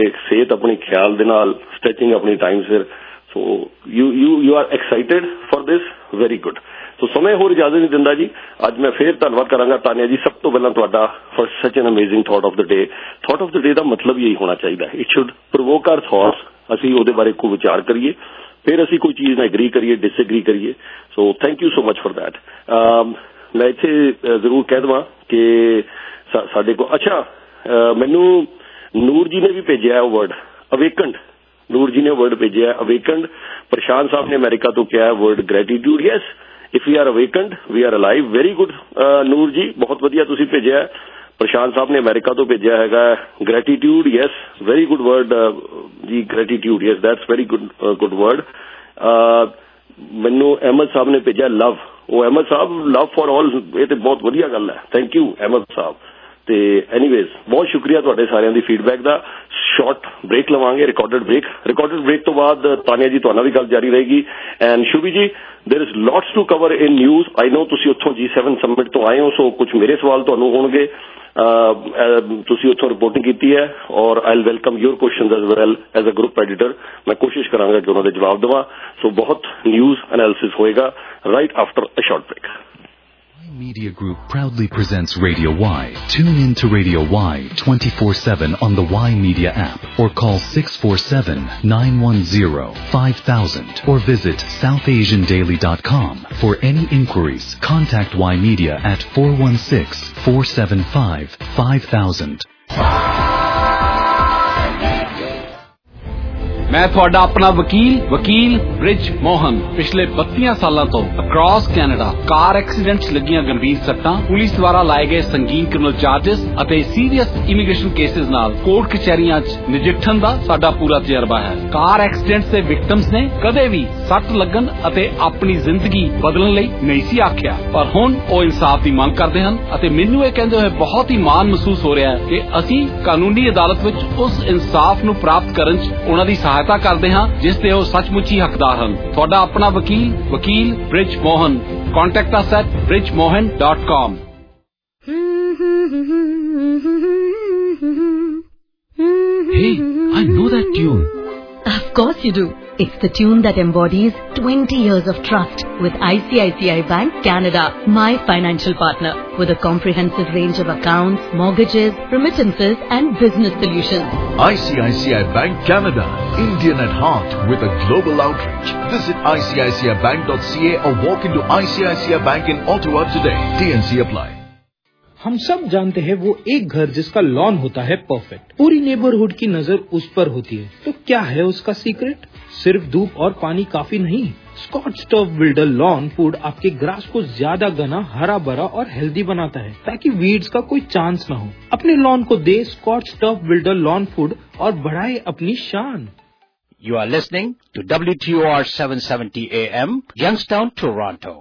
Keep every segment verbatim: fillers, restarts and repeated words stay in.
ਸਿਹਤ ਆਪਣੀ ਖਿਆਲ ਦੇ ਨਾਲ, ਸਟ੍ਰੈਚਿੰਗ ਆਪਣੀ ਟਾਈਮ ਸਿਰ। So you you you are excited for this, very good. So ਸਮੇਂ ਹੋਰ ਇਜਾਜ਼ਤ ਨਹੀਂ ਦਿੰਦਾ ਜੀ। ਅੱਜ ਮੈਂ ਫੇਰ ਧੰਨਵਾਦ ਕਰਾਂਗਾ ਤਾਨੀਆ ਜੀ, ਸਭ ਤੋਂ ਪਹਿਲਾਂ ਤੁਹਾਡਾ for such an amazing thought of the day. Thought of the day ਦਾ ਮਤਲਬ ਇਹੀ ਹੋਣਾ ਚਾਹੀਦਾ, it should provoke our thoughts. ਅਸੀਂ ਉਹਦੇ ਬਾਰੇ ਕੋਈ ਵਿਚਾਰ ਕਰੀਏ, ਫਿਰ ਅਸੀਂ ਕੋਈ ਚੀਜ਼ ਨਾਲ ਐਗਰੀ ਕਰੀਏ, ਡਿਸਐਗਰੀ ਕਰੀਏ। So thank you so much for that. ਮੈਂ ਇੱਥੇ ਜ਼ਰੂਰ ਕਹਿ ਦੇਵਾਂ ਕਿ ਸਾਡੇ ਕੋਲ ਅੱਛਾ ਮੈਨੂੰ ਨੂਰ ਜੀ ਨੇ ਵੀ ਭੇਜਿਆ ਉਹ ਵਰਡ ਅਵੇਕਨਡ। ਨੂਰ ਜੀ ਨੇ ਵਰਡ ਭੇਜਿਆ ਅਵੇਕਨਡ। ਪ੍ਰਸ਼ਾਂਤ ਸਾਹਿਬ ਨੇ ਅਮਰੀਕਾ ਤੋਂ ਕਿਹਾ word gratitude. Yes, if we are awakened we are alive. Very good Noor ji, ਬਹੁਤ ਵਧੀਆ ਤੁਸੀਂ ਭੇਜਿਆ। ਪ੍ਰਸ਼ਾਂਤ ਸਾਹਿਬ ਨੇ ਅਮਰੀਕਾ ਤੋਂ ਭੇਜਿਆ ਹੈਗਾ gratitude. Yes, very good word ਜੀ, gratitude. Yes, that's very good good word. ਮੈਨੂੰ ਅਹਿਮਦ ਸਾਹਿਬ ਨੇ ਭੇਜਿਆ ਲਵ। ਉਹ ਅਹਿਮਦ ਸਾਹਿਬ, ਲਵ ਫॉर ਆਲ, ਇਹ ਤੇ ਬਹੁਤ ਵਧੀਆ ਗੱਲ ਹੈ। Thank you Ahmed Sahib. ਤੇ ਐਨੀਵੇਜ਼ ਬਹੁਤ ਸ਼ੁਕਰੀਆ ਤੁਹਾਡੇ ਸਾਰਿਆਂ ਦੀ ਫੀਡਬੈਕ ਦਾ। ਸ਼ਾਰਟ ਬ੍ਰੇਕ ਲਵਾਂਗੇ, ਰਿਕਾਰਡਡ ਬ੍ਰੇਕ। ਰਿਕਾਰਡਡ ਬ੍ਰੇਕ ਤੋਂ ਬਾਅਦ ਤਾਨੀਆ ਜੀ ਤੁਹਾਡਾ ਵੀ ਗੱਲ ਜਾਰੀ ਰਹੇਗੀ। And Shubhi ji, there is lots to cover in news. I know ਤੁਸੀਂ ਉੱਥੋਂ ਜੀ ਸੈਵਨ ਸਮਿਟ ਤੋਂ ਆਏ ਹੋ, ਸੋ ਕੁਝ ਮੇਰੇ ਸਵਾਲ ਤੁਹਾਨੂੰ ਹੋਣਗੇ। ਤੁਸੀਂ ਉੱਥੋਂ ਰਿਪੋਰਟਿੰਗ ਕੀਤੀ ਹੈ ਔਰ I welcome your questions as well as a group editor. ਮੈਂ ਕੋਸ਼ਿਸ਼ ਕਰਾਂਗਾ ਕਿ ਉਹਨਾਂ ਦੇ ਜਵਾਬ ਦੇਵਾਂ। ਸੋ ਬਹੁਤ ਨਿਊਜ਼ ਐਨਾਲਿਸਿਸ ਹੋਏਗਾ right after a short break. Media Group proudly presents Radio Y. Tune in to Radio Y twenty-four seven on the Y Media app or call six four seven, nine one zero, five thousand or visit south asian daily dot com. For any inquiries, contact Y Media at four one six, four seven five, five thousand. ਮੈਂ ਤੁਹਾਡਾ ਆਪਣਾ ਵਕੀਲ ਵਕੀਲ ਬ੍ਰਿਜ ਮੋਹਨ। ਪਿਛਲੇ ਬੱਤੀਆਂ ਸਾਲਾਂ ਤੋਂ across Canada ਕਾਰ accidents ਲੱਗੀਆਂ ਗੰਭੀਰ ਸੱਟਾਂ, ਪੁਲਿਸ ਦੁਆਰਾ ਲਾਏ ਗਏ ਸੰਗੀਨ ਕ੍ਰਿਮੀਨਲ ਚਾਰਜਸ ਅਤੇ ਸੀਰੀਅਸ ਇਮੀਗ੍ਰੇਸ਼ਨ ਕੇਸਿਸ ਨਾਲ ਕੋਰਟ ਕਚਹਿਰੀਆਂ 'ਚ ਨਜਿੱਠਣ ਦਾ ਸਾਡਾ ਪੂਰਾ ਤਜਰਬਾ ਹੈ। ਕਾਰ ਐਕਸੀਡੈਂਟਸ ਦੇ ਵਿਕਟਮਸ ਨੇ ਕਦੇ ਵੀ ਸੱਟ ਲੱਗਣ ਅਤੇ ਆਪਣੀ ਜ਼ਿੰਦਗੀ ਬਦਲਣ ਲਈ ਨਹੀਂ ਸੀ ਆਖਿਆ, ਪਰ ਹੁਣ ਉਹ ਇਨਸਾਫ ਦੀ ਮੰਗ ਕਰਦੇ ਹਨ ਅਤੇ ਮੈਨੂੰ ਇਹ ਕਹਿੰਦੇ ਹੋਏ ਬਹੁਤ ਹੀ ਮਾਣ ਮਹਿਸੂਸ ਹੋ ਰਿਹਾ ਹੈ ਕਿ ਅਸੀਂ ਕਾਨੂੰਨੀ ਅਦਾਲਤ ਵਿੱਚ ਉਸ ਇਨਸਾਫ ਨੂੰ ਪ੍ਰਾਪਤ ਕਰਨ 'ਚ ਉਹਨਾਂ ਦੀ ਸਹਾਇਤਾ ਕਰਦੇ ਹਾਂ ਜਿਸ ਦੇ ਉਹ ਸੱਚਮੁੱਚ ਹੀ ਹੱਕਦਾਰ ਹਨ। ਤੁਹਾਡਾ ਆਪਣਾ ਵਕੀਲ ਵਕੀਲ Brij Mohan. Contact us at bridge mohan dot com. Hey, I know that tune. Of course you do. It's the tune that embodies twenty years of trust with I C I C I Bank Canada, my financial partner, with a comprehensive range of accounts, mortgages, remittances and business solutions. I C I C I Bank Canada, Indian at heart with a global outreach. Visit I C I C I bank dot c a or walk into I C I C I Bank in Ottawa today. T N C apply. हम सब जानते हैं वो एक घर जिसका lawn होता है परफेक्ट, पूरी नेबरहुड की नजर उस पर होती है। तो क्या है उसका सीक्रेट? सिर्फ धूप और पानी काफी नहीं। Scotch turf builder lawn food आपके ग्रास को ज्यादा घना, हरा भरा और हेल्दी बनाता है ताकि वीड्स का कोई चांस न हो। अपने लॉन को दे Scotch turf builder lawn food और बढ़ाए अपनी शान। You are listening to W T O R seven seventy A M, Youngstown, Toronto.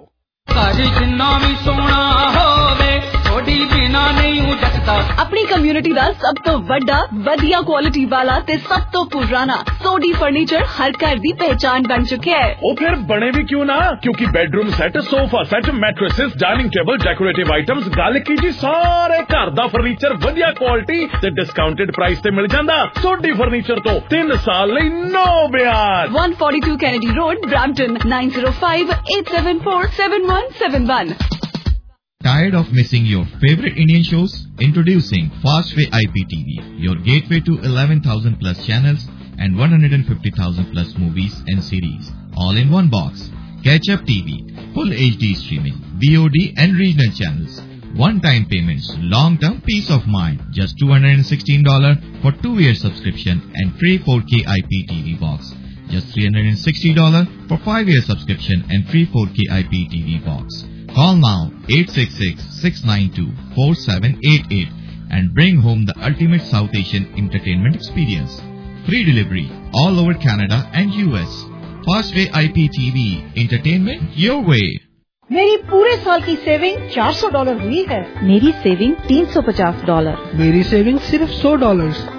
अपनी कम्युनिटी ਦਾ ਸਭ ਤੋਂ ਵੱਡਾ, ਵਧੀਆ ਕੁਆਲਿਟੀ ਵਾਲਾ ਤੇ ਸਭ ਤੋਂ ਪੁਰਾਣਾ ਸੋਡੀ ਫਰਨੀਚਰ ਹਰ ਘਰ ਦੀ ਪਹਿਚਾਨ ਬਣ ਚੁੱਕਿਆ ਹੈ। ਉਹ ਫਿਰ ਬਣੇ ਵੀ ਕਿਉਂ ਨਾ, ਕਿਉਂਕਿ bedroom set, sofa set, mattresses, dining table, decorative items, ਗੱਲ ਕੀ ਜੀ ਸਾਰੇ ਘਰ ਦਾ ਫਰਨੀਚਰ ਵਧੀਆ ਕੁਆਲਿਟੀ ਤੇ ਡਿਸਕਾਊਂਟਡ ਪ੍ਰਾਈਸ ਤੇ ਮਿਲ ਜਾਂਦਾ। ਸੋਡੀ ਫਰਨੀਚਰ ਤੋਂ ਤਿੰਨ ਸਾਲ ਲਈ ਨੋ ਵਿਆਜ। one forty-two Kennedy Road, Brampton, nine zero five, eight seven four, seven one seven one. Tired of missing your favorite Indian shows? Introducing Fastway I P T V, your gateway to eleven thousand plus channels and one hundred fifty thousand plus movies and series, all in one box. Catch Up T V, full H D streaming, V O D and regional channels. One-time payments, long-term peace of mind. Just two hundred sixteen dollars for two-year subscription and free four K I P T V box. Just three hundred sixty dollars for five-year subscription and free four K I P T V box. Call now eight six six, six nine two, four seven eight eight and bring home the ultimate South Asian entertainment experience. Free delivery all over Canada and U S. Fastway I P T V, entertainment your way. मेरी पूरे साल की saving चार सौ dollar हुई है। मेरी saving तीन सौ पचास डॉलर। मेरी सेविंग सिर्फ सौ डॉलर।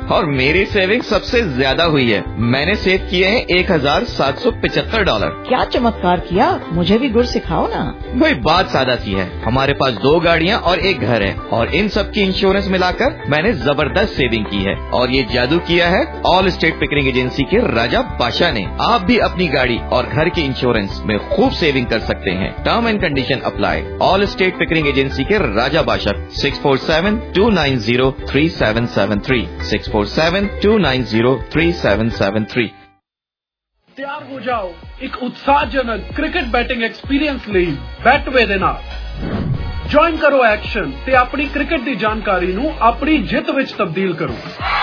और मेरी सेविंग सबसे ज्यादा हुई है। मैंने सेव किए हैं एक हजार सात सौ पिछहत्तर डॉलर। क्या चमत्कार किया, मुझे भी गुर सिखाओ ना। वही बात सादा सी है, हमारे पास दो गाड़ियाँ और एक घर है और इन सब की इंश्योरेंस मिलाकर मैंने जबरदस्त सेविंग की है। और ये जादू किया है ऑल स्टेट पिकरिंग एजेंसी के राजा बादशाह ने। आप भी अपनी गाड़ी और घर के इंश्योरेंस में खूब सेविंग कर सकते हैं। Term and condition apply. All state Pickering agency के राजा बादशाह six four seven two nine zero three seven seven three six four seven two nine zero three seven seven three. ਤਿਆਰ ਹੋ ਜਾਓ ਇੱਕ ਉਤਸ਼ਾਹਜਨਕ ਕ੍ਰਿਕਟ ਬੈਟਿੰਗ ਐਕਸਪੀਰੀਅੰਸ ਲਈ ਬੈਟਵੇ ਦੇ ਨਾਲ। ਜੁਆਇਨ ਕਰੋ ਐਕਸ਼ਨ ਤੇ ਆਪਣੀ ਕ੍ਰਿਕਟ ਦੀ ਜਾਣਕਾਰੀ ਨੂੰ ਆਪਣੀ ਜਿੱਤ ਵਿੱਚ ਤਬਦੀਲ ਕਰੋ।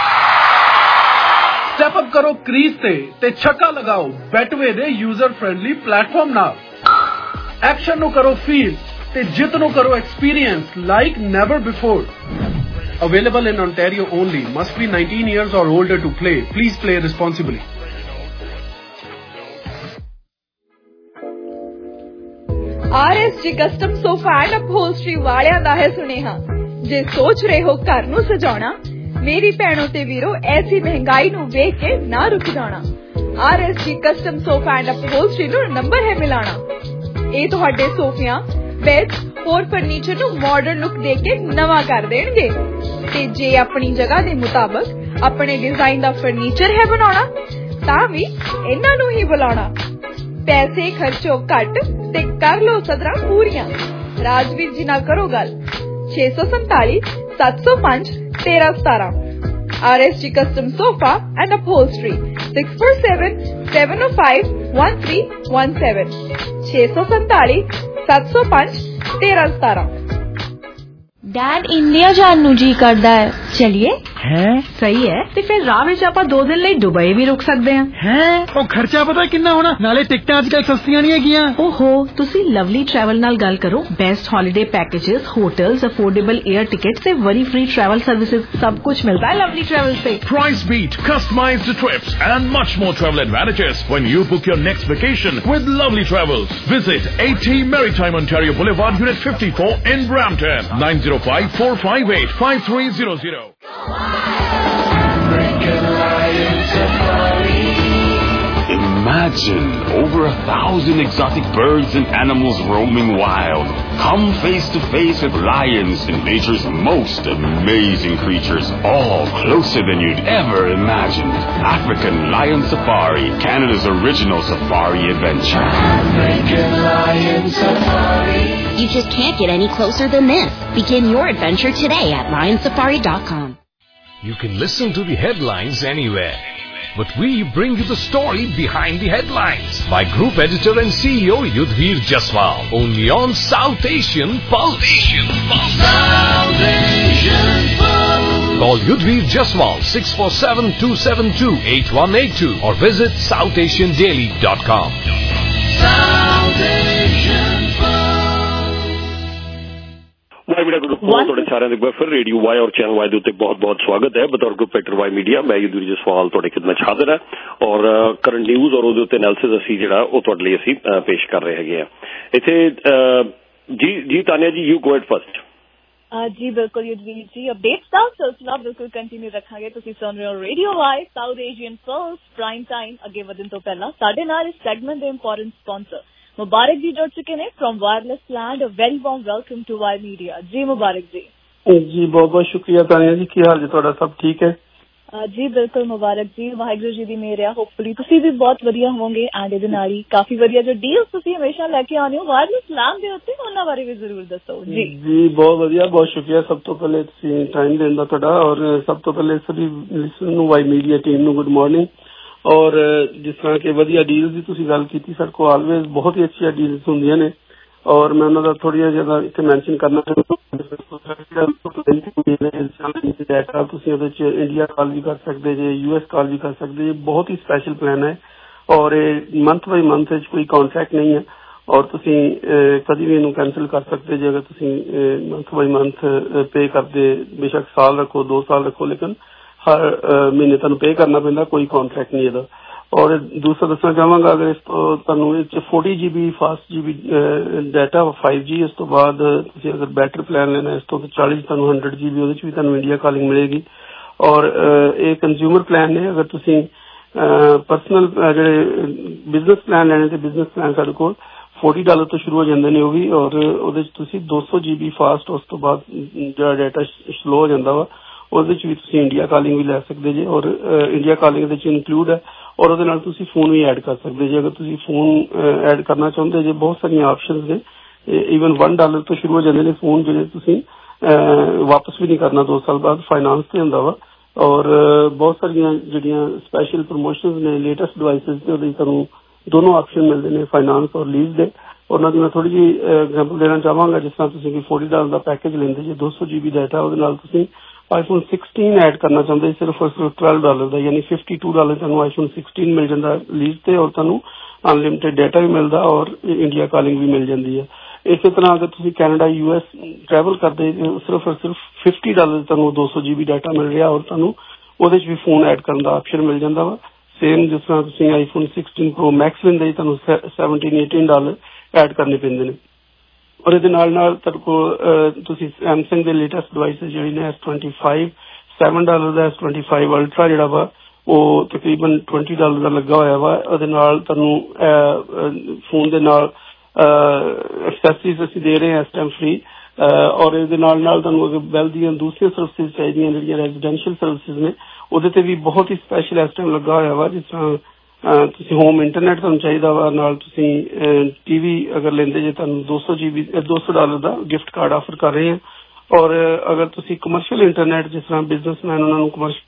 ਸਟੈਪ ਅਪ ਕਰੋ ਕ੍ਰੀਜ਼ ਤੇ ਤੇ ਛੱਕਾ ਲਗਾਓ ਬੈਟਵੇ ਦੇ ਯੂਜ਼ਰ ਫ੍ਰੈਂਡਲੀ ਪਲੇਟਫਾਰਮ ਨਾਲ। ਐਕਸ਼ਨ ਨੂੰ ਕਰੋ ਫੀਲ ਤੇ ਜਿੱਤ ਨੂੰ ਕਰੋ experience like never before. Available in Ontario only. Must be nineteen years or older to play. Please play responsibly. R S G custom sofa and upholstery ਵਾਲਿਆਂ ਦਾ ਹੈ ਸੁਨੇਹਾ। ਜੇ ਸੋਚ ਰਹੇ ਹੋ ਘਰ ਨੂੰ ਸਜਾਉਣਾ, ਮੇਰੀ ਭੈਣੋ ਤੇ ਵੀਰੋ ਐਸੀ ਮਹਿੰਗਾਈ ਨੂੰ ਵੇਖ ਕੇ ਨਾ ਰੁਕ ਜਾਣਾ। R S G custom sofa and upholstery ਨੂੰ ਨੰਬਰ ਹੈ ਮਿਲਾਣਾ। ਇਹ ਤੁਹਾਡੇ ਸੋਫਿਆਂ, ਬੈਡ ਹੋਰ ਫਰਨੀਚਰ ਨੂੰ ਮਾਡਰਨ ਲੁੱਕ ਦੇ ਕੇ ਨਵਾਂ ਕਰ ਦੇਣਗੇ। ਤੇ ਜੇ ਆਪਣੀ ਜਗ੍ਹਾ ਦੇ ਮੁਤਾਬਕ ਆਪਣੇ ਡਿਜ਼ਾਈਨ ਦਾ ਫਰਨੀਚਰ ਹੈ ਬਣਾਉਣਾ, ਤਾਂ ਵੀ ਇਹਨਾਂ ਨੂੰ ਹੀ ਬੁਲਾਉਣਾ। ਪੈਸੇ ਖਰਚੋ ਘੱਟ ਤੇ ਕਰ ਲੋ ਸਦਰਾਂ ਪੂਰੀਆਂ। ਰਾਜਵੀਰ ਜੀ ਨਾਲ ਕਰੋ ਗੱਲ। ਛੇ ਸੌ ਸੰਤਾਲੀ ਸੱਤ ਸੌ ਪੰਜ ਤੇਰਾਂ ਸਤਾਰਾਂ। R S G custom sofa and upholstery six four seven seven O five one three one seven. ਛੇ ਸੌ ਸੰਤਾਲੀ ਸੱਤ ਸੌ ਪੰਜ ਤੇਰਾਂ ਸਤਾਰਾਂ। ਡੈਡ ਇੰਡੀਆ ਜਾਣ ਨੂੰ ਜੀ ਕਰਦਾ ਹੈ, ਚਲਿਏ? ਹੈ ਸਹੀ ਹੈ, ਤੇ ਫਿਰ ਰਾਹ ਵਿੱਚ ਆਪਾਂ ਦੋ ਦਿਨ ਲਈ ਦੁਬਈ ਵੀ ਰੁਕ ਸਕਦੇ ਹਾਂ। ਹੈ ਉਹ ਖਰਚਾ ਪਤਾ ਕਿੰਨਾ ਹੋਣਾ, ਨਾਲੇ ਟਿਕਟਾਂ ਅੱਜ ਕੱਲ ਸਸਤੀਆਂ ਨਹੀਂ ਹੈਗੀਆਂ। ਓਹੋ, ਤੁਸੀਂ ਲਵਲੀ ਟਰੈਵਲ ਨਾਲ ਗੱਲ ਕਰੋ। Best holiday packages, hotels, affordable air tickets से वरी फ्री ट्रैवल सर्विसेज, सब कुछ मिलता है लवली ट्रैवल से। Price beat, customized trips and much more travel advantages when you book your next vacation with Lovely Travels. Visit eighty Maritime Ontario Boulevard, Unit fifty-four in Brampton. nine zero five four five eight five three zero zero. Imagine over a thousand exotic birds and animals roaming wild. Come face to face with lions and nature's most amazing creatures, all closer than you'd ever imagined. African Lion Safari, Canada's original safari adventure. African Lion Safari. You just can't get any closer than this. Begin your adventure today at lion safari dot com. You can listen to the headlines anywhere, but we bring you the story behind the headlines by Group Editor and C E O Yudhvir Jaswal, only on South Asian Pulse. South Asian Pulse. Call Yudhvir Jaswal six four seven two seven two eight one eight two or visit south asian daily dot com. South Asian Y media group ਨੂੰ ਤੁਹਾਡੇ ਸਾਰਿਆਂ ਦੇ ਫਿਰ radio Y ਔਰ channel Y ਦੇ ਉੱਤੇ ਬਹੁਤ ਬਹੁਤ ਸਵਾਗਤ ਹੈ। ਬਤੌਰ ਗਰੁੱਪ ਐਕਟਰ ਵਾਈ ਮੀਡੀਆ ਮੈਂ ਯੁਧਵੀਰ ਜਸਵਾਲ ਤੁਹਾਡੇ ਖਿਦਮਤ 'ਚ ਹਾਜ਼ਰ ਹੈ ਔਰ ਕਰੰਟ ਨਿਊਜ਼ ਔਰ ਉਹਦੇ ਉੱਤੇ ਐਨਾਲਿਸਿਸ ਅਸੀਂ ਜਿਹੜਾ ਉਹ ਤੁਹਾਡੇ ਲਈ ਅਸੀਂ ਪੇਸ਼ ਕਰ ਰਹੇ ਹੈਗੇ ਆ ਇੱਥੇ। ਜੀ ਜੀ ਤਾਨੀਆ ਜੀ, ਯੂ ਗੋ ਇਟ ਫਸਟ। ਜੀ ਬਿਲਕੁਲ ਯੁਧਵੀਰ ਜੀ, ਅਪਡੇਟਸ ਦਾ ਸਿਲਸਿਲਾ ਬਿਲਕੁਲ ਕੰਟੀਨਿਊ ਰੱਖਾਂਗੇ। ਤੁਸੀਂ ਸੁਣ ਰਹੇ ਹੋ radio Y South Asian plus prime time. ਅੱਗੇ ਵਧਣ ਤੋਂ ਪਹਿਲਾਂ ਸਾਡੇ ਨਾਲ ਇਸ ਸੈਗਮੈਂਟ ਦੇ ਇੰਪੋਰਟੈਂਟ ਸਪਾਂਸਰ ਮੁਬਾਰਕ ਜੀ ਜੁੜ ਚੁੱਕੇ ਨੇ from wireless land. Very warm welcome to Y media. ਜੀ ਮੁਬਾਰਕ ਜੀ। ਜੀ ਬਹੁਤ ਬਹੁਤ ਸ਼ੁਕਰੀਆ ਤਾਨੀਆ ਜੀ, ਕੀ ਹਾਲ ਜੀ ਤੁਹਾਡਾ? ਸਭ ਠੀਕ ਹੈ ਜੀ ਬਿਲਕੁਲ ਮੁਬਾਰਕ ਜੀ, ਵਾਹਿਗੁਰੂ ਜੀ ਦੀ ਮਿਹਰ ਆ। ਹੋਪਫੁਲੀ ਤੁਸੀਂ ਵੀ ਬਹੁਤ ਵਧੀਆ ਹੋਵੋਗੇ ਐਂਡ ਇਹਦੇ ਨਾਲ ਹੀ ਕਾਫੀ ਵਧੀਆ ਜੋ ਡੀਲਸ ਤੁਸੀਂ ਹਮੇਸ਼ਾ ਲੈ ਕੇ ਆਉਂਦੇ ਹੋ ਵਾਇਰਲੈਸ ਲੈਂਡ ਦੇ ਉੱਤੇ, ਉਹਨਾਂ ਬਾਰੇ ਵੀ ਜ਼ਰੂਰ ਦੱਸੋ। ਜੀ ਜੀ ਬਹੁਤ ਵਧੀਆ, ਬਹੁਤ ਸ਼ੁਕਰੀਆ ਸਭ ਤੋਂ ਪਹਿਲੇ ਤੁਸੀਂ ਟਾਈਮ ਦੇਣ ਦਾ ਤੁਹਾਡਾ। ਔਰ ਸਭ ਤੋਂ ਪਹਿਲੇ ਸਭੀ ਲਿਸਨਰ ਨੂੰ ਵਾਈ ਮੀਡੀਆ ਟੀਮ ਨੂੰ ਗੁੱਡ ਮਾਰਨਿੰਗ। ਔਰ ਜਿਸ ਤਰ੍ਹਾਂ ਕਿ ਵਧੀਆ ਡੀਲਸ ਦੀ ਤੁਸੀਂ ਗੱਲ ਕੀਤੀ, ਸਾਡੇ ਕੋਲ ਆਲਵੇਜ਼ ਬਹੁਤ ਹੀ ਅੱਛੀਆਂ ਡੀਲਸ ਹੁੰਦੀਆਂ ਨੇ ਔਰ ਮੈਂ ਉਹਨਾਂ ਦਾ ਥੋੜ੍ਹੀਆਂ ਜਿਆਦਾ ਇੱਥੇ ਮੈਂਸ਼ਨ ਕਰਨਾ ਡਾਟਾ ਤੁਸੀਂ ਉਹਦੇ 'ਚ ਇੰਡੀਆ ਕਾਲ ਵੀ ਕਰ ਸਕਦੇ ਜੇ, ਯੂ ਐਸ ਕਾਲ ਵੀ ਕਰ ਸਕਦੇ ਜੇ। ਬਹੁਤ ਹੀ ਸਪੈਸ਼ਲ ਪਲਾਨ ਹੈ ਔਰ ਇਹ ਮੰਥ ਬਾਈ ਮੰਥ ਵਿੱਚ ਕੋਈ ਕੌਂਟਰੈਕਟ ਨਹੀਂ ਹੈ ਔਰ ਤੁਸੀਂ ਕਦੀ ਵੀ ਇਹਨੂੰ ਕੈਂਸਲ ਕਰ ਸਕਦੇ ਜੇ ਅਗਰ ਤੁਸੀਂ ਮੰਥ ਬਾਈ ਮੰਥ ਪੇ ਕਰਦੇ। ਬੇਸ਼ੱਕ ਸਾਲ ਰੱਖੋ, ਦੋ ਸਾਲ ਰੱਖੋ, ਲੇਕਿਨ ਹਰ ਮਹੀਨੇ ਤੁਹਾਨੂੰ ਪੇ ਕਰਨਾ ਪੈਂਦਾ, ਕੋਈ ਕੌਂਟਰੈਕਟ ਨਹੀਂ ਇਹਦਾ। ਔਰ ਦੂਸਰਾ ਦੱਸਣਾ ਚਾਹਾਂਗਾ, ਅਗਰ ਇਸ ਤੋਂ ਤੁਹਾਨੂੰ ਇਹ 'ਚ forty G B fast G B data five G, ਇਸ ਤੋਂ ਬਾਅਦ ਤੁਸੀਂ ਅਗਰ ਬੈਟਰ ਪਲਾਨ ਲੈਣਾ ਇਸ ਤੋਂ ਚਾਲੀ ਤੁਹਾਨੂੰ ਹੰਡਰਡ ਜੀ ਬੀ ਉਹਦੇ 'ਚ ਵੀ ਤੁਹਾਨੂੰ ਇੰਡੀਆ ਕਾਲਿੰਗ ਮਿਲੇਗੀ। ਔਰ ਇਹ ਕੰਜ਼ਿਊਮਰ ਪਲਾਨ ਨੇ। ਅਗਰ ਤੁਸੀਂ ਪਰਸਨਲ ਜਿਹੜੇ ਬਿਜ਼ਨਸ ਪਲਾਨ ਲੈਣੇ ਤੇ ਬਿਜ਼ਨਸ ਪਲਾਨ ਸਾਡੇ ਕੋਲ ਚਾਲੀ ਡਾਲਰ ਤੋਂ ਸ਼ੁਰੂ ਹੋ ਜਾਂਦੇ ਨੇ ਉਹ ਵੀ, ਔਰ ਉਹਦੇ ਚ ਤੁਸੀਂ ਦੋ ਸੌ ਜੀ ਬੀ ਫਾਸਟ, ਉਸ ਤੋਂ ਬਾਅਦ ਜਿਹੜਾ ਡਾਟਾ ਸਲੋ ਹੋ ਜਾਂਦਾ ਵਾ ਉਹਦੇ ਚ ਵੀ ਤੁਸੀਂ ਇੰਡੀਆ ਕਾਲਿੰਗ ਵੀ ਲੈ ਸਕਦੇ ਜੇ, ਔਰ ਇੰਡੀਆ ਕਾਲਿੰਗ ਇਹਦੇ ਚ ਇਨਕਲੂਡ ਹੈ, ਔਰ ਉਹਦੇ ਨਾਲ ਤੁਸੀਂ ਫੋਨ ਵੀ ਐਡ ਕਰ ਸਕਦੇ ਜੇ। ਅਗਰ ਤੁਸੀਂ ਫੋਨ ਐਡ ਕਰਨਾ ਚਾਹੁੰਦੇ ਜੇ ਬਹੁਤ ਸਾਰੀਆਂ ਆਪਸ਼ਨਸ ਨੇ, ਈਵਨ ਵਨ ਡਾਲਰ ਤੋਂ ਸ਼ੁਰੂ ਹੋ ਜਾਂਦੇ ਨੇ ਫੋਨ ਜਿਹੜੇ ਤੁਸੀਂ ਵਾਪਸ ਵੀ ਨਹੀਂ ਕਰਨਾ ਦੋ ਸਾਲ ਬਾਅਦ, ਫਾਈਨਾਂਸ ਤੇ ਹੁੰਦਾ ਵਾ। ਔਰ ਬਹੁਤ ਸਾਰੀਆਂ ਜਿਹੜੀਆਂ ਸਪੈਸ਼ਲ ਪ੍ਰਮੋਸ਼ਨਸ ਨੇ ਲੇਟੈਸਟ ਡਿਵਾਈਸਿਸ ਤੇ ਉਹਦੇ ਤੁਹਾਨੂੰ ਦੋਨੋਂ ਆਪਸ਼ਨ ਮਿਲਦੇ ਨੇ, ਫਾਈਨਾਂਸ ਔਰ ਲੀਜ਼ ਦੇ। ਉਹਨਾਂ ਦੀ ਮੈਂ ਥੋੜੀ ਜਿਹੀ ਐਗਜ਼ਾਮਪਲ ਦੇਣਾ ਚਾਹਾਂਗਾ। ਜਿਸ ਤਰ੍ਹਾਂ ਤੁਸੀਂ ਚਾਲੀ ਡਾਲਰ ਦਾ ਪੈਕੇਜ ਲੈਂਦੇ ਜੇ ਦੋ ਸੌ ਜੀ ਬੀ ਡਾਟਾ, ਉਹਦੇ ਨਾਲ ਤੁਸੀਂ ਆਈਫੋਨ ਸਿਕਸਟੀਨ ਐਡ ਕਰਨਾ ਚਾਹੁੰਦੇ ਸਿਰਫ ਔਰ ਸਿਰਫ ਬਾਰਾਂ ਡਾਲਰ ਦਾ, ਯਾਨੀ ਬਾवन ਡਾਲਰ ਤੁਹਾਨੂੰ ਆਈਫੋਨ ਸਿਕਸਟੀਨ ਮਿਲ ਜਾਂਦਾ ਲੀਜ਼ ਤੇ, ਔਰ ਤੁਹਾਨੂੰ ਅਨਲਿਮਿਟਿਡ ਡਾਟਾ ਵੀ ਮਿਲਦਾ ਔਰ ਇੰਡੀਆ ਕਾਲਿੰਗ ਵੀ ਮਿਲ ਜਾਂਦੀ ਹੈ। ਇਸੇ ਤਰ੍ਹਾਂ ਅਗਰ ਤੁਸੀਂ ਕੈਨੇਡਾ ਯੂ ਐਸ ਟਰੈਵਲ ਕਰਦੇ ਸਿਰਫ ਔਰ ਸਿਰਫ ਫਿਫਟੀ ਡਾਲਰ ਤੁਹਾਨੂੰ ਦੋ ਸੌ ਜੀ ਬੀ ਡਾਟਾ ਮਿਲ ਰਿਹਾ, ਔਰ ਤੁਹਾਨੂੰ ਉਹਦੇ ਚ ਵੀ ਫੋਨ ਐਡ ਕਰਨ ਦਾ ਆਪਸ਼ਨ ਮਿਲ ਜਾਂਦਾ ਵਾ। ਸੇਮ ਜਿਸ ਤਰ੍ਹਾਂ ਤੁਸੀਂ ਆਈਫੋਨ ਸਿਕਸਟੀਨ ਪ੍ਰੋ ਮੈਕਸ ਲੈਂਦੇ ਤੁਹਾਨੂੰ ਸੈਵਨਟੀਨ ਏਟੀਨ ਡਾਲਰ ਐਡ ਕਰਨੇ ਪੈਂਦੇ ਨੇ। ਔਰ ਇਹਦੇ ਨਾਲ ਨਾਲ ਤੁਹਾਡੇ ਕੋਲ ਤੁਸੀਂ ਸੈਮਸੰਗ ਦੇ ਲੇਟੈਸਟ ਡਿਵਾਈਸਿਸ ਜਿਹੜੇ ਨੇ S twenty five seven dollar ਦਾ ਐਸ ਟਵੈਂਟੀ ਫਾਈਵ ਅਲਟਰਾ ਜਿਹੜਾ ਵਾ ਉਹ ਤਕਰੀਬਨ ਵੀਹ ਡਾਲਰ ਦਾ ਲੱਗਾ ਹੋਇਆ ਵਾ। ਉਹਦੇ ਨਾਲ ਤੁਹਾਨੂੰ ਫੋਨ ਦੇ ਨਾਲ ਐਕਸੈਸਰੀਜ਼ ਅਸੀਂ ਦੇ ਰਹੇ ਹਾਂ ਇਸ ਟਾਈਮ ਫ੍ਰੀ, ਔਰ ਇਹਦੇ ਨਾਲ ਨਾਲ ਤੁਹਾਨੂੰ ਅਗਰ ਬੈਲ ਦੀਆਂ ਦੂਸਰੀਆਂ ਸਰਵਿਸਿਜ਼ ਚਾਹੀਦੀਆਂ ਜਿਹੜੀਆਂ ਰੈਜ਼ੀਡੈਂਸ਼ੀਅਲ ਸਰਵਿਸਿਜ਼ ਨੇ ਉਹਦੇ ਤੇ ਵੀ ਬਹੁਤ ਹੀ ਸਪੈਸ਼ਲ ਇਸ ਟਾਈਮ ਲੱਗਾ ਹੋਇਆ ਵਾ। ਜਿਸ ਤਰ੍ਹਾਂ ਤੁਸੀਂ ਹੋਮ ਇੰਟਰਨੈਟ ਤੁਹਾਨੂੰ ਚਾਹੀਦਾ ਵਾ, ਨਾਲ ਤੁਸੀਂ ਟੀਵੀ ਅਗਰ ਲੈਂਦੇ ਜੇ ਤੁਹਾਨੂੰ ਦੋ ਸੌ ਜੀ ਬੀ ਦੋ ਸੌ ਡਾਲਰ ਦਾ ਗਿਫਟ ਕਾਰਡ ਆਫਰ ਕਰ ਰਹੇ ਹਾਂ। ਔਰ ਅਗਰ ਤੁਸੀਂ ਕਮਰਸ਼ੀਅਲ ਇੰਟਰਨੈਟ ਜਿਸ ਤਰ੍ਹਾਂ ਬਿਜ਼ਨਸਮੈਨ ਉਹਨਾਂ ਨੂੰ ਕਮਰਸ਼ੀਅਲ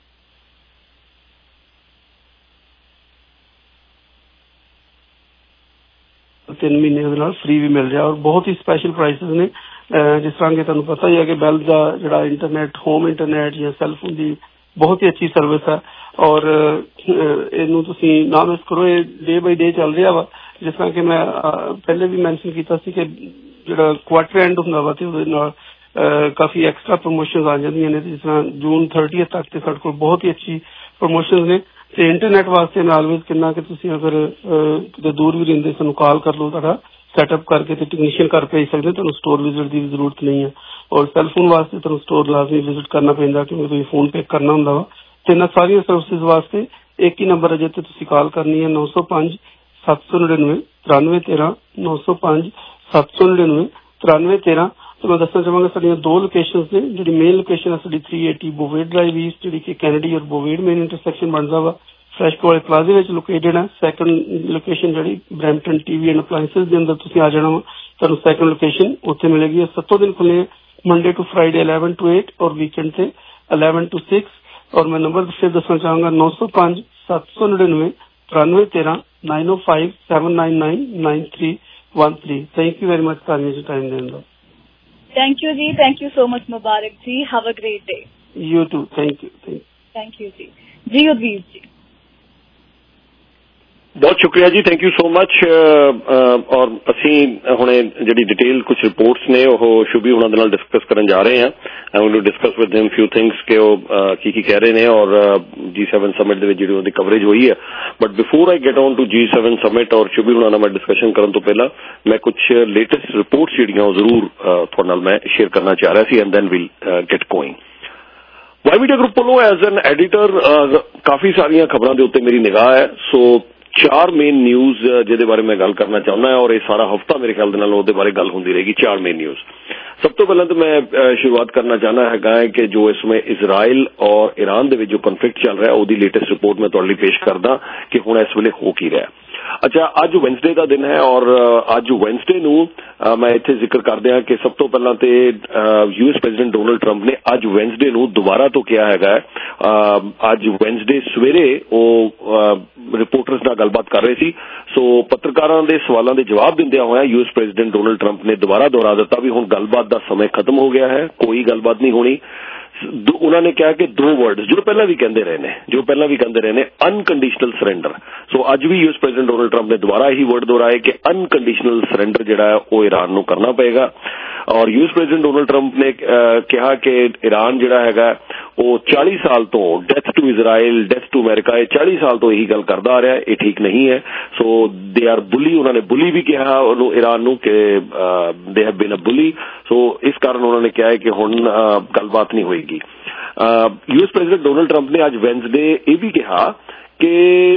ਤਿੰਨ ਮਹੀਨੇ ਉਹਦੇ ਨਾਲ ਫ੍ਰੀ ਵੀ ਮਿਲ ਰਿਹਾ, ਔਰ ਬਹੁਤ ਹੀ ਸਪੈਸ਼ਲ ਪ੍ਰਾਈਸਿਸ ਨੇ। ਜਿਸ ਤਰ੍ਹਾਂ ਕਿ ਤੁਹਾਨੂੰ ਪਤਾ ਹੀ ਹੈ ਕਿ ਬੈਲ ਦਾ ਜਿਹੜਾ ਇੰਟਰਨੈਟ ਹੋਮ ਇੰਟਰਨੈਟ ਜਾਂ ਸੈਲਫੋਨ ਦੀ ਬਹੁਤ ਹੀ ਅੱਛੀ ਸਰਵਿਸ ਹੈ, ਔਰ ਇਹਨੂੰ ਤੁਸੀਂ ਨਾ ਮਿਸ ਕਰੋ, ਇਹ ਡੇ ਬਾਈ ਡੇ ਚੱਲ ਰਿਹਾ ਵਾ। ਜਿਸ ਤਰ੍ਹਾਂ ਕਿ ਮੈਂ ਪਹਿਲੇ ਵੀ ਮੈਂਸ਼ਨ ਕੀਤਾ ਸੀ ਕਿ ਜਿਹੜਾ ਕੁਆਟਰ ਐਂਡ ਹੁੰਦਾ ਵਾ ਤੇ ਉਹਦੇ ਨਾਲ ਕਾਫੀ ਐਕਸਟਰਾ ਪ੍ਰਮੋਸ਼ਨ ਆ ਜਾਂਦੀਆਂ ਨੇ। ਜਿਸ ਤਰ੍ਹਾਂ ਜੂਨ ਥਰਟੀ ਤੱਕ ਤੇ ਸਾਡੇ ਕੋਲ ਬਹੁਤ ਹੀ ਅੱਛੀ ਪ੍ਰਮੋਸ਼ਨ ਨੇ। ਤੇ ਇੰਟਰਨੈਟ ਵਾਸਤੇ ਮੈਂ ਆਲਵੇਜ਼ ਕਹਿੰਦਾ ਕਿ ਤੁਸੀਂ ਅਗਰ ਕਿਤੇ ਦੂਰ ਵੀ ਰਹਿੰਦੇ ਸਾਨੂੰ ਕਾਲ ਕਰ ਲਓ, ਤੁਹਾਡਾ ਸੈਟਅਪ ਕਰਕੇ ਤੇ ਟੈਕਨੀਸ਼ੀਅਨ ਘਰ ਭੇਜ ਸਕਦੇ, ਤੁਹਾਨੂੰ ਸਟੋਰ ਵਿਜ਼ਿਟ ਦੀ ਜ਼ਰੂਰਤ ਨਹੀਂ ਹੈ। ਔਰ ਸੈਲਫੋਨ ਵਾਸਤੇ ਤੁਹਾਨੂੰ ਸਟੋਰ ਲਾਜ਼ਮੀ ਵਿਜ਼ਿਟ ਕਰਨਾ ਪੈਂਦਾ ਕਿਉਂਕਿ ਤੁਸੀਂ ਫੋਨ ਪੇ ਕਰਨਾ ਹੁੰਦਾ ਵਾ। ਤੇ ਇਹਨਾਂ ਸਾਰੀਆਂ ਸਰਵਿਸਿਜ਼ ਵਾਸਤੇ ਇੱਕ ਹੀ ਨੰਬਰ ਹੈ ਜਿੱਥੇ ਤੁਸੀਂ ਕਾਲ ਕਰਨੀ ਹੈ, ਨੌ ਸੌ ਪੰਜ ਸੱਤ ਸੌ ਨੜਿਨਵੇਂ ਤਰਾਨਵੇਂ ਤੇਰਾਂ ਨੌ ਸੌ ਪੰਜ ਸੱਤ ਸੌ ਨੜਿਨਵੇਂ ਤਰਾਨਵੇਂ ਤੇਰਾਂ। ਤੇ ਮੈਂ ਦੱਸਣਾ ਚਾਹਾਂਗਾ ਸਾਡੀਆਂ ਦੋ ਲੋਕੇਸ਼ਨਸ ਨੇ। ਜਿਹੜੀ ਮੇਨ ਲੋਕੇਸ਼ਨ ਹੈ ਸਾਡੀ three eighty Bovaird drive east, ਜਿਹੜੀ ਕਿ ਕੈਨੇਡੀ ਔਰ ਬੋਵੇਡ ਮੇਨ ਇੰਟਰਸੈਕਸ਼ਨ ਬਣਦਾ ਵਾ, ਫਰੈਸ਼ਕੋ ਵਾਲੇ ਪਲਾਜ਼ੇ ਵਿੱਚ ਲੋਕੇਟਡ ਹੈ। ਸੈਕੰਡ ਲੋਕੇਸ਼ਨ ਜਿਹੜੀ ਬਰੈਂਪਟਨ ਟੀਵੀ ਐਂਡ ਅਪਲਾਇੰਸਿਸ ਦੇ ਅੰਦਰ ਤੁਸੀਂ ਆ ਜਾਣਾ ਵਾ, ਤੁਹਾਨੂੰ ਸੈਕੰਡ ਲੋਕੇਸ਼ਨ ਉੱਥੇ ਮਿਲੇਗੀ। ਸੱਤੋਂ ਦਿਨ ਖੁੱਲੇ Monday to Friday eleven to eight ਔਰ ਵੀਕਐਂਡ ਤੇ ਇਲੈਵਨ ਟੂ ਸਿਕਸ। ਔਰ ਮੈਂ ਨੰਬਰ ਫਿਰ ਦੱਸਣਾ ਚਾਹਾਂਗਾ ਨੌ ਸੌ ਪੰਜ ਸੱਤ ਸੌ ਨੜਿਨਵੇਂ ਤਰਾਨਵੇਂ ਤੇਰਾਂ nine O five seven nine nine nine three one three. Thank you very much Tania ji time देने का। थैंक यू जी, thank you so much Mubarak ji, have a great day. You too, thank you thank you जी। जी उद्वीर जी बहुत शुक्रिया जी, thank you so much. और ਅਸੀਂ ਹੁਣੇ ਜਿਹੜੀ ਡਿਟੇਲ ਕੁਝ ਰਿਪੋਰਟਸ ਨੇ ਉਹ ਸ਼ੁਭੀ ਉਹਨਾਂ ਦੇ ਨਾਲ ਡਿਸਕਸ ਕਰਨ ਜਾ ਰਹੇ ਹਾਂ। I want to discuss with him few things ਕਿ ਉਹ ਕੀ ਕੀ ਕਹਿ ਰਹੇ ਨੇ ਔਰ ਜੀ ਸੈਵਨ ਸਮਿਟ ਦੇ ਵਿੱਚ ਜਿਹੜੀ ਉਹਦੀ ਕਵਰੇਜ ਹੋਈ ਹੈ। But before I get on to G seven summit ਔਰ ਸ਼ੁਭੀ ਉਹਨਾਂ ਨਾਲ ਮੈਂ ਡਿਸਕਸ਼ਨ ਕਰਨ ਤੋਂ ਪਹਿਲਾਂ ਮੈਂ ਕੁਝ ਲੇਟੈਸਟ ਰਿਪੋਰਟਸ ਜਿਹੜੀਆਂ ਉਹ ਜ਼ਰੂਰ ਤੁਹਾਡੇ ਨਾਲ ਮੈਂ ਸ਼ੇਅਰ ਕਰਨਾ ਚਾਹ ਰਿਹਾ ਸੀ and then will get going. Y media group ਵੱਲੋਂ ਐਜ਼ ਐਨ ਐਡੀਟਰ ਕਾਫੀ ਸਾਰੀਆਂ ਖਬਰਾਂ ਦੇ ਉੱਤੇ ਮੇਰੀ ਨਿਗਾਹ ਹੈ। ਸੋ ਚਾਰ ਮੇਨ ਨਿਊਜ਼ ਜਿਹਦੇ ਬਾਰੇ ਮੈਂ ਗੱਲ ਕਰਨਾ ਚਾਹੁੰਦਾ ਔਰ ਇਹ ਸਾਰਾ ਹਫਤਾ ਮੇਰੇ ਖਿਆਲ ਦੇ ਨਾਲ ਉਹਦੇ ਬਾਰੇ ਗੱਲ ਹੁੰਦੀ ਰਹੇਗੀ। ਚਾਰ ਮੇਨ ਨਿਊਜ਼। ਸਭ ਤੋਂ ਪਹਿਲਾਂ ਤਾਂ ਮੈਂ ਸ਼ੁਰੂਆਤ ਕਰਨਾ ਚਾਹੁੰਦਾ ਹੈਗਾ ਹੈ ਕਿ ਜੋ ਇਸ ਸਮੇਂ ਇਜ਼ਰਾਈਲ ਔਰ ਈਰਾਨ ਦੇ ਵਿੱਚ ਜੋ ਕਨਫਲਿਕਟ ਚੱਲ ਰਿਹਾ ਉਹਦੀ ਲੇਟੈਸਟ ਰਿਪੋਰਟ ਮੈਂ ਤੁਹਾਡੇ ਲਈ ਪੇਸ਼ ਕਰਦਾ ਕਿ ਹੁਣ ਇਸ ਵੇਲੇ ਹੋ ਕੀ ਰਿਹਾ। ਅੱਛਾ, ਅੱਜ ਵੈਨਸਡੇ ਦਾ ਦਿਨ ਹੈ ਔਰ ਅੱਜ ਵੈਨਸਡੇ ਨੂੰ ਮੈਂ ਇੱਥੇ ਜ਼ਿਕਰ ਕਰਦੇ ਹਾਂ ਕਿ ਸਭ ਤੋਂ ਪਹਿਲਾਂ ਤੇ U S president Donald Trump ਨੇ ਅੱਜ ਵੈਨਸਡੇ ਨੂੰ ਦੁਬਾਰਾ ਤੋਂ ਕਿਹਾ ਹੈਗਾ। ਅੱਜ ਵੈਨਸਡੇ ਸਵੇਰੇ ਉਹ ਰਿਪੋਰਟਰਸ ਨਾਲ ਗੱਲਬਾਤ ਕਰ ਰਹੇ ਸੀ। ਸੋ ਪੱਤਰਕਾਰਾਂ ਦੇ ਸਵਾਲਾਂ ਦੇ ਜਵਾਬ ਦਿੰਦਿਆਂ ਹੋਇਆ U S president Donald Trump ਨੇ ਦੁਬਾਰਾ ਦੁਹਰਾ ਦਿੱਤਾ ਵੀ ਹੁਣ ਗੱਲਬਾਤ ਦਾ ਸਮੇਂ ਖਤਮ ਹੋ ਗਿਆ ਹੈ, ਕੋਈ ਗੱਲਬਾਤ ਨਹੀਂ ਹੋਣੀ। ਉਹਨਾਂ ਨੇ ਕਿਹਾ ਕਿ ਦੋ ਵਰਡਸ ਜੋ ਪਹਿਲਾਂ ਵੀ ਕਹਿੰਦੇ ਰਹੇ ਨੇ ਜੋ ਪਹਿਲਾਂ ਵੀ ਕਹਿੰਦੇ ਰਹੇ ਨੇ ਅਨਕੰਡੀਸ਼ਨਲ ਸਰੈਂਡਰ। ਸੋ ਅੱਜ ਵੀ U S president Donald Trump ਨੇ ਦੁਬਾਰਾ ਇਹੀ ਵਰਡ ਦੁਹਰਾਏ ਕਿ ਅਨਕੰਡੀਸ਼ਨਲ ਸਰੈਂਡਰ ਜਿਹੜਾ ਉਹ ਈਰਾਨ ਨੂੰ ਕਰਨਾ ਪਏਗਾ। ਔਰ U S president Donald Trump ਨੇ ਕਿਹਾ ਕਿ ਈਰਾਨ ਜਿਹੜਾ ਹੈਗਾ ਉਹ ਚਾਲੀ ਸਾਲ ਤੋਂ death to Israel, death to America, ਇਹ ਚਾਲੀ ਸਾਲ ਤੋਂ ਇਹੀ ਗੱਲ ਕਰਦਾ ਆ ਰਿਹਾ, ਇਹ ਠੀਕ ਨਹੀਂ ਹੈ। ਸੋ ਦੇ ਆਰ ਬੁਲੀ, ਉਹਨਾਂ ਨੇ ਬੁਲੀ ਵੀ ਕਿਹਾ ਉਹਨੂੰ ਇਰਾਨ ਨੂੰ ਕਿ they have been a bully. ਸੋ ਇਸ ਕਾਰਨ ਉਹਨਾਂ ਨੇ ਕਿਹਾ ਹੈ ਕਿ ਹੁਣ ਗੱਲਬਾਤ ਨਹੀਂ ਹੋਏਗੀ। U S president Donald Trump ਨੇ ਅੱਜ ਵੈਨਸਡੇ ਇਹ ਵੀ ਕਿਹਾ ਕਿ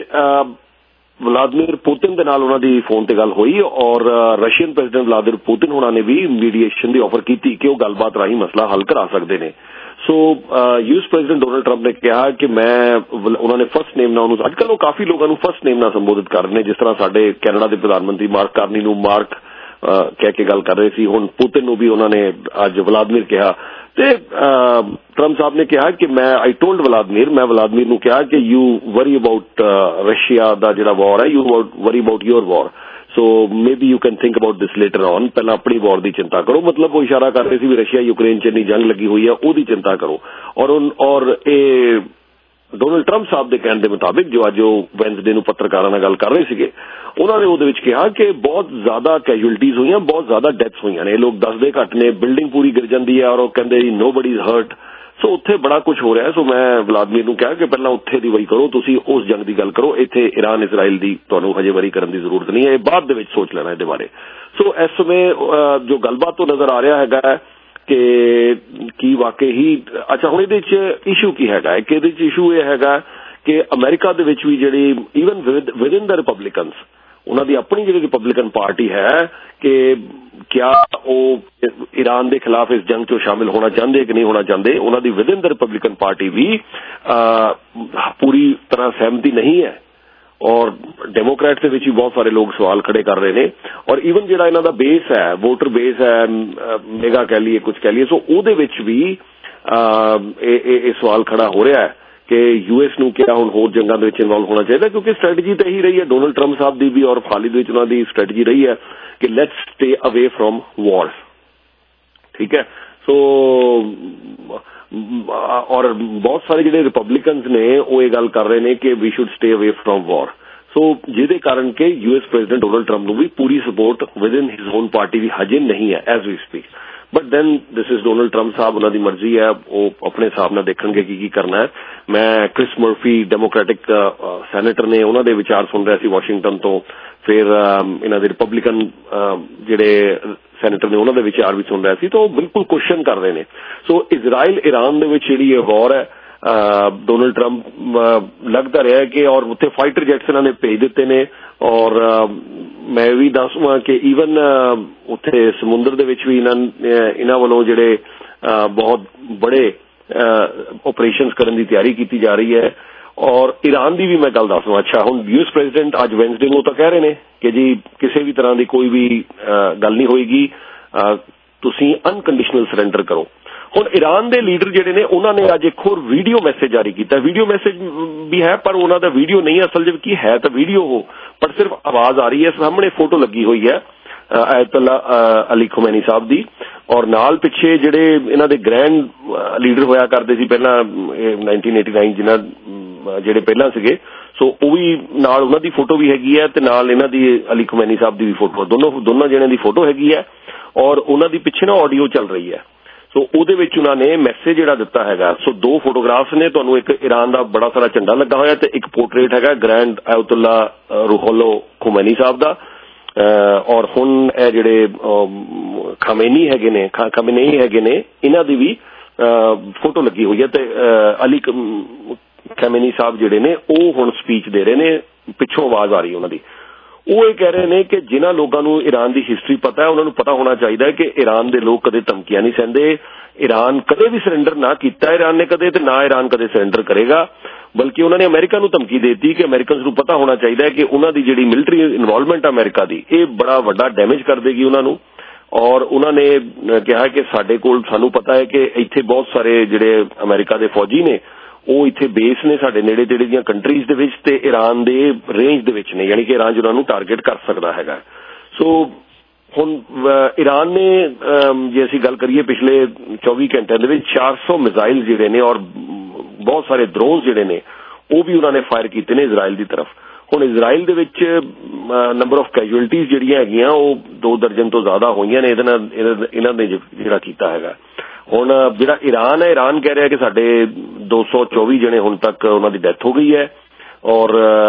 ਵਲਾਦੀਮੀਰ ਪੁਤਿਨ ਦੇ ਨਾਲ ਉਹਨਾਂ ਦੀ ਫੋਨ ਤੇ ਗੱਲ ਹੋਈ ਔਰ ਰਸ਼ੀਅਨ ਪ੍ਰੈਜ਼ੀਡੈਂਟ ਵਲਾਦੀਮੀਰ ਪੁਤਿਨ ਹੋਣਾ ਨੇ ਵੀ ਮੀਡੀਏਸ਼ਨ ਦੀ ਆਫਰ ਕੀਤੀ ਕਿ ਉਹ ਗੱਲਬਾਤ ਰਾਹੀਂ ਮਸਲਾ ਹੱਲ ਕਰਾ ਸਕਦੇ ਨੇ। So U S president Donald Trump ਨੇ ਕਿਹਾ ਕਿ ਮੈਂ, ਉਹਨਾਂ ਨੇ ਫਸਟ ਨੇਮ ਨਾਲ ਉਹਨੂੰ, ਅੱਜ ਕੱਲ੍ਹ ਉਹ ਕਾਫੀ ਲੋਕਾਂ ਨੂੰ ਫਸਟ ਨੇਮ ਨਾਲ ਸੰਬੋਧਿਤ ਕਰ ਰਹੇ ਨੇ, ਜਿਸ ਤਰ੍ਹਾਂ ਸਾਡੇ ਕੈਨੇਡਾ ਦੇ ਪ੍ਰਧਾਨ ਮੰਤਰੀ ਮਾਰਕ ਕਾਰਨੀ ਨੂੰ ਮਾਰਕ ਕਹਿ ਕੇ ਗੱਲ ਕਰ ਰਹੇ ਸੀ, ਹੁਣ ਪੁਤਿਨ ਨੂੰ ਵੀ ਉਹਨਾਂ ਨੇ ਅੱਜ ਵਲਾਦੀਮੀਰ ਕਿਹਾ। ਤੇ ਟਰੰਪ ਸਾਹਿਬ ਨੇ ਕਿਹਾ ਕਿ ਮੈਂ ਆਈ ਟੋਲਡ ਵਲਾਦੀਮੀਰ, ਮੈਂ ਵਲਾਦੀਮੀਰ ਨੂੰ ਕਿਹਾ ਕਿ ਯੂ ਵਰੀ ਅਬਾਊਟ ਰਸ਼ੀਆ ਦਾ ਜਿਹੜਾ ਵਾਰ ਹੈ, you worry about your war, so maybe you can think about this later on, ਪਹਿਲਾਂ ਆਪਣੀ ਵਾਰ ਦੀ ਚਿੰਤਾ ਕਰੋ। ਮਤਲਬ ਉਹ ਇਸ਼ਾਰਾ ਕਰ ਰਹੇ ਸੀ ਵੀ ਰਸ਼ੀਆ ਯੂਕਰੇਨ ਚ ਇੰਨੀ ਜੰਗ ਲੱਗੀ ਹੋਈ ਹੈ, ਉਹਦੀ ਚਿੰਤਾ ਕਰੋ। ਔਰ ਔਰ ਇਹ ਡੋਨਲਡ ਟਰੰਪ ਸਾਹਿਬ ਦੇ ਕਹਿਣ ਦੇ ਮੁਤਾਬਿਕ ਜੋ ਅੱਜ ਉਹ ਵੈਨਸਡੇ ਨੂੰ ਪੱਤਰਕਾਰਾਂ ਨਾਲ ਗੱਲ ਕਰ ਰਹੇ ਸੀਗੇ, ਉਹਨਾਂ ਨੇ ਉਹਦੇ ਵਿੱਚ ਕਿਹਾ ਕਿ ਬਹੁਤ ਜ਼ਿਆਦਾ ਕੈਜੁਅਲਟੀਜ਼ ਹੋਈਆਂ, ਬਹੁਤ ਜ਼ਿਆਦਾ ਡੈਥਸ ਹੋਈਆਂ ਨੇ, ਇਹ ਲੋਕ ਦੱਸਦੇ ਘੱਟ ਨੇ, ਬਿਲਡਿੰਗ ਪੂਰੀ ਗਿਰ ਜਾਂਦੀ ਹੈ ਔਰ ਉਹ ਕਹਿੰਦੇ ਨੋਬਡੀ ਇਜ਼ ਹਰਟ। ਸੋ ਉੱਥੇ ਬੜਾ ਕੁਝ ਹੋ ਰਿਹਾ। ਸੋ ਮੈਂ ਵਲਾਦੀਮੀਰ ਨੂੰ ਕਿਹਾ ਕਿ ਪਹਿਲਾਂ ਉੱਥੇ ਦੀ ਵਰੀ ਕਰੋ, ਤੁਸੀਂ ਉਸ ਜੰਗ ਦੀ ਗੱਲ ਕਰੋ, ਇੱਥੇ ਇਰਾਨ ਇਜ਼ਰਾਈਲ ਦੀ ਤੁਹਾਨੂੰ ਹਜੇ ਵਰੀ ਕਰਨ ਦੀ ਜ਼ਰੂਰਤ ਨਹੀਂ ਹੈ, ਇਹ ਬਾਅਦ ਦੇ ਵਿੱਚ ਸੋਚ ਲੈਣਾ ਇਹਦੇ ਬਾਰੇ। ਸੋ ਇਸ ਸਮੇਂ ਜੋ ਗੱਲਬਾਤ ਤੋਂ ਨਜ਼ਰ ਆ ਰਿਹਾ ਹੈਗਾ ਕਿ ਕੀ ਵਾਕਈ ਹੀ, ਅੱਛਾ ਹੁਣ ਇਹਦੇ ਚ ਇਸ਼ੂ ਕੀ ਹੈਗਾ ਕਿ ਇਹਦੇ ਚ ਇਸ਼ੂ ਇਹ ਹੈਗਾ ਕਿ ਅਮਰੀਕਾ ਦੇ ਵਿੱਚ ਵੀ ਜਿਹੜੀ even within the Republicans, ਉਹਨਾਂ ਦੀ ਆਪਣੀ ਜਿਹੜੀ ਰਿਪਬਲਿਕਨ ਪਾਰਟੀ ਹੈ, ਕਿ ਕਿਆ ਉਹ ਈਰਾਨ ਦੇ ਖਿਲਾਫ ਇਸ ਜੰਗ ਚੋਂ ਸ਼ਾਮਿਲ ਹੋਣਾ ਚਾਹੁੰਦੇ ਕਿ ਨਹੀਂ ਹੋਣਾ ਚਾਹੁੰਦੇ, ਉਹਨਾਂ ਦੀ within the Republican party ਵੀ ਪੂਰੀ ਤਰ੍ਹਾਂ ਸਹਿਮਤੀ ਨਹੀਂ ਹੈ। ਔਰ ਡੈਮੋਕ੍ਰੈਟ ਦੇ ਵਿੱਚ ਵੀ ਬਹੁਤ ਸਾਰੇ ਲੋਕ ਸਵਾਲ ਖੜੇ ਕਰ ਰਹੇ ਨੇ। ਔਰ ਈਵਨ ਜਿਹੜਾ ਇਹਨਾਂ ਦਾ ਬੇਸ ਹੈ, ਵੋਟਰ ਬੇਸ ਹੈ, ਮੇਗਾ ਕਹਿ ਲਈਏ ਕੁਝ ਕਹਿ ਲਈਏ, ਸੋ ਉਹਦੇ ਵਿੱਚ ਵੀ ਇਹ ਸਵਾਲ ਖੜਾ ਹੋ ਰਿਹਾ ਹੈ ਕਿ ਯੂਐਸ ਨੂੰ ਕਿਹਾ ਹੁਣ ਹੋਰ ਜੰਗਾਂ ਦੇ ਵਿੱਚ ਇਨਵੋਲਵ ਹੋਣਾ ਚਾਹੀਦਾ, ਕਿਉਂਕਿ ਸਟ੍ਰੈਟਜੀ ਤਾਂ ਇਹੀ ਰਹੀ ਹੈ ਡੋਨਲਡ ਟਰੰਪ ਸਾਹਿਬ ਦੀ ਵੀ ਔਰ ਹਾਲ ਹੀ ਦੇ ਵਿੱਚ ਉਹਨਾਂ ਦੀ ਸਟ੍ਰੈਟਜੀ ਰਹੀ ਹੈ ਕਿ let's stay away from wars. ਠੀਕ ਹੈ। ਸੋ ਔਰ ਬਹੁਤ ਸਾਰੇ ਜਿਹੜੇ ਰਿਪਬਲਿਕਨਸ ਨੇ ਉਹ ਇਹ ਗੱਲ ਕਰ ਰਹੇ ਨੇ ਕਿ we should stay away from war. So ਜਿਹਦੇ ਕਾਰਨ ਕਿ ਯੂਐਸ ਪ੍ਰੈਜ਼ੀਡੈਂਟ ਡੋਨਲਡ ਟਰੰਪ ਨੂੰ ਵੀ ਪੂਰੀ support within his own party ਵੀ ਹਜੇ ਨਹੀਂ ਹੈ as we speak. But then this is Donald Trump Sahib, ਉਹਨਾਂ ਦੀ ਮਰਜ਼ੀ ਹੈ, ਉਹ ਆਪਣੇ ਹਿਸਾਬ ਨਾਲ ਦੇਖਣਗੇ ਕੀ ਕੀ ਕਰਨਾ ਹੈ। ਮੈਂ ਕ੍ਰਿਸ ਮਰਫੀ ਡੈਮੋਕ੍ਰੈਟਿਕ ਸੈਨੇਟਰ ਨੇ, ਉਹਨਾਂ ਦੇ ਵਿਚਾਰ ਸੁਣ ਰਿਹਾ ਸੀ ਵਾਸ਼ਿੰਗਟਨ ਤੋਂ, ਫਿਰ ਇਹਨਾਂ ਦੇ ਰਿਪਬਲਿਕਨ ਜਿਹੜੇ ਸੈਨੇਟਰ ਨੇ ਉਹਨਾਂ ਦੇ ਵਿਚਾਰ ਵੀ ਸੁਣ ਰਿਹਾ ਸੀ, ਤਾਂ ਉਹ ਬਿਲਕੁਲ ਕੁਐਸਚਨ ਕਰ ਰਹੇ ਨੇ। ਸੋ ਇਜ਼ਰਾਈਲ ਇਰਾਨ ਦੇ ਵਿੱਚ ਜਿਹੜੀ ਇਹ ਵਾਰ ਹੈ, ਡੋਨਲਡ ਟਰੰਪ ਲੱਗਦਾ ਰਿਹਾ ਕਿ ਔਰ ਉੱਥੇ ਫਾਈਟਰ ਜੈਟਸ ਇਹਨਾਂ ਨੇ ਭੇਜ ਦਿੱਤੇ ਨੇ। ਔਰ ਮੈਂ ਵੀ ਦੱਸੂਆਂ ਕਿ ਈਵਨ ਉੱਥੇ ਸਮੁੰਦਰ ਦੇ ਵਿੱਚ ਵੀ ਇਹਨਾਂ ਇਹਨਾਂ ਵੱਲੋਂ ਜਿਹੜੇ ਬਹੁਤ ਬੜੇ ਆਪਰੇਸ਼ਨਸ ਕਰਨ ਦੀ ਤਿਆਰੀ ਕੀਤੀ ਜਾ ਰਹੀ ਹੈ। ਔਰ ਈਰਾਨ ਦੀ ਵੀ ਮੈਂ ਗੱਲ ਦੱਸੂਆਂ। ਅੱਛਾ ਹੁਣ ਯੂਐਸ ਪ੍ਰੈਜ਼ੀਡੈਂਟ ਅੱਜ ਵੈਨਸਡੇ ਨੂੰ ਤਾਂ ਕਹਿ ਰਹੇ ਨੇ ਕਿ ਜੀ ਕਿਸੇ ਵੀ ਤਰ੍ਹਾਂ ਦੀ ਕੋਈ ਵੀ ਗੱਲ ਨਹੀਂ ਹੋਏਗੀ, ਤੁਸੀਂ ਅਨਕੰਡੀਸ਼ਨਲ ਸਰੈਂਡਰ ਕਰੋ। ਹੁਣ ਈਰਾਨ ਦੇ ਲੀਡਰ ਜਿਹੜੇ ਨੇ ਉਹਨਾਂ ਨੇ ਅੱਜ ਇੱਕ ਹੋਰ ਵੀਡੀਓ ਮੈਸੇਜ ਜਾਰੀ ਕੀਤਾ। ਵੀਡੀਓ ਮੈਸੇਜ ਵੀ ਹੈ ਪਰ ਉਹਨਾਂ ਦਾ ਵੀਡੀਓ ਨਹੀਂ, ਅਸਲ ਵਿੱਚ ਕੀ ਹੈ ਤਾਂ ਵੀਡੀਓ ਉਹ, ਪਰ ਸਿਰਫ ਆਵਾਜ਼ ਆ ਰਹੀ ਹੈ। ਸਾਹਮਣੇ ਫੋਟੋ ਲੱਗੀ ਹੋਈ ਹੈ ਆਇਤੁੱਲਾ ਅਲੀ ਖਮੈਨੀ ਸਾਹਿਬ ਦੀ, ਔਰ ਨਾਲ ਪਿੱਛੇ ਜਿਹੜੇ ਇਹਨਾਂ ਦੇ ਗ੍ਰੈਂਡ ਲੀਡਰ ਹੋਇਆ ਕਰਦੇ ਸੀ ਪਹਿਲਾਂ ਨਾਈਨਟੀਨ ਏਟੀ ਨਾਈਨ ਜਿਹਨਾਂ ਜਿਹੜੇ ਪਹਿਲਾਂ ਸੀਗੇ, ਸੋ ਉਹ ਵੀ ਨਾਲ ਉਹਨਾਂ ਦੀ ਫੋਟੋ ਵੀ ਹੈਗੀ ਹੈ ਤੇ ਨਾਲ ਇਹਨਾਂ ਦੀ ਅਲੀ ਖਮੈਨੀ ਸਾਹਿਬ ਦੀ ਵੀ ਫੋਟੋ, ਦੋਨੋਂ ਦੋਨਾਂ ਜਣਿਆਂ ਦੀ ਫੋਟੋ ਹੈਗੀ ਹੈ। ਔਰ ਉਹਨਾਂ ਦੀ ਪਿੱਛੇ ਨਾ ਆਡੀਓ ਚੱਲ ਰਹੀ ਹੈ। ਸੋ ਉਹਦੇ ਵਿੱਚ ਉਹਨਾਂ ਨੇ ਮੈਸੇਜ ਜਿਹੜਾ ਦਿੱਤਾ ਹੈਗਾ, ਸੋ ਦੋ ਫੋਟੋਗ੍ਰਾਫਸ ਨੇ, ਤੁਹਾਨੂੰ ਇੱਕ ਈਰਾਨ ਦਾ ਬੜਾ ਸਾਰਾ ਝੰਡਾ ਲੱਗਾ ਹੋਇਆ ਤੇ ਇੱਕ ਪੋਰਟਰੇਟ ਹੈਗਾ ਗ੍ਰੈਂਡ ਆਇਤੁੱਲਾ ਰੂਹੁੱਲਾ ਖਮੈਨੀ ਸਾਹਿਬ ਦਾ। ਔਰ ਹੁਣ ਇਹ ਜਿਹੜੇ ਖਮੈਨੀ ਹੈਗੇ ਨੇ ਖਮੈਨੀ ਹੈਗੇ ਨੇ ਇਹਨਾਂ ਦੀ ਵੀ ਫੋਟੋ ਲੱਗੀ ਹੋਈ ਹੈ ਤੇ ਅਲੀ ਖਮੈਨੀ ਸਾਹਿਬ ਜਿਹੜੇ ਨੇ ਉਹ ਹੁਣ ਸਪੀਚ ਦੇ ਰਹੇ ਨੇ, ਪਿੱਛੋਂ ਆਵਾਜ਼ ਆ ਰਹੀ ਉਹਨਾਂ ਦੀ। ਉਹ ਇਹ ਕਹਿ ਰਹੇ ਨੇ ਕਿ ਜਿਨ੍ਹਾਂ ਲੋਕਾਂ ਨੂੰ ਈਰਾਨ ਦੀ ਹਿਸਟਰੀ ਪਤਾ ਹੈ ਉਹਨਾਂ ਨੂੰ ਪਤਾ ਹੋਣਾ ਚਾਹੀਦਾ ਹੈ ਕਿ ਈਰਾਨ ਦੇ ਲੋਕ ਕਦੇ ਧਮਕੀਆਂ ਨਹੀਂ ਸਹਿੰਦੇ। ਈਰਾਨ ਕਦੇ ਵੀ ਸਰੈਂਡਰ ਨਾ ਕੀਤਾ ਈਰਾਨ ਨੇ ਕਦੇ, ਤੇ ਨਾ ਈਰਾਨ ਕਦੇ ਸਰੈਂਡਰ ਕਰੇਗਾ। ਬਲਕਿ ਉਹਨਾਂ ਨੇ ਅਮਰੀਕਾ ਨੂੰ ਧਮਕੀ ਦੇ ਦਿੱਤੀ ਕਿ ਅਮਰੀਕਨਸ ਨੂੰ ਪਤਾ ਹੋਣਾ ਚਾਹੀਦਾ ਹੈ ਕਿ ਉਹਨਾਂ ਦੀ ਜਿਹੜੀ ਮਿਲਟਰੀ ਇਨਵੋਲਵਮੈਂਟ ਅਮਰੀਕਾ ਦੀ ਇਹ ਬੜਾ ਵੱਡਾ ਡੈਮੇਜ ਕਰ ਦੇਗੀ ਉਹਨਾਂ ਨੂੰ। ਔਰ ਉਹਨਾਂ ਨੇ ਕਿਹਾ ਕਿ ਸਾਡੇ ਕੋਲ ਸਾਨੂੰ ਪਤਾ ਹੈ ਕਿ ਇੱਥੇ ਬਹੁਤ ਸਾਰੇ ਜਿਹੜੇ ਅਮਰੀਕਾ ਦੇ ਫੌਜੀ ਨੇ ਉਹ ਇੱਥੇ ਬੇਸ ਨੇ ਸਾਡੇ ਨੇੜੇ ਤੇੜੇ ਦੀਆਂ ਕੰਟਰੀਜ਼ ਦੇ ਵਿੱਚ ਤੇ ਈਰਾਨ ਦੇ ਰੇਂਜ ਦੇ ਵਿੱਚ ਨੇ, ਯਾਨੀ ਕਿ ਈਰਾਨ ਜਿਹਨਾਂ ਨੂੰ ਟਾਰਗੇਟ ਕਰ ਸਕਦਾ ਹੈਗਾ। ਸੋ ਹੁਣ ਈਰਾਨ ਨੇ ਜੇ ਅਸੀਂ ਗੱਲ ਕਰੀਏ ਪਿਛਲੇ ਚੌਵੀ ਘੰਟਿਆਂ ਦੇ ਵਿੱਚ ਚਾਰ ਸੌ ਮਿਜ਼ਾਈਲ ਜਿਹੜੇ ਨੇ ਔਰ ਬਹੁਤ ਸਾਰੇ ਡਰੋਨ ਜਿਹੜੇ ਨੇ ਉਹ ਵੀ ਉਹਨਾਂ ਨੇ ਫਾਇਰ ਕੀਤੇ ਨੇ ਇਜ਼ਰਾਈਲ ਦੀ ਤਰਫ। ਹੁਣ ਇਜ਼ਰਾਈਲ ਦੇ ਵਿੱਚ ਨੰਬਰ ਆਫ ਕੈਜੁਅਲਟੀਜ਼ ਜਿਹੜੀਆਂ ਹੈਗੀਆਂ ਉਹ ਦੋ ਦਰਜਨ ਤੋਂ ਜ਼ਿਆਦਾ ਹੋਈਆਂ ਨੇ ਇਹਦੇ ਨਾਲ ਇਹਨਾਂ ਨੇ ਜਿਹੜਾ ਕੀਤਾ ਹੈਗਾ। ਹੁਣ ਜਿਹੜਾ ईरान है, ईरान कह रहा है कि साढ़े दो सौ चौबी जने हुण तक उन्होंने डेथ हो गई है और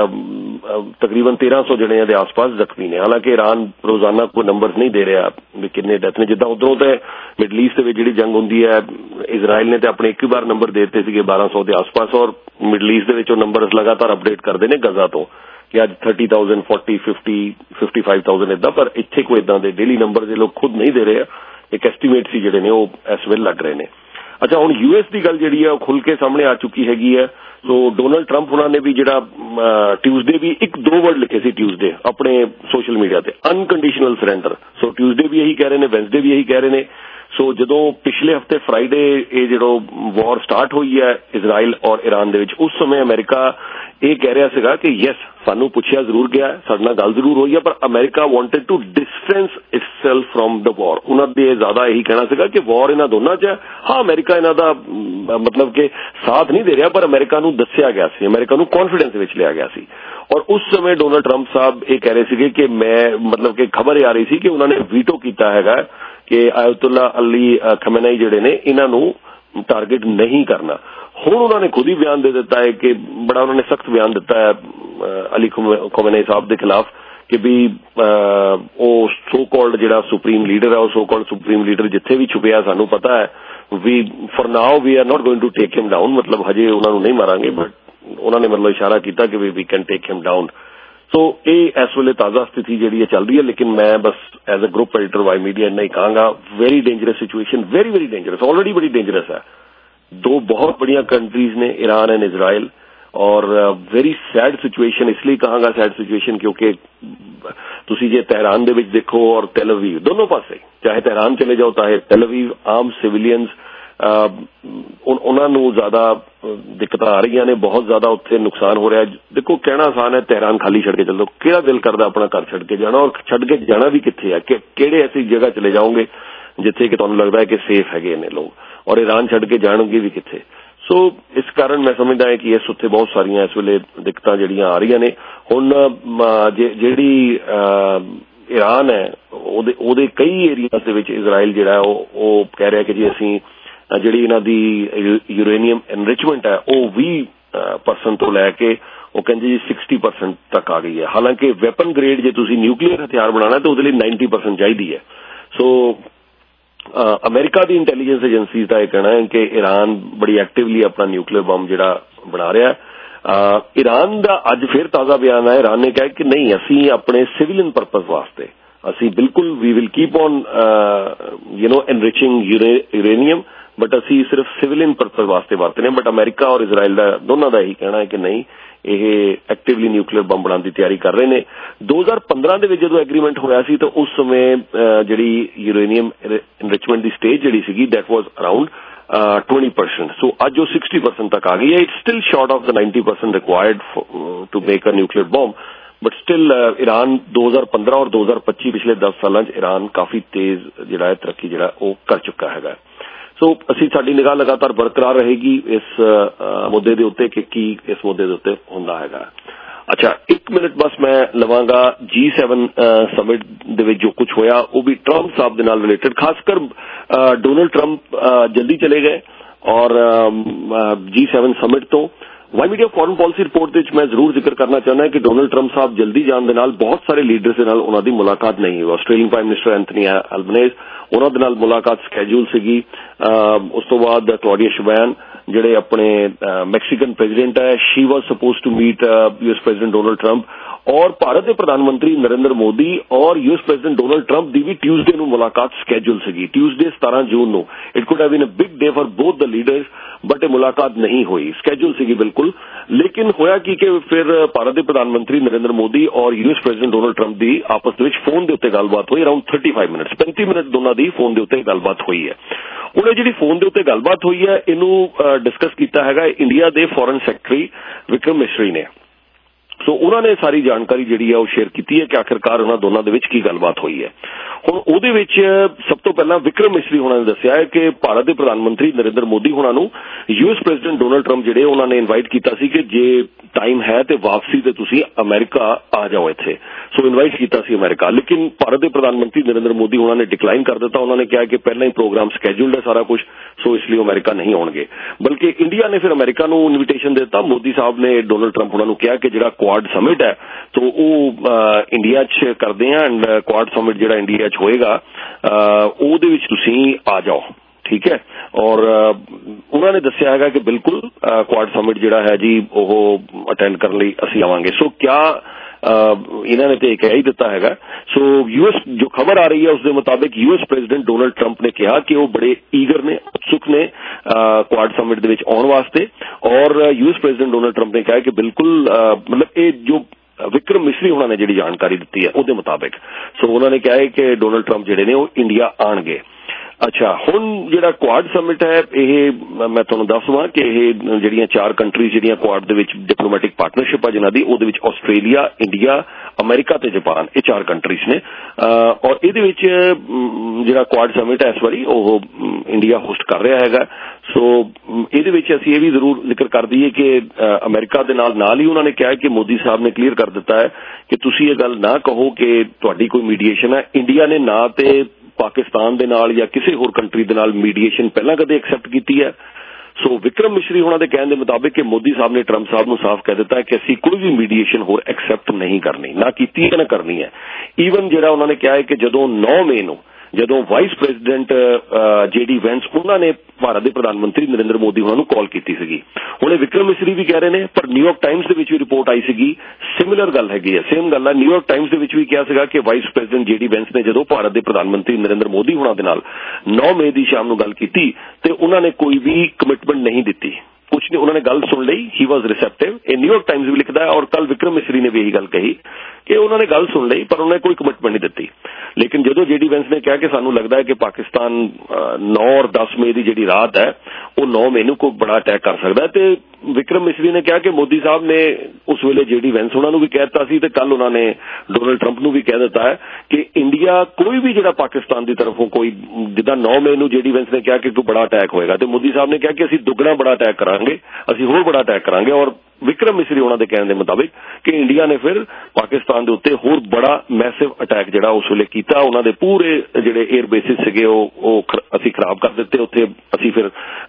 तकरीबन तेरह सौ जने के आस-पास जख्मी ने। हालांकि ईरान रोजाना कोई नंबर्स नहीं दे रहा भी किन्ने डेथ ने, जिद्दां उधरों तो मिडल ईस्ट दे विच जिहड़ी जंग हुंदी है, इजराइल ने तो अपने एक ही बार नंबर दे दिते सीगे बारह सौ के आस-पास, और मिडल ईस्ट दे विच नंबर लगातार अपडेट करते हैं गजा तो कि अज thirty thousand forty fifty fifty five thousand इदा, पर इत्थे कोई इदा के डेली नंबर ये लोग खुद नहीं दे रहे, एक एस्टीमेट सी जिहड़े ने वो इस वेले लग रहे हैं। अच्छा, हुण यूएस की गल जिहड़ी है खुल के सामने आ चुकी हैगी है। तो डोनाल्ड ट्रंप उन्होंने भी जिहड़ा ट्यूसडे भी एक दो वर्ड लिखे सी ट्यूसडे अपने सोशल मीडिया ते, अनकंडीशनल सरेंडर। सो ट्यूसडे भी यही कह रहे हैं, वैंसडे भी यही कह रहे हैं। सो जदों पिछले हफ्ते फ्राइडे ये जो वॉर स्टार्ट हुई है इजराइल और ईरान दे विच, उस समय अमेरिका ये कह रहा सीगा कि यस सानू पुछया जरूर गया, साडे नाल गल जरूर हुई है, पर America wanted to distance itself from the war. उन्होंने ज्यादा यही कहना सीगा कि वॉर इन्हां दोनों च है। हाँ, अमेरिका इन्हां दा मतलब कि साथ नहीं दे रहा, पर अमेरिका नूं दस्सिया गया सी, अमेरिका नूं कॉन्फिडेंस विच लिया गया सी। और उस समय डोनाल्ड ट्रंप साहब ये कह रहे सीगे कि मैं मतलब कि खबर आ रही सी कि उन्होंने वीटो किया हैगा कि आयतुल्ला अली खमेनी जिहड़े ने इन्हां नूं टारगेट नहीं करना। हुण उन्होंने खुद ही बयान दे दिता है कि बड़ा उन्होंने सख्त बयान दिता है अली खमेनी साहब के खिलाफ कि भी वो सो कॉल्ड जिहड़ा सुप्रीम लीडर है, वो सो कॉल्ड सुप्रीम लीडर जिथे भी छुपिया सानू पता है, we for now we are not going to take him down, मतलब हजे उन्होंने नहीं मारांगे, बट उन्होंने मतलब इशारा किया कि we can take him down. So ये इस वेले ताज़ा स्थिति जी चल रही है, लेकिन मैं बस as a group editor Y media इन्ना ही कहूंगा, very dangerous situation, very very dangerous, already बड़ी डेंजरस है। दो बहुत बढ़िया कंट्रीज ने, ईरान एंड इजराइल, और वेरी सैड सिचुएशन। इसलिए कहूंगा सैड सिचुएशन क्योंकि तुसी जे तेहरान दे विच देखो और तेल अवीव, दोनों पासे, चाहे तेहरान चले जाओ चाहे तेल अवीव, आम सिविलियंस उन्होंने ज्यादा दिक्कत आ रही ने, बहुत ज्यादा उत्थे नुकसान हो रहा है। देखो कहना आसान है, तेहरान खाली छड़ के चल दो, केड़ा दिल करदा अपना घर छड़ के जाना, और छड़ के जाना भी कित्थे है, केड़े ऐसी जगह चले जाओगे जिथे कि तुहानूं लगदा है कि सेफ हैगे ने लोग, और ईरान छड़ के जाणगे भी कित्थे। सो इस कारण मैं समझदा है कि इस उत्थे बहुत सारियां इस वेले दिक्कतां जिहड़ियां आ रही ने। हुण जिहड़ी ईरान है ओदे ओदे कई एरियाज दे विच इजराइल जिहड़ा है वो कह रहा है कि जी असीं जिहड़ी इन्हां दी यूरेनियम एनरिचमेंट है वो बीस परसेंट तो लैके वो कहंदे जी सिक्सटी परसेंट तक आ गई है। हालांकि वैपन ग्रेड जे तुसीं न्यूक्लीयर हथियार बनाना तो उहदे लई नाइनटी परसेंट चाहिदी है। सो अमेरिका की इंटैलीजेंस एजेंसी का यह कहना है कि ईरान बड़ी एक्टिवली अपना न्यूक्लियर बम जिहड़ा बना रहा है। ईरान का अज फिर ताज़ा बयान है, ईरान ने कहा कि नहीं असी अपने सिविलियन परपज वास्ते असी बिल्कुल we will keep on you know enriching uranium, but असी सिर्फ सिविलियन परपज वास्ते वरतने। बट अमेरिका और इजराइल का दोनों का यही कहना है कि नहीं ये एक्टिवली न्यूक्लियर बम बनाने की तैयारी कर रहे हैं। दो हज़ार पंद्रह के जो एग्रीमेंट होया सी तो उस समय जी यूरेनियम एनरिचमेंट की स्टेज जी सी that was around twenty percent. So अज वो सिक्सटी परसेंट तक आ गई है। It's still short of the ninety percent required to make a nuclear bomb, but still Iran दो हज़ार पंद्रह और दो हज़ार पच्ची पिछले दस साल ईरान काफी तेज जिहड़ा है तरक्की जिहड़ा वो कर चुका है। सो असी साडी निगाह लगातार बरकरार रहेगी इस मुद्दे दे उत्ते कि की इस मुद्दे दे उत्ते हुंदा हैगा। अच्छा, एक मिनट बस मैं लवांगा जी सैवन समिट दे विच जो कुछ होया वो भी ट्रंप साहब दे नाल रिलेटेड, खासकर डोनाल्ड ट्रंप जल्दी चले गए और जी सैवन समिट तो Y media foreign policy report मैं जरूर जिक्र करना चाहना कि डोनाल्ड ट्रंप साहब जल्दी जान दे नाल बहुत सारे लीडर्स दे नाल उन्हां दी मुलाकात नहीं हुई। Australian prime minister Anthony Albanese उन्हां दे नाल मुलाकात स्कैड्यूल सीगी। उस तो बाद क्लॉडिया शबैन जिहड़े अपने मैक्सीकन प्रेजिडेंट है, she was suppose to meet US president Donald Trump, और भारत के प्रधानमंत्री नरेंद्र मोदी और यूएस प्रेजिडेंट डोनाल्ड ट्रंप की भी ट्यूसडे नूं मुलाकात स्कैड्यूल सीगी, ट्यूसडे सत्रह जून नूं। It could have been a big day for both the leaders, but ये मुलाकात नहीं हुई, स्कैड्यूल सीगी बिल्कुल। लेकिन होया कि कि फिर भारत के प्रधानमंत्री नरेंद्र मोदी और यूएस प्रेजिडेंट डोनाल्ड ट्रंप की आपस में फोन के उत्ते गलबात हुई, अराउंड थर्टी फाइव मिनट्स पैंती मिनट दोनों की फोन के उत्ते गलबात हुई है। उन्हें जी फोन के उत्ते गलबात हुई है इनू डिस्कस किया है इंडिया के फॉरेन सैकटरी विक्रम मिश्री ने। सो उन्होंने सारी जानकारी जी है वो शेयर की है कि आखिरकार उन्होंने दोनों के की गलबात हुई है। ਹੁਣ ਉਹਦੇ ਵਿੱਚ ਸਭ ਤੋਂ ਪਹਿਲਾਂ ਵਿਕਰਮ ਮਿਸਰੀ ਹੋਣਾ ਨੇ ਦੱਸਿਆ ਹੈ ਕਿ ਭਾਰਤ ਦੇ ਪ੍ਰਧਾਨ ਮੰਤਰੀ ਨਰਿੰਦਰ ਮੋਦੀ ਹੋਣਾ ਨੂੰ ਯੂਐਸ ਪ੍ਰੈਜ਼ੀਡੈਂਟ ਡੋਨਲਡ ਟਰੰਪ ਜਿਹੜੇ ਉਹਨਾਂ ਨੇ ਇਨਵਾਈਟ ਕੀਤਾ ਸੀ ਕਿ ਜੇ ਟਾਈਮ ਹੈ ਤੇ ਵਾਪਸੀ ਤੇ ਤੁਸੀਂ ਅਮਰੀਕਾ ਆ ਜਾਓ ਇੱਥੇ। ਸੋ ਇਨਵਾਈਟ ਕੀਤਾ ਸੀ ਅਮਰੀਕਾ, ਲੇਕਿਨ ਭਾਰਤ ਦੇ ਪ੍ਰਧਾਨ ਮੰਤਰੀ ਨਰਿੰਦਰ ਮੋਦੀ ਹੋਣਾ ਨੇ ਡਿਕਲਾਈਨ ਕਰ ਦਿੱਤਾ। ਉਹਨਾਂ ਨੇ ਕਿਹਾ ਕਿ ਪਹਿਲਾਂ ਹੀ ਪ੍ਰੋਗਰਾਮ ਸਕੈਜੂਲਡ ਹੈ ਸਾਰਾ ਕੁਝ, ਸੋ ਇਸ ਲਈ ਅਮਰੀਕਾ ਨਹੀਂ ਆਉਣਗੇ। ਬਲਕਿ ਇੰਡੀਆ ਨੇ ਫਿਰ ਅਮਰੀਕਾ ਨੂੰ ਇਨਵੀਟੇਸ਼ਨ ਦਿੱਤਾ। ਮੋਦੀ ਸਾਹਿਬ ਨੇ ਡੋਨਲਡ ਟਰੰਪ ਉਹਨਾਂ ਨੂੰ ਕਿਹਾ ਕਿ ਜਿਹੜਾ ਕੁਆਡ ਸਮਿਟ ਹੈ ਤੋ ਉਹ ਇੰਡੀਆ 'ਚ ਕਰਦੇ ਆ ਐਂਡ ਕੁਆਡ ਸਮਿਟ ਜਿਹੜਾ ਇੰਡੀਆ 'ਚ ਹੋਏਗਾ ਉਹਦੇ ਵਿੱਚ ਤੁਸੀਂ ਆ ਜਾਓ, ਠੀਕ ਹੈ। ਔਰ ਉਹਨਾਂ ਨੇ ਦੱਸਿਆ ਹੈਗਾ ਕਿ ਬਿਲਕੁਲ ਕੁਆਡ ਸਮਿਟ ਜਿਹੜਾ ਹੈ ਜੀ ਉਹ ਅਟੈਂਡ ਕਰਨ ਲਈ ਅਸੀਂ ਆਵਾਂਗੇ। ਸੋ ਕਿਆ ਇਹਨਾਂ ਨੇ ਤੇ ਕਹਿ ਹੀ ਦਿੱਤਾ ਹੈਗਾ। ਸੋ ਯੂਐਸ ਜੋ ਖਬਰ ਆ ਰਹੀ ਹੈ ਉਸ ਦੇ ਮੁਤਾਬਿਕ ਯੂਐਸ ਪ੍ਰੈਜ਼ੀਡੈਂਟ ਡੋਨਲਡ ਟਰੰਪ ਨੇ ਕਿਹਾ ਕਿ ਉਹ ਬੜੇ ਈਗਰ ਨੇ, ਉਤਸੁਕ ਨੇ ਕੁਆਡ ਸਮਿਟ ਦੇ ਵਿੱਚ ਆਉਣ ਵਾਸਤੇ। ਔਰ ਯੂਐਸ ਪ੍ਰੈਜ਼ੀਡੈਂਟ ਡੋਨਲਡ ਟਰੰਪ ਨੇ ਕਿਹਾ ਕਿ ਬਿਲਕੁਲ ਮਤਲਬ ਇਹ ਜੋ ਵਿਕਰਮ ਮਿਸਰੀ ਹੋਣਾ ਨੇ ਜਿਹੜੀ ਜਾਣਕਾਰੀ ਦਿੱਤੀ ਹੈ ਉਹਦੇ ਮੁਤਾਬਿਕ, ਸੋ ਉਹਨਾਂ ਨੇ ਕਿਹਾ ਹੈ ਕਿ ਡੋਨਲਡ ਟਰੰਪ ਜਿਹੜੇ ਨੇ ਉਹ ਇੰਡੀਆ ਆਣਗੇ। ਅੱਛਾ, ਹੁਣ ਜਿਹੜਾ ਕੁਆਡ ਸਮਿਟ ਹੈ ਇਹ ਮੈਂ ਤੁਹਾਨੂੰ ਦੱਸ ਦਵਾਂ ਕਿ ਇਹ ਜਿਹੜੀਆਂ ਚਾਰ ਕੰਟਰੀਜ਼ ਜਿਹੜੀਆਂ ਕੁਆਡ ਦੇ ਵਿੱਚ ਡਿਪਲੋਮੈਟਿਕ ਪਾਰਟਨਰਸ਼ਿਪ ਆ ਜਿਨ੍ਹਾਂ ਦੀ, ਉਹਦੇ ਵਿੱਚ ਆਸਟ੍ਰੇਲੀਆ, ਇੰਡੀਆ, ਅਮਰੀਕਾ ਤੇ ਜਾਪਾਨ, ਇਹ ਚਾਰ ਕੰਟਰੀਜ਼ ਨੇ। ਔਰ ਇਹਦੇ ਵਿੱਚ ਜਿਹੜਾ ਕੁਆਡ ਸਮਿਟ ਹੈ ਇਸ ਵਾਰੀ ਉਹ ਇੰਡੀਆ ਹੋਸਟ ਕਰ ਰਿਹਾ ਹੈਗਾ। ਸੋ ਇਹਦੇ ਵਿੱਚ ਅਸੀਂ ਇਹ ਵੀ ਜ਼ਰੂਰ ਜ਼ਿਕਰ ਕਰ ਦਈਏ ਕਿ ਅਮਰੀਕਾ ਦੇ ਨਾਲ ਨਾਲ ਹੀ ਉਹਨਾਂ ਨੇ ਕਿਹਾ ਕਿ ਮੋਦੀ ਸਾਹਿਬ ਨੇ ਕਲੀਅਰ ਕਰ ਦਿੱਤਾ ਹੈ ਕਿ ਤੁਸੀਂ ਇਹ ਗੱਲ ਨਾ ਕਹੋ ਕਿ ਤੁਹਾਡੀ ਕੋਈ ਮੀਡੀਏਸ਼ਨ ਹੈ। ਇੰਡੀਆ ਨੇ ਨਾ ਤੇ ਪਾਕਿਸਤਾਨ ਦੇ ਨਾਲ ਜਾਂ ਕਿਸੇ ਹੋਰ ਕੰਟਰੀ ਦੇ ਨਾਲ ਮੀਡੀਏਸ਼ਨ ਪਹਿਲਾਂ ਕਦੇ ਐਕਸੈਪਟ ਕੀਤੀ ਹੈ। ਸੋ ਵਿਕਰਮ ਮਿਸਰੀ ਹੋਣਾ ਦੇ ਕਹਿਣ ਦੇ ਮੁਤਾਬਿਕ ਕਿ ਮੋਦੀ ਸਾਹਿਬ ਨੇ ਟਰੰਪ ਸਾਹਿਬ ਨੂੰ ਸਾਫ਼ ਕਹਿ ਦਿੱਤਾ ਹੈ ਕਿ ਅਸੀਂ ਕੋਈ ਵੀ ਮੀਡੀਏਸ਼ਨ ਹੋਰ ਐਕਸੈਪਟ ਨਹੀਂ ਕਰਨੀ, ਨਾ ਕੀਤੀ ਹੈ ਨਾ ਕਰਨੀ ਹੈ। ਈਵਨ ਜਿਹੜਾ ਉਹਨਾਂ ਨੇ ਕਿਹਾ ਹੈ ਕਿ ਜਦੋਂ ਨੌ ਮਈ ਨੂੰ ਜਦੋਂ vice president J D Vance ਉਹਨਾਂ ਨੇ ਭਾਰਤ ਦੇ ਪ੍ਰਧਾਨ ਮੰਤਰੀ ਨਰਿੰਦਰ ਮੋਦੀ ਉਹਨਾਂ ਨੂੰ ਕਾਲ ਕੀਤੀ ਸੀਗੀ, ਹੁਣੇ ਵਿਕਰਮ ਮਿਸਰੀ ਵੀ ਕਹਿ ਰਹੇ ਨੇ, ਪਰ ਨਿਊਯਾਰਕ ਟਾਈਮਸ ਦੇ ਵਿੱਚ ਵੀ ਰਿਪੋਰਟ ਆਈ ਸੀਗੀ, ਸਿਮਿਲਰ ਗੱਲ ਹੈਗੀ ਹੈ, ਸੇਮ ਗੱਲ ਹੈ। ਨਿਊਯਾਰਕ ਟਾਈਮਸ ਦੇ ਵਿੱਚ ਵੀ ਕਿਹਾ ਸੀਗਾ ਕਿ vice president J D Vance ਨੇ ਜਦੋਂ ਭਾਰਤ ਦੇ ਪ੍ਰਧਾਨ ਮੰਤਰੀ ਨਰਿੰਦਰ ਮੋਦੀ ਹੋਣਾ ਦੇ ਨਾਲ ਨੌ ਮਈ ਦੀ ਸ਼ਾਮ ਨੂੰ ਗੱਲ ਕੀਤੀ ਤੇ ਉਹਨਾਂ ਨੇ ਕੋਈ ਵੀ ਕਮਿਟਮੈਂਟ ਨਹੀਂ ਦਿੱਤੀ, ਕੁਛ ਨਹੀਂ, ਉਹਨਾਂ ਨੇ ਗੱਲ ਸੁਣ ਲਈ, ਹੀ ਵਾਜ਼ ਰਿਸੈਪਟਿਵ। ਇਹ ਨਿਊਯਾਰਕ ਟਾਈਮਸ ਵੀ ਲਿਖਦਾ ਹੈ ਔਰ ਕੱਲ ਵਿਕਰਮ ਮਿਸਰੀ ਨੇ ਵੀ ਇਹੀ ਗੱਲ ਕਹੀ ਕਿ ਉਹਨਾਂ ਨੇ ਗੱਲ ਸੁਣ ਲਈ ਪਰ ਉਹਨਾਂ ਨੇ ਕੋਈ ਕਮਿਟਮੈਂਟ ਨਹੀਂ ਦਿੱਤੀ। ਲੇਕਿਨ ਜਦੋਂ ਜੇ ਡੀ ਵੈਂਸ ਨੇ ਕਿਹਾ ਕਿ ਸਾਨੂੰ ਲੱਗਦਾ ਹੈ ਕਿ ਪਾਕਿਸਤਾਨ ਨੌ ਔਰ ਦਸ ਮਈ ਦੀ ਜਿਹੜੀ ਰਾਤ ਹੈ ਉਹ ਨੌ ਮਈ ਨੂੰ ਕੋਈ ਬੜਾ ਅਟੈਕ ਕਰ ਸਕਦਾ ਹੈ, ਤੇ ਵਿਕਰਮ ਮਿਸਰੀ ਨੇ ਕਿਹਾ ਕਿ ਮੋਦੀ ਸਾਹਿਬ ਨੇ ਉਸ ਵੇਲੇ ਜੇ ਡੀ ਵੈਂਸ ਉਹਨਾਂ ਨੂੰ ਵੀ ਕਹਿ ਦਿੱਤਾ ਸੀ ਤੇ ਕੱਲ ਉਹਨਾਂ ਨੇ ਡੋਨਲਡ ਟਰੰਪ ਨੂੰ ਵੀ ਕਹਿ ਦਿੱਤਾ ਹੈ ਕਿ ਇੰਡੀਆ ਕੋਈ ਵੀ ਜਿਹੜਾ ਪਾਕਿਸਤਾਨ ਦੀ ਤਰਫੋਂ ਕੋਈ ਜਿੱਦਾਂ ਨੌ ਮਈ ਨੂੰ ਜੇ ਡੀ ਵੈਂਸ ਨੇ ਕਿਹਾ ਕਿ ਕੋਈ ਬੜਾ ਅਟੈਕ ਹੋਏਗਾ ਤੇ ਮੋਦੀ ਸਾਹਿਬ ਨੇ ਕਿਹਾ ਕਿ ਅਸੀਂ ਦੁੱਗਣਾ ਬੜਾ ਅਟੈਕ ਕਰਾਂਗੇ, ਅਸੀਂ ਹੋਰ ਬੜਾ ਅਟੈਕ ਕਰਾਂਗੇ। ਔਰ ਵਿਕਰਮ ਮਿਸਰੀ ਉਹਨਾਂ ਦੇ ਕਹਿਣ ਦੇ ਮੁਤਾਬਿਕ ਕਿ ਇੰਡੀਆ ਨੇ ਫਿਰ ਪਾਕਿਸਤਾਨ ਦੇ ਉੱਤੇ ਹੋਰ ਬੜਾ ਮੈਸਿਵ ਅਟੈਕ ਜਿਹੜਾ ਉਸ ਵੇਲੇ ਕੀਤਾ, ਉਹਨਾਂ ਦੇ ਪੂਰੇ ਜਿਹੜੇ 에ਅਰ ਬੇਸਿਸ ਸੀਗੇ ਉਹ ਉਹ ਅਸੀਂ ਖਰਾਬ ਕਰ ਦਿੱਤੇ ਉੱਥੇ ਅਸੀਂ ਫਿਰ।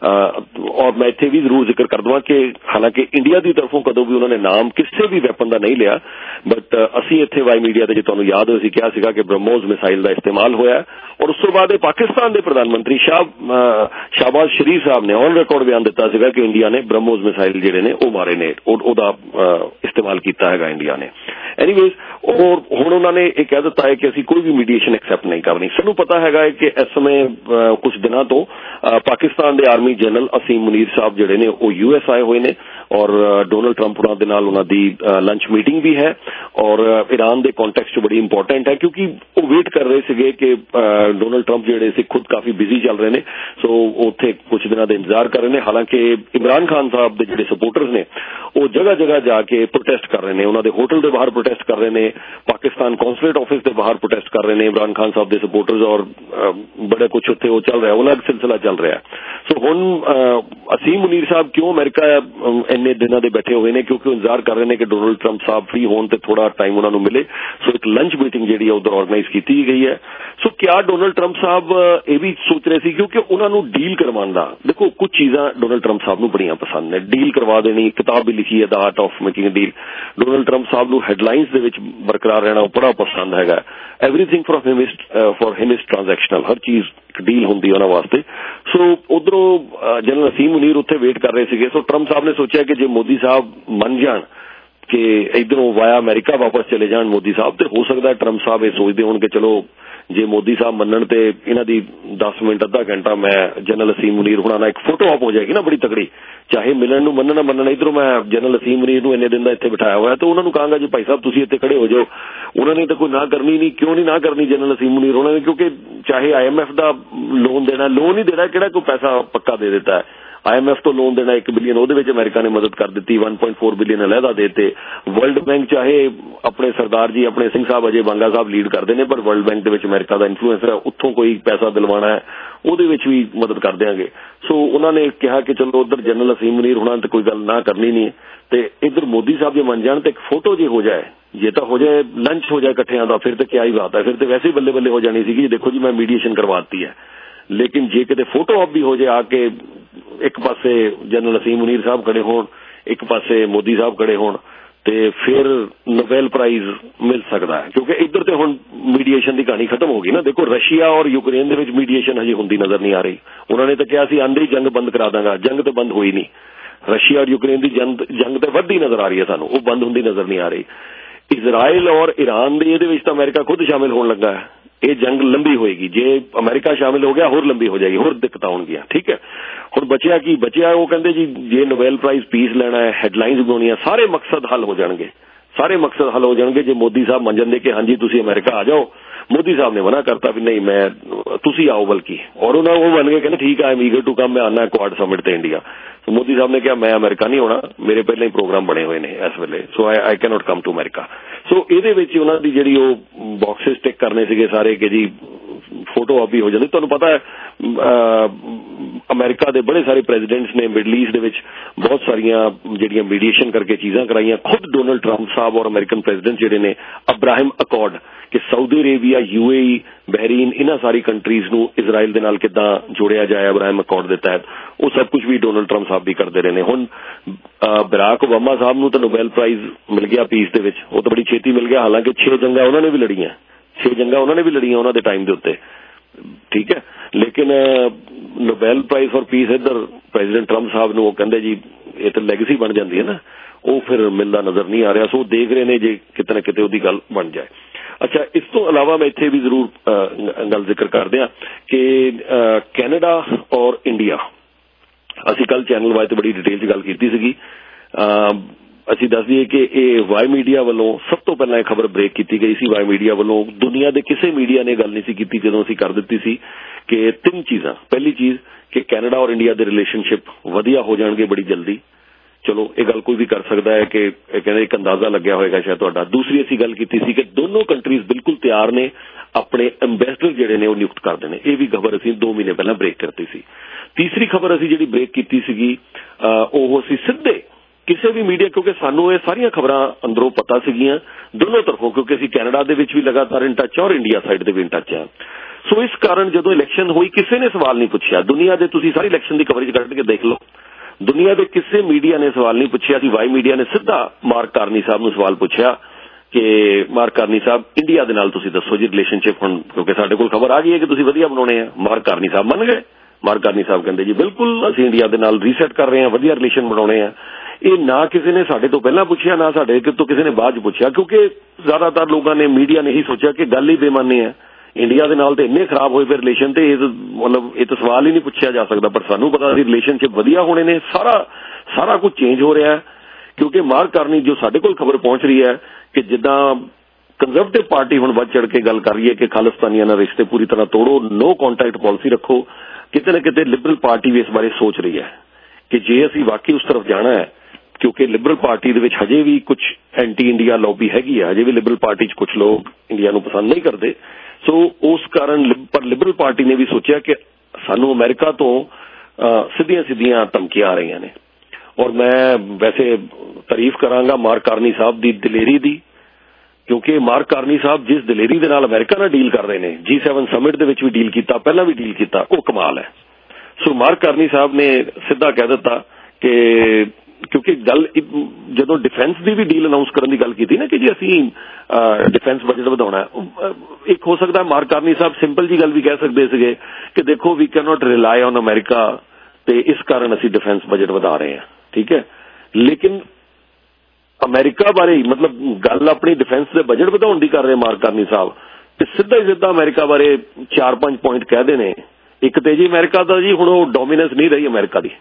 ਔਰ ਮੈਂ ਇੱਥੇ ਵੀ ਜ਼ਰੂਰ ਜ਼ਿਕਰ ਕਰ ਦਵਾਂ ਕਿ ਹਾਲਾਂਕਿ ਇੰਡੀਆ ਦੀ ਤਰਫੋਂ ਕਦੋਂ ਵੀ ਉਹਨਾਂ ਨੇ ਨਾਮ ਕਿਸੇ ਵੀ ਵੈਪਨ ਦਾ ਨਹੀਂ ਲਿਆ, ਬਟ ਅਸੀਂ ਇੱਥੇ ਵਾਈ ਮੀਡੀਆ ਤੇ ਜੇ ਤੁਹਾਨੂੰ ਯਾਦ ਹੋ ਅਸੀਂ ਕਿਹਾ ਸੀਗਾ ਕਿ ਬ੍ਰਹਮੋਸ ਮਿਸਾਈਲ ਦਾ ਇਸਤੇਮਾਲ ਹੋਇਆ। ਔਰ ਉਸ ਤੋਂ ਬਾਅਦ ਇਹ ਪਾਕਿਸਤਾਨ ਦੇ ਪ੍ਰਧਾਨ ਮੰਤਰੀ ਸ਼ਾਹ ਸ਼ਾਹਬਾਜ਼ ਸ਼ਰੀਫ ਸਾਹਿਬ ਨੇ ਔਨ ਰਿਕਾਰਡ ਬਿਆਨ ਦਿੱਤਾ ਸੀਗਾ ਕਿ ਇੰਡੀਆ ਨੇ ਬ੍ਰਹਮੋਸ ਮਿਸਾਈਲ ਜਿਹੜੇ ਨੇ ਉਹ ਮਾਰੇ ਨੇ, ਉਹਦਾ ਇਸਤੇਮਾਲ ਕੀਤਾ ਹੈਗਾ ਇੰਡੀਆ ਨੇ। ਐਨੀਵੇਜ਼ ਔਰ ਹੁਣ ਉਹਨਾਂ ਨੇ ਇਹ ਕਹਿ ਦਿੱਤਾ ਹੈ ਕਿ ਅਸੀਂ ਕੋਈ ਵੀ ਮੀਡੀਏਸ਼ਨ ਐਕਸੈਪਟ ਨਹੀਂ ਕਰਨੀ। ਸਾਨੂੰ ਪਤਾ ਹੈਗਾ ਹੈ ਕਿ ਇਸ ਸਮੇਂ ਕੁਝ ਦਿਨਾਂ ਤੋਂ ਪਾਕਿਸਤਾਨ ਦੇ ਆਰਮੀ ਜਨਰਲ ਅਸੀਮ ਮੁਨੀਰ ਸਾਹਿਬ ਜਿਹੜੇ ਨੇ ਉਹ ਯੂ ਐਸ ਆਏ ਹੋਏ ਨੇ ਔਰ ਡੋਨਲਡ ਟਰੰਪ ਉਹਨਾਂ ਦੇ ਨਾਲ ਉਹਨਾਂ ਦੀ ਲੰਚ ਮੀਟਿੰਗ ਵੀ ਹੈ। ਔਰ ਈਰਾਨ ਦੇ ਕੰਟੈਕਸਟ 'ਚ ਬੜੀ ਇੰਪੋਰਟੈਂਟ ਹੈ ਕਿਉਂਕਿ ਉਹ ਵੇਟ ਕਰ ਰਹੇ ਸੀਗੇ ਕਿ ਡੋਨਲਡ ਟਰੰਪ ਜਿਹੜੇ ਸੀ ਖੁਦ ਕਾਫੀ ਬਿਜ਼ੀ ਚੱਲ ਰਹੇ ਨੇ, ਸੋ ਉੱਥੇ ਕੁਝ ਦਿਨਾਂ ਦਾ ਇੰਤਜ਼ਾਰ ਕਰ ਰਹੇ ਨੇ। ਹਾਲਾਂਕਿ ਇਮਰਾਨ ਖਾਨ ਸਾਹਿਬ ਦੇ ਜਿਹੜੇ ਸਪੋਰਟਰਸ ਨੇ ਉਹ ਜਗ੍ਹਾ ਜਗ੍ਹਾ ਜਾ ਕੇ ਪ੍ਰੋਟੈਸਟ ਕਰ ਰਹੇ ਨੇ, ਉਹਨਾਂ ਦੇ ਹੋਟਲ ਦੇ ਬਾਹਰ ਪ੍ਰੋਟੈਸਟ ਕਰ ਰਹੇ ਨੇ, ਪਾਕਿਸਤਾਨ ਕੌਂਸੂਲੇਟ ਆਫਿਸ ਦੇ ਬਾਹਰ ਪ੍ਰੋਟੈਸਟ ਕਰ ਰਹੇ ਨੇ ਇਮਰਾਨ ਖਾਨ ਸਾਹਿਬ ਦੇ ਸਪੋਰਟਰਸ, ਔਰ ਬੜਾ ਕੁਝ ਉੱਥੇ ਉਹ ਚੱਲ ਰਿਹਾ, ਉਹਨਾਂ ਦਾ ਸਿਲਸਿਲਾ ਚੱਲ ਰਿਹਾ। ਸੋ ਹੁਣ ਅਸੀਮ ਮੁਨੀਰ ਸਾਹਿਬ ਕਿਉਂ ਅਮਰੀਕਾ ਇੰਨੇ ਦਿਨਾਂ ਦੇ ਬੈਠੇ ਹੋਏ ਨੇ ਕਿਉਂਕਿ ਉਹ ਇੰਤਜ਼ਾਰ ਕਰ ਰਹੇ ਨੇ ਕਿ ਡੋਨਲਡ ਟਰੰਪ ਸਾਹਿਬ ਫ੍ਰੀ ਹੋਣ ਤੇ ਥੋੜਾ ਟਾਈਮ ਉਹਨਾਂ ਨੂੰ ਮਿਲੇ। ਸੋ ਇੱਕ ਲੰਚ ਮੀਟਿੰਗ ਜਿਹੜੀ ਹੈ ਉਧਰ ਆਰਗੇਨਾਈਜ਼ ਕੀਤੀ ਗਈ ਹੈ। ਸੋ ਕਿਆ ਡੋਨਲਡ ਟਰੰਪ ਸਾਹਿਬ ਇਹ ਵੀ ਸੋਚ ਰਹੇ ਸੀ ਕਿਉਂਕਿ ਉਹਨਾਂ ਨੂੰ ਡੀਲ ਕਰਵਾਉਣ ਦਾ, ਦੇਖੋ ਕੁਝ ਚੀਜ਼ਾਂ ਡੋਨਲਡ ਟਰੰਪ ਸਾਹਿਬ ਨੂੰ ਬੜੀਆਂ ਪਸੰਦ ਨੇ, ਡੀਲ ਕਰਵਾ ਦੇਣੀ, ਕਿਤਾਬ ਵੀ ਲਿਖੀ ਹੈ the art of making a deal. Donald Trump sahib ਨੂੰ ਹੈਡਲਾਈਨਸ ਦੇ ਵਿੱਚ ਬਰਕਰਾਰ ਰਹਿਣਾ ਉਹ ਬੜਾ ਪਸੰਦ ਹੈਗਾ। Everything for him is for him is transactional, हर चीज ਡੀਲ ਹੁੰਦੀ ਉਹਨਾਂ ਵਾਸਤੇ। ਸੋ ਉਧਰੋਂ ਜਨਰਲ ਅਸੀਮ ਮੁਨੀਰ ਉੱਥੇ ਵੇਟ ਕਰ ਰਹੇ ਸੀਗੇ। ਸੋ ਟਰੰਪ ਸਾਹਿਬ ਨੇ ਸੋਚਿਆ ਕਿ ਜੇ ਮੋਦੀ ਸਾਹਿਬ ਮੰਨ ਜਾਣ ਕਿ ਇਧਰੋਂ ਵਾਇਆ ਅਮਰੀਕਾ ਵਾਪਸ ਚਲੇ ਜਾਣ ਮੋਦੀ ਸਾਹਿਬ, ਤੇ ਹੋ ਸਕਦਾ ਟਰੰਪ ਸਾਹਿਬ ਇਹ ਸੋਚਦੇ ਹੋਣ ਕਿ ਚਲੋ ਜੇ ਮੋਦੀ ਸਾਹਿਬ ਮੰਨਣ ਤੇ ਇਹਨਾਂ ਦੀ ਦਸ ਮਿੰਟ ਅੱਧਾ ਘੰਟਾ ਮੈਂ ਜਨਰਲ ਅਸੀਮ ਮੁਨੀਰ ਹੁਣਾਂ ਨਾਲ ਇੱਕ ਫੋਟੋ ਆਪ ਹੋ ਜਾਏਗੀ ਨਾ ਬੜੀ ਤਕੜੀ, ਚਾਹੇ ਮਿਲਣ ਨੂੰ ਮੰਨਣਾ ਮੰਨਣਾ। ਇਧਰੋਂ ਮੈਂ ਜਨਰਲ ਅਸੀਮ ਮੁਨੀਰ ਨੂੰ ਇੰਨੇ ਦਿਨ ਦਾ ਇੱਥੇ ਬਿਠਾਇਆ ਹੋਇਆ ਤੇ ਉਹਨਾਂ ਨੂੰ ਕਹਾਂਗਾ ਜੀ ਭਾਈ ਸਾਹਿਬ ਤੁਸੀਂ ਇੱਥੇ ਖੜੇ ਹੋ ਜਾਓ। ਉਹਨਾਂ ਨੇ ਤਾਂ ਕੋਈ ਨਾ ਕਰਨੀ ਨਹੀਂ, ਕਿਉਂ ਨਹੀਂ ਨਾ ਕਰਨੀ ਜਨਰਲ ਅਸੀਮ ਮੁਨੀਰ ਉਹਨਾਂ ਨੇ, ਕਿਉਂਕਿ ਚਾਹੇ ਆਈ ਐਮ ਐਫ ਦਾ ਲੋਨ ਦੇਣਾ, ਲੋਨ ਹੀ ਦੇਣਾ, ਕਿਹੜਾ ਕੋਈ ਪੈਸਾ ਪੱਕਾ ਦੇ ਦਿੱਤਾ ਹੈ। आई एम एफ तो लोन देना एक बिलियन ਉਹਦੇ ਵਿੱਚ ਅਮਰੀਕਾ ਨੇ ਮਦਦ ਕਰ ਦਿੱਤੀ one point four ਬਿਲੀਅਨ ਅਲੱਗਾ ਦੇਤੇ ਵਰਲਡ ਬੈਂਕ ਚਾਹੇ ਆਪਣੇ ਸਰਦਾਰ ਜੀ ਆਪਣੇ ਸਿੰਘ ਸਾਹਿਬ ਅਜੇ ਬਾਂਗਾ ਸਾਹਿਬ ਲੀਡ ਕਰਦੇ ਨੇ ਪਰ ਵਰਲਡ ਬੈਂਕ ਦੇ ਵਿੱਚ ਅਮਰੀਕਾ ਦਾ ਇਨਫਲੂਐਂਸ ਹੈ ਉੱਥੋਂ ਕੋਈ ਪੈਸਾ ਦਿਲਵਾਉਣਾ ਹੈ ਉਹਦੇ ਵਿੱਚ ਵੀ ਮਦਦ ਕਰ ਦਿਆਂਗੇ ਸੋ ਉਹਨਾਂ ਨੇ ਕਿਹਾ ਕਿ ਚਲੋ ਉਧਰ ਜਨਰਲ ਅਸੀਮ ਮੁਨੀਰ ਹੋਣਾ ਤੇ ਕੋਈ ਗੱਲ ਨਾ ਕਰਨੀ ਨਹੀਂ ਤੇ ਇੱਧਰ ਮੋਦੀ ਸਾਹਿਬ ਜੇ ਮੰਨ ਜਾਣ ਤੇ ਇੱਕ ਫੋਟੋ ਜੇ ਹੋ ਜਾਏ ਜੇ ਤਾਂ ਹੋ ਜਾਏ ਲੰਚ ਹੋ ਜਾਏ ਇਕੱਠਿਆਂ ਦਾ ਫਿਰ ਤਾਂ ਕਿਆ ਹੀ ਬਾਤ ਹੈ ਫਿਰ ਤੇ ਵੈਸੇ ਹੀ ਬੱਲੇ ਬੱਲੇ ਹੋ ਜਾਣੀ ਸੀਗੀ ਦੇਖੋ ਜੀ ਮੈਂ ਮੀਡੀਏਸ਼ਨ ਕਰਵਾਤੀ ਹੈ ਲੇਕਿਨ ਜੇ ਕਿਤੇ ਫੋਟੋ ਆਪ ਵੀ ਹੋ ਜਾਏ ਆ ਕੇ ਇੱਕ ਪਾਸੇ ਜਨਰਲ ਅਸੀਮ ਮੁਨੀਰ ਸਾਹਿਬ ਖੜੇ ਹੋਣ ਇੱਕ ਪਾਸੇ ਮੋਦੀ ਸਾਹਿਬ ਖੜੇ ਹੋਣ ਤੇ ਫਿਰ ਨੋਬੈਲ ਪ੍ਰਾਈਜ਼ ਮਿਲ ਸਕਦਾ ਹੈ ਕਿਉਂਕਿ ਇੱਧਰ ਤੇ ਹੁਣ ਮੀਡੀਏਸ਼ਨ ਦੀ ਕਹਾਣੀ ਖਤਮ ਹੋ ਗਈ ਨਾ ਦੇਖੋ ਰਸ਼ੀਆ ਔਰ ਯੂਕਰੇਨ ਦੇ ਵਿੱਚ ਮੀਡੀਏਸ਼ਨ ਹਜੇ ਹੁੰਦੀ ਨਜ਼ਰ ਨਹੀਂ ਆ ਰਹੀ ਉਹਨਾਂ ਨੇ ਤਾਂ ਕਿਹਾ ਸੀ ਆਂਦੇ ਹੀ ਜੰਗ ਬੰਦ ਕਰਾ ਦਾਂਗਾ ਜੰਗ ਤਾਂ ਬੰਦ ਹੋਈ ਨਹੀਂ ਰਸ਼ੀਆ ਔਰ ਯੂਕਰੇਨ ਦੀ ਜੰਗ ਜੰਗ ਤਾਂ ਵੱਧਦੀ ਨਜ਼ਰ ਆ ਰਹੀ ਹੈ ਸਾਨੂੰ ਉਹ ਬੰਦ ਹੁੰਦੀ ਨਜ਼ਰ ਨਹੀਂ ਆ ਰਹੀ ਇਜ਼ਰਾਈਲ ਔਰ ਈਰਾਨ ਦੇ ਇਹਦੇ ਵਿੱਚ ਤਾਂ ਅਮਰੀਕਾ ਖੁਦ ਸ਼ਾਮਿਲ ਹੋਣ ਲੱਗਾ ਹੈ ਇਹ ਜੰਗ ਲੰਬੀ ਹੋਏਗੀ ਜੇ ਅਮਰੀਕਾ ਸ਼ਾਮਿਲ ਹੋ ਗਿਆ ਹੋਰ ਲੰਬੀ ਹੋ ਜਾਏਗੀ ਹੋਰ ਦਿੱਕਤਾਂ ਆਉਣਗੀਆਂ ਠੀਕ ਹੈ ਹੁਣ ਬਚਿਆ ਕੀ ਬਚਿਆ ਉਹ ਕਹਿੰਦੇ ਜੀ ਜੇ ਨੋਬੈਲ ਪ੍ਰਾਈਜ਼ ਪੀਸ ਲੈਣਾ ਹੈ ਹੈਡਲਾਈਨਸ ਬਣਾਉਣੀਆਂ ਸਾਰੇ ਮਕਸਦ ਹੱਲ ਹੋ ਜਾਣਗੇ ਸਾਰੇ ਮਕਸਦ ਹੱਲ ਹੋ ਜਾਣਗੇ ਜੇ ਮੋਦੀ ਸਾਹਿਬ ਮੰਨ ਜਾਂਦੇ ਕਿ ਹਾਂਜੀ ਤੁਸੀਂ ਅਮਰੀਕਾ ਆ ਜਾਓ ਮੋਦੀ ਸਾਹਿਬ ਨੇ ਮਨਾ ਕਰਤਾ ਵੀ ਨਹੀਂ ਮੈਂ ਤੁਸੀਂ ਆਓ ਬਲਕਿ ਔਰ ਉਹਨਾਂ ਉਹ ਮੰਨ ਕੇ ਕਹਿੰਦੇ ਠੀਕ ਹੈ ਆਈ ਐਮ ਈਗਰ ਟੂ ਕਮ ਮੈਂ ਆਉਣਾ ਕੁਆਡ ਸਮਿਟ ਤੇ ਇੰਡੀਆ ਸੋ ਮੋਦੀ ਸਾਹਿਬ ਨੇ ਕਿਹਾ ਮੈਂ ਅਮਰੀਕਾ ਨਹੀਂ ਆਉਣਾ ਮੇਰੇ ਪਹਿਲਾਂ ਹੀ ਪ੍ਰੋਗਰਾਮ ਬਣੇ ਹੋਏ ਨੇ ਇਸ ਵੇਲੇ so I I can not come to America so ਇਹਦੇ ਵਿੱਚ ਉਹਨਾਂ ਦੀ ਜਿਹੜੀ ਉਹ ਬਾਕਸਿਸ ਟਿਕ ਕਰਨੇ ਸੀਗੇ ਸਾਰੇ ਕਿ ਜੀ ਫੋਟੋ ਆਪ ਵੀ ਹੋ ਜਾਂਦੀ ਤੁਹਾਨੂੰ ਪਤਾ ਹੈ ਅਮਰੀਕਾ ਦੇ ਬੜੇ ਸਾਰੇ ਪ੍ਰੈਜ਼ੀਡੈਂਟਸ ਨੇ ਮਿਡਲ ਈਸਟ ਦੇ ਵਿੱਚ ਬਹੁਤ ਸਾਰੀਆਂ ਜਿਹੜੀਆਂ ਮੀਡੀਏਸ਼ਨ ਕਰਕੇ ਚੀਜ਼ਾਂ ਕਰਾਈਆਂ ਖੁਦ ਡੋਨਲਡ ਟਰੰਪ ਸਾਹਿਬ ਔਰ ਅਮਰੀਕਨ ਪ੍ਰੈਜ਼ੀਡੈਂਟ ਜਿਹੜੇ ਨੇ ਅਬਰਾਹਿਮ ਅਕੋਰਡ ਕਿ ਸਾਊਦੀ ਅਰੇਬੀਆ ਯੂਏਈ ਬਹਿਰੀਨ ਇਹਨਾਂ ਸਾਰੀ ਕੰਟਰੀਜ਼ ਨੂੰ ਇਜ਼ਰਾਈਲ ਦੇ ਨਾਲ ਕਿੱਦਾਂ ਜੋੜਿਆ ਜਾਏ ਅਬਰਾਹਿਮ ਅਕੋਰਡ ਦੇ ਤਹਿਤ ਉਹ ਸਭ ਕੁਝ ਵੀ ਡੋਨਲਡ ਟਰੰਪ ਸਾਹਿਬ ਵੀ ਕਰਦੇ ਰਹੇ ਨੇ ਹੁਣ ਬਰਾਕ ਓਬਾਮਾ ਸਾਹਿਬ ਨੂੰ ਤਾਂ ਨੋਬੈਲ ਪ੍ਰਾਈਜ਼ ਮਿਲ ਗਿਆ ਪੀਸ ਦੇ ਵਿੱਚ ਉਹ ਤਾਂ ਬੜੀ ਛੇਤੀ ਮਿਲ ਗਿਆ ਹਾਲਾਂਕਿ ਛੇ ਜੰਗਾਂ ਉਹਨਾਂ ਨੇ ਵੀ ਲੜੀਆਂ ਛੇ ਜੰਗਾਂ ਉਹਨਾਂ ਨੇ ਵੀ ਲੜੀਆਂ ਉਹਨਾਂ ਦੇ ਟਾਈਮ ਦੇ ਉੱਤੇ ਠੀਕ ਹੈ ਲੇਕਿਨ ਨੋਬੈਲ ਪ੍ਰਾਈਜ਼ ਫॉर ਪੀਸ ਇੱਧਰ ਪ੍ਰੈਜ਼ੀਡੈਂਟ ਟਰੰਪ ਸਾਹਿਬ ਨੂੰ ਉਹ ਕਹਿੰਦੇ ਜੀ ਇਹ ਤਾਂ ਲੈਗੇਸੀ ਬਣ ਜਾਂਦੀ ਹੈ ਨਾ ਉਹ ਫਿਰ ਮਿਲਦਾ ਨਜ਼ਰ ਨਹੀਂ ਆ ਰਿਹਾ ਸੋ ਦੇਖ ਰਹੇ ਨੇ ਜੇ ਕਿਤੇ ਨਾ ਕਿਤੇ ਉਹਦੀ ਗੱਲ ਬਣ ਜਾਏ ਅੱਛਾ ਇਸ ਤੋਂ ਇਲਾਵਾ ਮੈਂ ਇੱਥੇ ਵੀ ਜ਼ਰੂਰ ਗੱਲ ਜ਼ਿਕਰ ਕਰਦੇ ਹਾਂ ਕਿ ਕੈਨੇਡਾ ਔਰ ਇੰਡੀਆ ਅਸੀਂ ਕੱਲ ਚੈਨਲ ਵਾਈਜ਼ ਤੇ ਬੜੀ ਡਿਟੇਲ 'ਚ ਗੱਲ ਕੀਤੀ ਸੀਗੀ ਅਸੀਂ ਦੱਸ ਦਈਏ ਕਿ ਇਹ ਵਾਈ ਮੀਡੀਆ ਵੱਲੋਂ ਸਭ ਤੋਂ ਪਹਿਲਾਂ ਇਹ ਖਬਰ ਬ੍ਰੇਕ ਕੀਤੀ ਗਈ ਸੀ ਵਾਈ ਮੀਡੀਆ ਵੱਲੋਂ ਦੁਨੀਆ ਦੇ ਕਿਸੇ ਮੀਡੀਆ ਨੇ ਗੱਲ ਨਹੀਂ ਸੀ ਕੀਤੀ ਜਦੋਂ ਅਸੀਂ ਕਰ ਦਿੱਤੀ ਸੀ ਕਿ ਤਿੰਨ ਚੀਜ਼ਾਂ ਪਹਿਲੀ ਚੀਜ਼ ਕਿ ਕੈਨੇਡਾ ਔਰ ਇੰਡੀਆ ਦੇ ਰਿਲੇਸ਼ਨਸ਼ਿਪ ਵਧੀਆ ਹੋ ਜਾਣਗੇ ਬੜੀ ਜਲਦੀ ਚਲੋ ਇਹ ਗੱਲ ਕੋਈ ਵੀ ਕਰ ਸਕਦਾ ਹੈ ਕਿ ਕਹਿੰਦੇ ਇੱਕ ਅੰਦਾਜ਼ਾ ਲੱਗਿਆ ਹੋਏਗਾ ਸ਼ਾਇਦ ਤੁਹਾਡਾ ਦੂਸਰੀ ਅਸੀਂ ਗੱਲ ਕੀਤੀ ਸੀ ਕਿ ਦੋਨੋਂ ਕੰਟਰੀਜ਼ ਬਿਲਕੁਲ ਤਿਆਰ ਨੇ ਆਪਣੇ ਐਮਬੈਸਡਰ ਜਿਹੜੇ ਨੇ ਉਹ ਨਿਯੁਕਤ ਕਰਦੇ ਨੇ ਇਹ ਵੀ ਖਬਰ ਅਸੀਂ ਦੋ ਮਹੀਨੇ ਪਹਿਲਾਂ ਬ੍ਰੇਕ ਕਰਤੀ ਸੀ ਤੀਸਰੀ ਖਬਰ ਅਸੀਂ ਜਿਹੜੀ ਬ੍ਰੇਕ ਕੀਤੀ ਸੀਗੀ ਉਹ ਅਸੀਂ ਸਿੱਧੇ ਕਿਸੇ ਵੀ ਮੀਡੀਆ ਕਿਉਂਕਿ ਸਾਨੂੰ ਇਹ ਸਾਰੀਆਂ ਖਬਰਾਂ ਅੰਦਰੋਂ ਪਤਾ ਸੀਗੀਆਂ ਦੋਨੋਂ ਤਰਫੋਂ ਕਿਉਂਕਿ ਅਸੀਂ ਕੈਨੇਡਾ ਦੇ ਵਿੱਚ ਵੀ ਲਗਾਤਾਰ ਇਨ ਟੱਚ ਔਰ ਇੰਡੀਆ ਸਾਈਡ ਦੇ ਵੀ ਇਨ ਟੱਚ ਆ ਸੋ ਇਸ ਕਾਰਨ ਜਦੋਂ ਇਲੈਕਸ਼ਨ ਹੋਈ ਕਿਸੇ ਨੇ ਸਵਾਲ ਨਹੀਂ ਪੁੱਛਿਆ ਦੁਨੀਆ ਦੇ ਤੁਸੀਂ ਸਾਰੀ ਇਲੈਕਸ਼ਨ ਦੀ ਕਵਰੇਜ ਕੱਢ ਕੇ ਦੇਖ ਲਓ ਦੁਨੀਆ ਦੇ ਕਿਸੇ ਮੀਡੀਆ ਨੇ ਸਵਾਲ ਨਹੀਂ ਪੁੱਛਿਆ ਸੀ ਵਾਈ ਮੀਡੀਆ ਨੇ ਸਿੱਧਾ ਮਾਰਕ ਕਾਰਨੀ ਸਾਹਿਬ ਨੂੰ ਸਵਾਲ ਪੁੱਛਿਆ ਕਿ ਮਾਰਕ ਕਾਰਨੀ ਸਾਹਿਬ ਇੰਡੀਆ ਦੇ ਨਾਲ ਤੁਸੀਂ ਦੱਸੋ ਜੀ ਰਿਲੇਸ਼ਨਸ਼ਿਪ ਹੁਣ ਕਿਉਂਕਿ ਸਾਡੇ ਕੋਲ ਖਬਰ ਆ ਗਈ ਹੈ ਕਿ ਤੁਸੀਂ ਵਧੀਆ ਬਣਾਉਣੇ ਆ ਮਾਰਕ ਕਾਰਨੀ ਸਾਹਿਬ ਮੰਨ ਗਏ ਮਾਰਕ ਕਾਰਨੀ ਸਾਹਿਬ ਕਹਿੰਦੇ ਜੀ ਬਿਲਕੁਲ ਅਸੀਂ ਇੰਡੀਆ ਦੇ ਨਾਲ ਰੀਸੈਟ ਕਰ ਰਹੇ ਹਾਂ ਵਧੀਆ ਰਿਲੇਸ਼ਨ ਬਣਾਉਣੇ ਆ ਇਹ ਨਾ ਕਿਸੇ ਨੇ ਸਾਡੇ ਤੋਂ ਪਹਿਲਾਂ ਪੁੱਛਿਆ ਨਾ ਸਾਡੇ ਤੋਂ ਕਿਸੇ ਨੇ ਬਾਅਦ ਚ ਪੁੱਛਿਆ ਕਿਉਂਕਿ ਜ਼ਿਆਦਾਤਰ ਲੋਕਾਂ ਨੇ ਮੀਡੀਆ ਨੇ ਹੀ ਸੋਚਿਆ ਕਿ ਗੱਲ ਹੀ ਬੇਮਾਨੀ ਹੈ ਇੰਡੀਆ ਦੇ ਨਾਲ ਤੇ ਇੰਨੇ ਖਰਾਬ ਹੋਏ ਪਏ ਰਿਲੇਸ਼ਨ ਤੇ ਇਹ ਮਤਲਬ ਇਹ ਤਾਂ ਸਵਾਲ ਹੀ ਨਹੀਂ ਪੁੱਛਿਆ ਜਾ ਸਕਦਾ ਪਰ ਸਾਨੂੰ ਪਤਾ ਸੀ ਰਿਲੇਸ਼ਨਸ਼ਿਪ ਵਧੀਆ ਹੋਣੇ ਨੇ ਸਾਰਾ ਸਾਰਾ ਕੁਝ ਚੇਂਜ ਹੋ ਰਿਹਾ ਹੈ ਕਿਉਂਕਿ ਮਾਰਕ ਕਾਰਨੀ ਜੋ ਸਾਡੇ ਕੋਲ ਖਬਰ ਪਹੁੰਚ ਰਹੀ ਹੈ ਕਿ ਜਿੱਦਾਂ ਕੰਜ਼ਰਵੇਟਿਵ ਪਾਰਟੀ ਹੁਣ ਵੱਧ ਚੜ ਕੇ ਗੱਲ ਕਰ ਰਹੀ ਹੈ ਕਿ ਖਾਲਿਸਤਾਨੀਆਂ ਨਾਲ ਰਿਸ਼ਤੇ ਪੂਰੀ ਤਰ੍ਹਾਂ ਤੋੜੋ ਨੋ ਕੰਟੈਕਟ ਪਾਲਿਸੀ ਰੱਖੋ ਕਿਤੇ ਨਾ ਕਿਤੇ ਲਿਬਰਲ ਪਾਰਟੀ ਵੀ ਇਸ ਬਾਰੇ ਸੋਚ ਰਹੀ ਹੈ ਕਿ ਜੇ ਅਸੀਂ ਵਾਕਈ ਉਸ ਤਰਫ ਜਾਣਾ ਹੈ ਕਿਉਂਕਿ ਲਿਬਰਲ ਪਾਰਟੀ ਦੇ ਵਿੱਚ ਹਜੇ ਵੀ ਕੁਝ ਐਂਟੀ ਇੰਡੀਆ ਲੌਬੀ ਹੈਗੀ ਆ ਹਜੇ ਵੀ ਲਿਬਰਲ ਪਾਰਟੀ 'ਚ ਕੁਝ ਲੋਕ ਇੰਡੀਆ ਨੂੰ ਪਸੰਦ ਨਹੀਂ ਕਰਦੇ ਸੋ ਉਸ ਕਾਰਨ ਪਰ ਲਿਬਰਲ ਪਾਰਟੀ ਨੇ ਵੀ ਸੋਚਿਆ ਕਿ ਸਾਨੂੰ ਅਮਰੀਕਾ ਤੋਂ ਸਿੱਧੀਆਂ ਸਿੱਧੀਆਂ ਧਮਕੀਆਂ ਆ ਰਹੀਆਂ ਨੇ ਔਰ ਮੈਂ ਵੈਸੇ ਤਾਰੀਫ ਕਰਾਂਗਾ ਮਾਰਕ ਕਾਰਨੀ ਸਾਹਿਬ ਦੀ ਦਲੇਰੀ ਦੀ ਕਿਉਂਕਿ ਮਾਰਕ ਕਾਰਨੀ ਸਾਹਿਬ ਜਿਸ ਦਲੇਰੀ ਦੇ ਨਾਲ ਅਮਰੀਕਾ ਨਾਲ ਡੀਲ ਕਰ ਰਹੇ ਨੇ ਜੀ ਸੈਵਨ ਸਮਿਟ ਦੇ ਵਿੱਚ ਵੀ ਡੀਲ ਕੀਤਾ ਪਹਿਲਾਂ ਵੀ ਡੀਲ ਕੀਤਾ ਉਹ ਕਮਾਲ ਹੈ ਸੋ ਮਾਰਕ ਕਾਰਨੀ ਸਾਹਿਬ ਨੇ ਸਿੱਧਾ ਕਹਿ ਦਿੱਤਾ ਕਿ ਕਿਉਂਕਿ ਗੱਲ ਜਦੋਂ ਡਿਫੈਂਸ ਦੀ ਵੀ ਡੀਲ ਅਨਾਉਂਸ ਕਰਨ ਦੀ ਗੱਲ ਕੀਤੀ ਨਾ ਕਿ ਜੀ ਅਸੀਂ ਡਿਫੈਂਸ ਬਜਟ ਵਧਾਉਣਾ ਇੱਕ ਹੋ ਸਕਦਾ ਮਾਰਕ ਕਾਰਨੀ ਸਾਹਿਬ ਸਿੰਪਲ ਜੀ ਗੱਲ ਵੀ ਕਹਿ ਸਕਦੇ ਸੀਗੇ ਕਿ ਦੇਖੋ we can not rely on America ਤੇ ਇਸ ਕਾਰਨ ਅਸੀਂ ਡਿਫੈਂਸ ਬਜਟ ਵਧਾ ਰਹੇ ਹਾਂ ਠੀਕ ਹੈ ਲੇਕਿਨ ਅਮਰੀਕਾ ਬਾਰੇ ਮਤਲਬ ਗੱਲ ਆਪਣੀ ਡਿਫੈਂਸ ਦੇ ਬਜਟ ਵਧਾਉਣ ਦੀ ਕਰ ਰਹੇ ਮਾਰਕ ਕਾਰਨੀ ਸਾਹਿਬ ਤੇ ਸਿੱਧਾ ਹੀ ਸਿੱਧਾ ਅਮਰੀਕਾ ਬਾਰੇ ਚਾਰ ਪੰਜ ਪੁਆਇੰਟ ਕਹਿਦੇ ਨੇ ਇੱਕ ਤੇ ਜੀ ਅਮਰੀਕਾ ਦਾ ਜੀ ਹੁਣ ਉਹ ਡੋਮੀਨੈਂਸ ਨਹੀਂ ਰਹੀ ਅਮਰੀਕਾ ਦੀ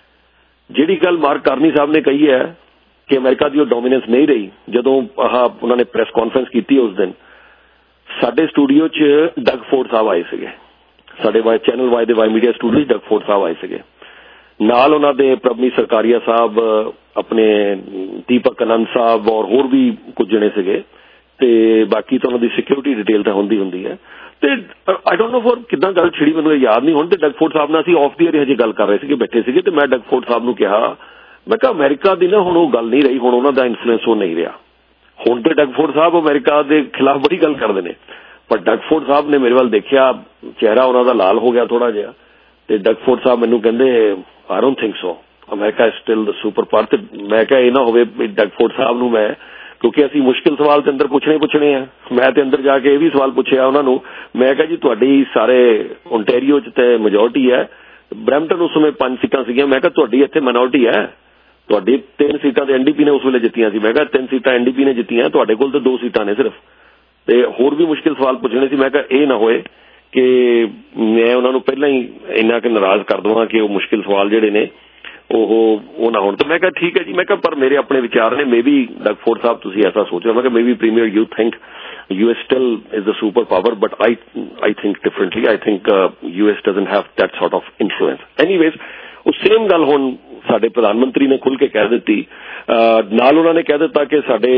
ਜਿਹੜੀ ਗੱਲ ਮਾਰਕ ਕਾਰਨੀ ਸਾਹਿਬ ਨੇ ਕਹੀ ਹੈ ਕਿ ਅਮਰੀਕਾ ਦੀ ਉਹ ਡੋਮੀਨੈਂਸ ਨਹੀਂ ਰਹੀ ਜਦੋਂ ਆਹ ਉਹਨਾਂ ਨੇ ਪ੍ਰੈਸ ਕਾਨਫਰੰਸ ਕੀਤੀ ਉਸ ਦਿਨ ਸਾਡੇ ਸਟੂਡੀਓ 'ਚ ਡਗ ਫੋਰਡ ਸਾਹਿਬ ਆਏ ਸੀਗੇ ਸਾਡੇ ਵਾਈ ਚੈਨਲ ਵਾਈ ਦੇ ਵਾਈ ਮੀਡੀਆ ਸਟੂਡੀਓ 'ਚ ਡਗ ਫੋਰਡ ਸਾਹਿਬ ਆਏ ਸੀਗੇ ਨਾਲ ਉਹਨਾਂ ਦੇ ਪ੍ਰਭਨੀਤ ਸਰਕਾਰੀਆ ਸਾਹਿਬ, ਆਪਣੇ ਦੀਪਕ ਆਨੰਦ ਸਾਹਿਬ ਔਰ ਹੋਰ ਵੀ ਕੁਝ ਜਣੇ ਸੀਗੇ, ਤੇ ਬਾਕੀ ਤਾਂ ਉਹਨਾਂ ਦੀ ਸਿਕਿਉਰਿਟੀ ਡਿਟੇਲ ਤਾਂ ਹੁੰਦੀ ਹੁੰਦੀ ਹੈ। ਤੇ ਆਈ ਡੋਂਟ ਨੋ ਫੋਰ ਕਿੱਦਾਂ ਗੱਲ ਛਿੜੀ, ਮੈਨੂੰ ਯਾਦ ਨਹੀਂ ਹੁਣ। ਤੇ ਡਗਫੋਰਡ ਸਾਹਿਬ ਨਾਲ ਅਸੀਂ ਆਫ ਦੀ ਏਅਰ ਹਜੇ ਗੱਲ ਕਰ ਰਹੇ ਸੀਗੇ, ਬੈਠੇ ਸੀਗੇ, ਤੇ ਮੈਂ ਡਗਫੋਰਡ ਸਾਹਿਬ ਨੂੰ ਕਿਹਾ, ਮੈਂ ਕਿਹਾ ਅਮਰੀਕਾ ਦੀ ਨਾ ਹੁਣ ਉਹ ਗੱਲ ਨਹੀਂ ਰਹੀ, ਹੁਣ ਉਹਨਾਂ ਦਾ ਇਨਫਲੂਐਂਸ ਉਹ ਨਹੀਂ ਰਿਹਾ। ਹੁਣ ਤੇ ਡਗਫੋਰਡ ਸਾਹਿਬ ਅਮਰੀਕਾ ਦੇ ਖਿਲਾਫ ਬੜੀ ਗੱਲ ਕਰਦੇ ਨੇ, ਪਰ ਡਗਫੋਰਡ ਸਾਹਿਬ ਨੇ ਮੇਰੇ ਵੱਲ ਦੇਖਿਆ, ਚਿਹਰਾ ਉਹਨਾਂ ਦਾ ਲਾਲ ਹੋ ਗਿਆ ਥੋੜਾ ਜਿਹਾ, ਤੇ ਡਗਫੋਰਡ ਸਾਹਿਬ ਮੈਨੂੰ ਕਹਿੰਦੇ I don't think so, America is still the super power. ਤੇ ਮੈਂ ਕਿਹਾ ਇਹ ਨਾ ਹੋਵੇ ਡਗਫੋਰਡ ਸਾਹਿਬ ਨੂੰ ਮੈਂ, ਕਿਉਂਕਿ ਅਸੀਂ ਮੁਸ਼ਕਿਲ ਸਵਾਲ ਤੇ ਅੰਦਰ ਪੁੱਛਣੇ ਪੁੱਛਣੇ ਆ, ਮੈਂ ਤੇ ਅੰਦਰ ਜਾ ਕੇ ਇਹ ਵੀ ਸਵਾਲ ਪੁੱਛਿਆ ਉਹਨਾਂ ਨੂੰ, ਮੈਂ ਕਿਹਾ ਜੀ ਤੁਹਾਡੀ ਸਾਰੇ ਓਨਟਾਰੀਓ 'ਚ ਤੇ ਮੈਜੋਰਟੀ ਹੈ, ਬਰੈਂਪਟਨ ਉਸ ਸਮੇਂ ਪੰਜ ਸੀਟਾਂ ਸੀਗੀਆਂ, ਮੈਂ ਕਿਹਾ ਤੁਹਾਡੀ ਇੱਥੇ ਮਾਈਨੋਰਟੀ ਹੈ, ਤੁਹਾਡੀ ਤਿੰਨ ਸੀਟਾਂ ਤੇ ਐਨਡੀਪੀ ਨੇ ਉਸ ਵੇਲੇ ਜਿੱਤੀਆਂ ਸੀ, ਮੈਂ ਕਿਹਾ ਤਿੰਨ ਸੀਟਾਂ ਐਨਡੀਪੀ ਨੇ ਜਿੱਤੀਆਂ, ਤੁਹਾਡੇ ਕੋਲ ਤਾਂ ਦੋ ਸੀਟਾਂ ਨੇ ਸਿਰਫ। ਤੇ ਹੋਰ ਵੀ ਮੁਸ਼ਕਿਲ ਸਵਾਲ ਪੁੱਛਣੇ ਸੀ। ਮੈਂ ਕਿਹਾ ਇਹ ਨਾ ਹੋਏ ਕਿ ਮੈਂ ਉਹਨਾਂ ਨੂੰ ਪਹਿਲਾਂ ਹੀ ਇੰਨਾ ਕਿ ਨਾਰਾਜ਼ ਕਰ ਦੇਵਾਂ ਕਿ ਉਹ ਮੁਸ਼ਕਿਲ ਸਵਾਲ ਜਿਹੜੇ ਨੇ ਉਹ ਉਹ ਨਾ ਹੋਣ। ਤਾਂ ਮੈਂ ਕਿਹਾ ਠੀਕ ਹੈ ਜੀ, ਮੈਂ ਕਿਹਾ ਪਰ ਮੇਰੇ ਆਪਣੇ ਵਿਚਾਰ ਨੇ, ਮੇ ਬੀ ਡਗਫੋਰਡ ਸਾਹਿਬ ਤੁਸੀਂ ਐਸਾ ਸੋਚ ਰਹੇ ਹੋ, ਮੈਂ ਕਿਹਾ maybe premier you think U S still is the super power, but I I think differently, I think U S doesn't have that sort of influence. Anyways ਉਹ ਸੇਮ ਗੱਲ ਹੁਣ ਸਾਡੇ ਪ੍ਰਧਾਨ ਮੰਤਰੀ ਨੇ ਖੁੱਲ ਕੇ ਕਹਿ ਦਿੱਤੀ, ਨਾਲ ਉਹਨਾਂ ਨੇ ਕਹਿ ਦਿੱਤਾ ਕਿ ਸਾਡੇ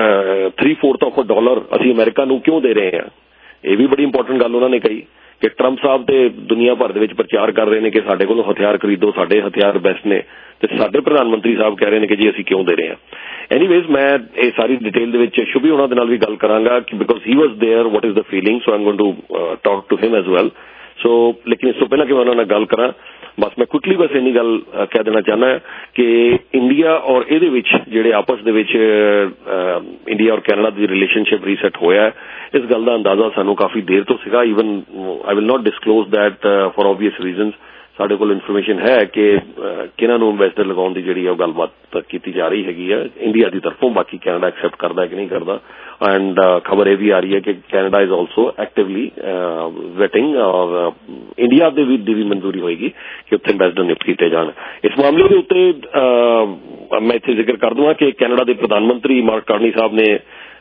three fourth of a dollar ਅਸੀਂ ਅਮਰੀਕਾ ਨੂੰ ਕਿਉਂ ਦੇ ਰਹੇ ਹਾਂ। ਇਹ ਵੀ ਬੜੀ ਇੰਪੋਰਟੈਂਟ ਗੱਲ ਉਹਨਾਂ ਨੇ ਕਹੀ ਕਿ ਟਰੰਪ ਸਾਹਿਬ ਤੇ ਦੁਨੀਆ ਭਰ ਦੇ ਵਿੱਚ ਪ੍ਰਚਾਰ ਕਰ ਰਹੇ ਨੇ ਕਿ ਸਾਡੇ ਕੋਲੋਂ ਹਥਿਆਰ ਖਰੀਦੋ, ਸਾਡੇ ਹਥਿਆਰ ਬੈਸਟ ਨੇ, ਤੇ ਸਾਡੇ ਪ੍ਰਧਾਨ ਮੰਤਰੀ ਸਾਹਿਬ ਕਹਿ ਰਹੇ ਨੇ ਕਿ ਜੀ ਅਸੀਂ ਕਿਉਂ ਦੇ ਰਹੇ ਹਾਂ। ਐਨੀਵੇਜ਼ ਮੈਂ ਇਹ ਸਾਰੀ ਡਿਟੇਲ ਦੇ ਵਿੱਚ ਸ਼ੁਭੀ ਉਹਨਾਂ ਦੇ ਨਾਲ ਵੀ ਗੱਲ ਕਰਾਂਗਾ ਕਿ because he was there, what is the feeling, so I am going to talk to him as well. So ਲੇਕਿਨ ਇਸ ਤੋਂ ਪਹਿਲਾਂ ਕਿ ਮੈਂ ਉਹਨਾਂ ਨਾਲ ਗੱਲ ਕਰਾਂ, ਬਸ ਮੈਂ ਕੁਇਕਲੀ ਬਸ ਇੰਨੀ ਗੱਲ ਕਹਿ ਦੇਣਾ ਚਾਹੁੰਦਾ ਕਿ ਇੰਡੀਆ ਔਰ ਇਹਦੇ ਵਿੱਚ ਜਿਹੜੇ ਆਪਸ ਦੇ ਵਿੱਚ ਇੰਡੀਆ ਔਰ ਕੈਨੇਡਾ ਦੀ ਰਿਲੇਸ਼ਨਸ਼ਿਪ ਰੀਸੈਟ ਹੋਇਆ, ਇਸ ਗੱਲ ਦਾ ਅੰਦਾਜ਼ਾ ਸਾਨੂੰ ਕਾਫੀ ਦੇਰ ਤੋਂ ਸੀਗਾ। Even I will not disclose that for obvious reasons. ਸਾਡੇ ਕੋਲ ਇਨਫੋਰਮੇਸ਼ਨ ਹੈ ਕਿ ਕਿਹਨਾਂ ਨੂੰ ਐਂਬੈਸਡਰ ਲਗਾਉਣ ਦੀ ਜਿਹੜੀ ਉਹ ਗੱਲਬਾਤ ਕੀਤੀ ਜਾ ਰਹੀ ਹੈਗੀ ਹੈ ਇੰਡੀਆ ਦੀ ਤਰਫੋਂ, ਬਾਕੀ ਕੈਨੇਡਾ ਐਕਸੈਪਟ ਕਰਦਾ ਕਿ ਨਹੀਂ ਕਰਦਾ। ਐਂਡ ਖਬਰ ਇਹ ਵੀ ਆ ਰਹੀ ਹੈ ਕਿ Canada is also actively waiting, ਔਰ ਇੰਡੀਆ ਦੇ ਵੀ ਦੀ ਵੀ ਮਨਜ਼ੂਰੀ ਹੋਏਗੀ ਕਿ ਉੱਥੇ ਐਂਬੈਸਡਰ ਨਿਯੁਕਤ ਕੀਤੇ ਜਾਣ। ਇਸ ਮਾਮਲੇ ਦੇ ਉੱਤੇ ਮੈਂ ਇੱਥੇ ਜ਼ਿਕਰ ਕਰ ਦਵਾਂ ਕਿ ਕੈਨੇਡਾ ਦੇ ਪ੍ਰਧਾਨ ਮੰਤਰੀ ਮਾਰਕ ਕਾਰਨੀ ਸਾਹਿਬ ਨੇ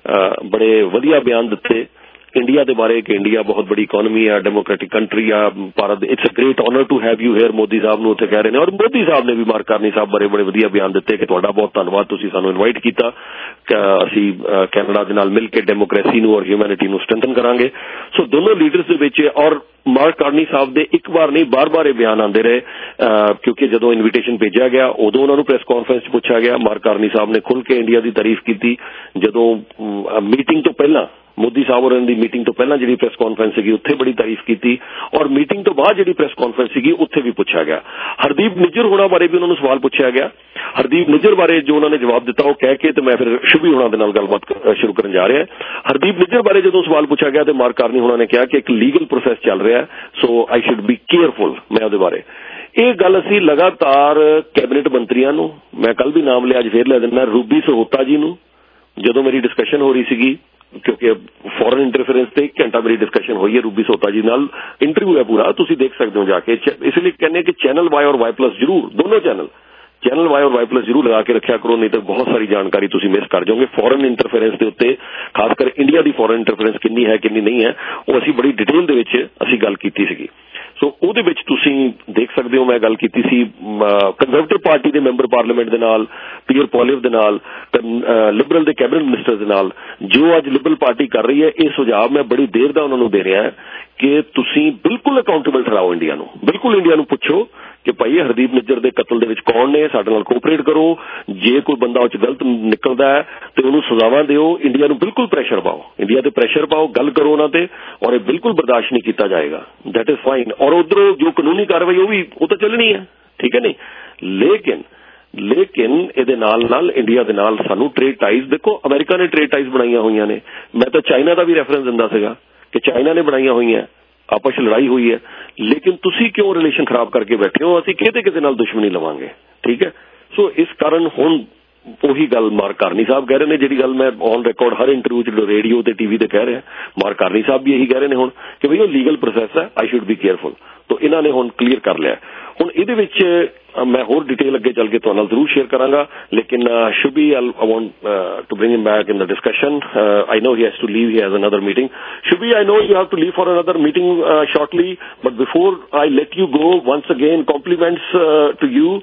ਬੜੇ ਵਧੀਆ ਬਿਆਨ ਦਿੱਤੇ ਇੰਡੀਆ ਦੇ ਬਾਰੇ ਕਿ ਇੰਡੀਆ ਬਹੁਤ ਬੜੀ ਇਕੋਨਮੀ ਆ, ਡੈਮੋਕ੍ਰੈਟਿਕ ਕੰਟਰੀ ਆ, Bharat it's a great honour to have you here. Modi sahib ਨੂੰ ਉੱਥੇ ਕਹਿ ਰਹੇ ਨੇ, ਔਰ ਮੋਦੀ ਸਾਹਿਬ ਨੇ ਵੀ ਮਾਰਕ ਕਾਰਨੀ ਸਾਹਿਬ ਬਾਰੇ ਬੜੇ ਵਧੀਆ ਬਿਆਨ ਦਿੱਤੇ ਕਿ ਤੁਹਾਡਾ ਬਹੁਤ ਧੰਨਵਾਦ, ਤੁਸੀਂ ਸਾਨੂੰ ਇਨਵਾਈਟ ਕੀਤਾ, ਅਸੀਂ ਕੈਨੇਡਾ ਦੇ ਨਾਲ ਮਿਲ ਕੇ ਡੈਮੋਕ੍ਰੇਸੀ ਨੂੰ ਔਰ ਹਿਊਮੈਨਿਟੀ ਨੂੰ ਸਟਰੈਂਥਨ ਕਰਾਂਗੇ। ਸੋ ਦੋਨੋਂ ਲੀਡਰਸ ਦੇ ਵਿੱਚ, ਔਰ ਮਾਰਕ ਕਾਰਨੀ ਸਾਹਿਬ ਦੇ ਇੱਕ ਵਾਰ ਨਹੀਂ ਬਾਰ ਬਾਰ ਇਹ ਬਿਆਨ ਆਉਂਦੇ ਰਹੇ, ਕਿਉਂਕਿ ਜਦੋਂ ਇਨਵੀਟੇਸ਼ਨ ਭੇਜਿਆ ਗਿਆ ਉਦੋਂ ਉਹਨਾਂ ਨੂੰ ਪ੍ਰੈਸ ਕਾਨਫਰੰਸ 'ਚ ਪੁੱਛਿਆ ਗਿਆ, ਮਾਰਕ ਕਾਰਨੀ ਸਾਹਿਬ ਨੇ ਖੁੱਲ੍ਹ ਕੇ ਇੰਡੀਆ ਦੀ ਤਾਰੀਫ ਕੀਤੀ। ਜਦੋਂ ਮੀਟਿੰਗ ਤੋਂ ਪਹਿਲਾਂ, ਮੋਦੀ ਸਾਹਿਬ ਹੋਰਾਂ ਦੀ ਮੀਟਿੰਗ ਤੋਂ ਪਹਿਲਾਂ ਜਿਹੜੀ ਪ੍ਰੈਸ ਕਾਨਫਰੰਸ ਸੀਗੀ ਉੱਥੇ ਬੜੀ ਤਾਰੀਫ ਕੀਤੀ, ਔਰ ਮੀਟਿੰਗ ਤੋਂ ਬਾਅਦ ਜਿਹੜੀ ਪ੍ਰੈਸ ਕਾਨਫਰੰਸ ਸੀਗੀ ਉੱਥੇ ਵੀ ਪੁੱਛਿਆ ਗਿਆ। ਹਰਦੀਪ ਨਿੱਜਰ ਹੋਣਾ ਬਾਰੇ ਵੀ ਉਹਨਾਂ ਨੂੰ ਸਵਾਲ ਪੁੱਛਿਆ ਗਿਆ। ਹਰਦੀਪ ਨਿੱਜਰ ਬਾਰੇ ਜੋ ਉਹਨਾਂ ਨੇ ਜਵਾਬ ਦਿੱਤਾ ਉਹ ਕਹਿ ਕੇ ਤੇ ਮੈਂ ਫਿਰ ਸ਼ੁਭੀ ਹੋਣਾ ਦੇ ਨਾਲ ਗੱਲਬਾਤ ਸ਼ੁਰੂ ਕਰਨ ਜਾ ਰਿਹਾ। ਹਰਦੀਪ ਨਿੱਜਰ ਬਾਰੇ ਜਦੋਂ ਸਵਾਲ ਪੁੱਛਿਆ ਗਿਆ ਤੇ ਮਾਰਕ ਕਾਰਨੀ ਹੋਣਾ ਨੇ ਕਿਹਾ ਕਿ ਇੱਕ ਲੀਗਲ ਪ੍ਰੋਸੈਸ ਚੱਲ ਰਿਹਾ, so I should be careful. ਮੈਂ ਉਹਦੇ ਬਾਰੇ ਇਹ ਗੱਲ ਅਸੀਂ ਲਗਾਤਾਰ ਕੈਬਨਿਟ ਮੰਤਰੀਆਂ ਨੂੰ, ਮੈਂ ਕੱਲ ਵੀ ਨਾਮ ਲਿਆ, ਅੱਜ ਫੇਰ ਲੈ ਦਿੰਦਾ, ਰੂਬੀ ਸਹੋਤਾ ਜੀ ਨੂੰ, ਜਦੋਂ ਮੇਰੀ ਡਿਸਕਸ਼ਨ ਹੋ ਰਹੀ ਸੀਗੀ, ਕਿਉਂਕਿ ਫੋਰਨ ਇੰਟਰਫੇਰੈਂਸ ਤੇ ਇੱਕ ਘੰਟਾ ਮੇਰੀ ਡਿਸਕਸ਼ਨ ਹੋਈ ਹੈ ਰੂਬੀ ਸਹੋਤਾ ਜੀ ਨਾਲ, ਇੰਟਰਵਿਊ ਹੈ ਪੂਰਾ, ਤੁਸੀਂ ਦੇਖ ਸਕਦੇ ਹੋ ਜਾ ਕੇ। ਇਸ ਲਈ ਕਹਿੰਦੇ ਕਿ ਚੈਨਲ ਵਾਈ ਔਰ ਵਾਈ ਪਲੱਸ ਜ਼ਰੂਰ, ਦੋਨੋਂ ਚੈਨਲ ਚੈਨਲ ਵਾਈ ਔਰ ਵਾਈ ਪਲੱਸ ਜ਼ਰੂਰ ਲਗਾ ਕੇ ਰੱਖਿਆ ਕਰੋ, ਨਹੀਂ ਤਾਂ ਬਹੁਤ ਸਾਰੀ ਜਾਣਕਾਰੀ ਤੁਸੀਂ ਮਿਸ ਕਰ ਜਾਓਗੇ। ਫੋਰਨ ਇੰਟਰਫੇਰੈਂਸ ਦੇ ਉੱਤੇ, ਖਾਸ ਕਰ ਇੰਡੀਆ ਦੀ ਫੋਰਨ ਇੰਟਰਫੇਰੈਂਸ ਕਿੰਨੀ ਹੈ ਕਿੰਨੀ ਨਹੀਂ ਹੈ, ਉਹ ਅਸੀਂ ਬੜੀ ਡਿਟੇਲ ਦੇ ਵਿੱਚ ਅਸੀਂ ਗੱਲ ਕੀਤੀ ਸੀਗੀ। ਸੋ ਉਹਦੇ ਵਿੱਚ ਤੁਸੀਂ ਦੇਖ ਸਕਦੇ ਹੋ, ਮੈਂ ਗੱਲ ਕੀਤੀ ਸੀ ਕੰਜ਼ਰਵੇਟਿਵ ਪਾਰਟੀ ਦੇ ਮੈਂਬਰ ਪਾਰਲੀਮੈਂਟ ਦੇ ਨਾਲ, ਪੀਅਰ ਪੋਲੀਵ ਦੇ ਨਾਲ, ਲਿਬਰਲ ਦੇ ਕੈਬਨਿਟ ਮਿਨਿਸਟਰ ਦੇ ਨਾਲ, ਜੋ ਅੱਜ ਲਿਬਰਲ ਪਾਰਟੀ ਕਰ ਰਹੀ ਹੈ। ਇਹ ਸੁਝਾਅ ਮੈਂ ਬੜੀ ਦੇਰ ਦਾ ਉਹਨਾਂ ਨੂੰ ਦੇ ਰਿਹਾ ਕਿ ਤੁਸੀਂ ਬਿਲਕੁਲ ਅਕਾਊਂਟੇਬਲ ਠਹਿਰਾਓ ਇੰਡੀਆ ਨੂੰ, ਬਿਲਕੁਲ ਇੰਡੀਆ ਨੂੰ ਪੁੱਛੋ ਕਿ ਭਾਈ ਹਰਦੀਪ ਨਿੱਜਰ ਦੇ ਕਤਲ ਦੇ ਵਿੱਚ ਕੌਣ ਨੇ, ਸਾਡੇ ਨਾਲ ਕੋਆਪਰੇਟ ਕਰੋ, ਜੇ ਕੋਈ ਬੰਦਾ ਉਹ 'ਚ ਗਲਤ ਨਿਕਲਦਾ ਹੈ ਤੇ ਉਹਨੂੰ ਸਜ਼ਾਵਾਂ ਦਿਓ। ਇੰਡੀਆ ਨੂੰ ਬਿਲਕੁਲ ਪ੍ਰੈਸ਼ਰ ਪਾਓ, ਇੰਡੀਆ ਤੇ ਪ੍ਰੈਸ਼ਰ ਪਾਓ, ਗੱਲ ਕਰੋ ਉਹਨਾਂ ਤੇ, ਔਰ ਇਹ ਬਿਲਕੁਲ ਬਰਦਾਸ਼ਤ ਨਹੀਂ ਕੀਤਾ ਜਾਏਗਾ। That is fine. ਔਰ ਉਧਰੋਂ ਜੋ ਕਾਨੂੰਨੀ ਕਾਰਵਾਈ ਉਹ ਵੀ ਉਹ ਤਾਂ ਚੱਲਣੀ ਹੈ, ਠੀਕ ਹੈ ਨਹੀਂ, ਲੇਕਿਨ ਲੇਕਿਨ ਇਹਦੇ ਨਾਲ ਨਾਲ ਇੰਡੀਆ ਦੇ ਨਾਲ ਸਾਨੂੰ ਟ੍ਰੇਡ ਟਾਈਜ਼, ਦੇਖੋ ਅਮਰੀਕਾ ਨੇ ਟ੍ਰੇਡ ਟਾਈਜ਼ ਬਣਾਈਆਂ ਹੋਈਆਂ ਨੇ, ਮੈਂ ਤਾਂ ਚਾਈਨਾ ਦਾ ਵੀ ਰੈਫਰੈਂਸ ਦਿੰਦਾ ਸੀਗਾ ਕਿ ਚਾਈਨਾ ਨੇ ਬਣਾਈਆਂ ਹੋਈਆਂ, ਆਪਸ 'ਚ ਲੜਾਈ ਹੋਈ ਹੈ, ਲੇਕਿਨ ਤੁਸੀਂ ਕਿਉਂ ਰਿਲੇਸ਼ਨ ਖਰਾਬ ਕਰਕੇ ਬੈਠੇ ਹੋ? ਅਸੀਂ ਕਿਤੇ ਕਿਤੇ ਨਾਲ ਦੁਸ਼ਮਣੀ ਲਵਾਂਗੇ, ਠੀਕ ਹੈ। ਸੋ ਇਸ ਕਾਰਨ ਹੁਣ ਉਹੀ ਗੱਲ ਮਾਰਕ ਕਾਰਨੀ ਸਾਹਿਬ ਕਹਿ ਰਹੇ ਨੇ, ਜਿਹੜੀ ਗੱਲ ਮੈਂ ਔਨ ਰਿਕਾਰਡ ਹਰ ਇੰਟਰਵਿਊ 'ਚ ਰੇਡੀਓ ਤੇ ਟੀਵੀ ਤੇ ਕਹਿ ਰਿਹਾ, ਮਾਰਕ ਕਾਰਨੀ ਸਾਹਿਬ ਵੀ ਇਹੀ ਕਹਿ ਰਹੇ ਨੇ ਹੁਣ ਕਿ ਬਈ ਉਹ ਲੀਗਲ ਪ੍ਰੋਸੈਸ ਹੈ, ਆਈ ਸ਼ੁੱਡ ਬੀ ਕੇਅਰਫੁਲ। ਤਾਂ ਇਹਨਾਂ ਨੇ ਹੁਣ ਕਲੀਅਰ ਕਰ ਲਿਆ। ਹੁਣ ਇਹਦੇ ਵਿੱਚ ਮੈਂ ਹੋਰ ਡਿਟੇਲ ਅੱਗੇ ਚੱਲ ਕੇ ਤੁਹਾਡੇ ਨਾਲ ਜ਼ਰੂਰ ਸ਼ੇਅਰ ਕਰਾਂਗਾ, ਲੇਕਿਨ Shubhi I want to bring him back in the discussion. I know he has to leave, he has another meeting. Shubhi, I know you have to leave for another meeting shortly, but before I let you go, once again compliments to you.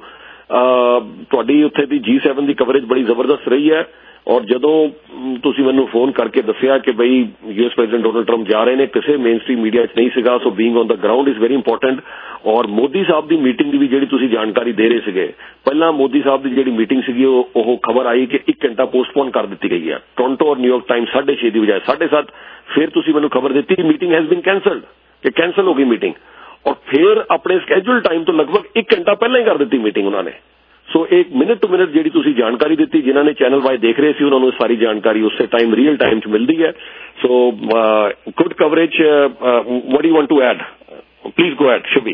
ਤੁਹਾਡੀ ਉੱਥੇ ਦੀ ਜੀ seven ਦੀ coverage ਬੜੀ ਜ਼ਬਰਦਸਤ ਰਹੀ ਹੈ, ਔਰ ਜਦੋਂ ਤੁਸੀਂ ਮੈਨੂੰ ਫੋਨ ਕਰਕੇ ਦੱਸਿਆ ਕਿ ਬਈ ਯੂਐਸ ਪ੍ਰੈਜ਼ੀਡੈਂਟ ਡੋਨਲਡ ਟਰੰਪ ਜਾ ਰਹੇ ਨੇ, ਕਿਸੇ ਮੇਨ ਸਟ੍ਰੀਮ ਮੀਡੀਆ 'ਚ ਨਹੀਂ ਸੀਗਾ। So being on the ground is very important. ਔਰ ਮੋਦੀ ਸਾਹਿਬ ਦੀ ਮੀਟਿੰਗ ਦੀ ਵੀ ਜਿਹੜੀ ਤੁਸੀਂ ਜਾਣਕਾਰੀ ਦੇ ਰਹੇ ਸੀਗੇ, ਪਹਿਲਾਂ ਮੋਦੀ ਸਾਹਿਬ ਦੀ ਜਿਹੜੀ ਮੀਟਿੰਗ ਸੀਗੀ ਉਹ ਉਹ ਖਬਰ ਆਈ ਕਿ ਇੱਕ ਘੰਟਾ ਪੋਸਟਪੋਨ ਕਰ ਦਿੱਤੀ ਗਈ ਹੈ। ਟੋਰਾਂਟੋ ਔਰ ਨਿਊਯਾਰਕ ਟਾਈਮ ਸਾਢੇ ਛੇ ਦੀ ਬਜਾਏ ਸਾਢੇ ਸੱਤ। ਫਿਰ ਤੁਸੀਂ ਮੈਨੂੰ ਖਬਰ ਦਿੱਤੀ ਮੀਟਿੰਗ ਹੈਜ਼ ਬੀਨ ਕੈਂਸਲਡ, ਕਿ ਕੈਂਸਲ ਹੋ ਗਈ ਮੀਟਿੰਗ, ਔਰ ਫਿਰ ਆਪਣੇ ਸਕੈਜੂਲ ਟਾਈਮ ਤੋਂ ਲਗਭਗ ਇੱਕ ਘੰਟਾ ਪਹਿਲਾਂ ਹੀ ਕਰ ਦਿੱਤੀ ਮੀਟਿੰਗ ਉਹਨਾਂ ਨੇ। ਸੋ ਇੱਕ ਮਿੰਟ ਟੂ ਮਿੰਟ ਜਿਹੜੀ ਤੁਸੀਂ ਜਾਣਕਾਰੀ ਦਿੱਤੀ, ਜਿਨ੍ਹਾਂ ਨੇ ਚੈਨਲ ਵਾਈਜ਼ ਦੇਖ ਰਹੇ ਸੀ ਉਹਨਾਂ ਨੂੰ ਸਾਰੀ ਜਾਣਕਾਰੀ ਉਸੇ ਟਾਈਮ ਰੀਅਲ ਟਾਈਮ 'ਚ ਮਿਲਦੀ ਹੈ। So good coverage. What do you want to add? Please go ahead, Shubhi.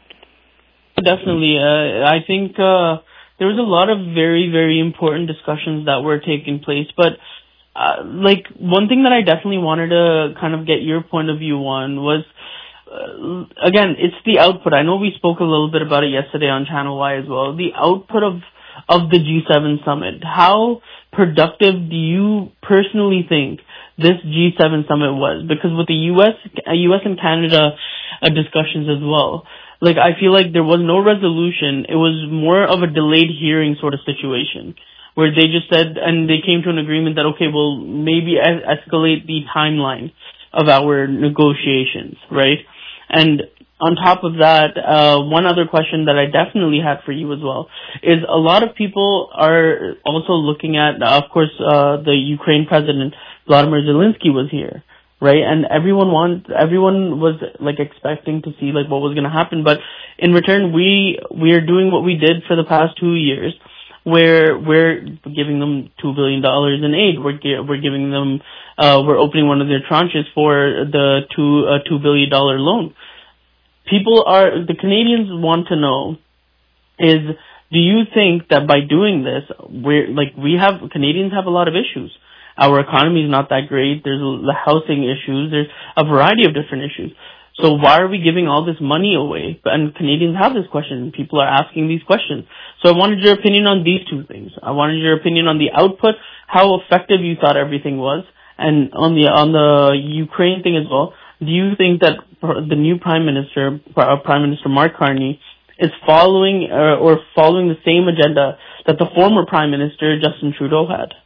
Definitely. Uh, I think uh, there was a lot of very, very important discussions that were taking place. But uh, like one thing that I definitely wanted to kind of get your point of view on was, uh, again, it's the output. I know we spoke a little bit about it yesterday on Channel Y as well. The output of of the G seven summit. How productive do you personally think this G seven summit was? Because with the U S, uh, U S and Canada uh, discussions as well, like, I feel like there was no resolution. It was more of a delayed hearing sort of situation where they just said, and they came to an agreement that, okay, we'll maybe es- escalate the timeline of our negotiations, right? And on top of that, uh, one other question that I definitely had for you as well is a lot of people are also looking at, uh, of course, uh, the Ukraine president, Vladimir Zelensky was here. Right, and everyone want everyone was like expecting to see like what was going to happen, but in return, we we are doing what we did for the past two years, where we're giving them two billion dollars in aid. We're we're giving them, uh, we're opening one of their tranches for the two uh, two billion dollar loan. People are the Canadians want to know is, do you think that by doing this, we're like we have Canadians have a lot of issues. Our economy is not that great. There's the housing issues. There's a variety of different issues. So why are we giving all this money away? And Canadians have this question. People are asking these questions. So I wanted your opinion on these two things. I wanted your opinion on the output, how effective you thought everything was, and on the on the Ukraine thing as well. Do you think that the new Prime Minister, Prime Minister Mark Carney, is following uh, or following the same agenda that the former Prime Minister Justin Trudeau had?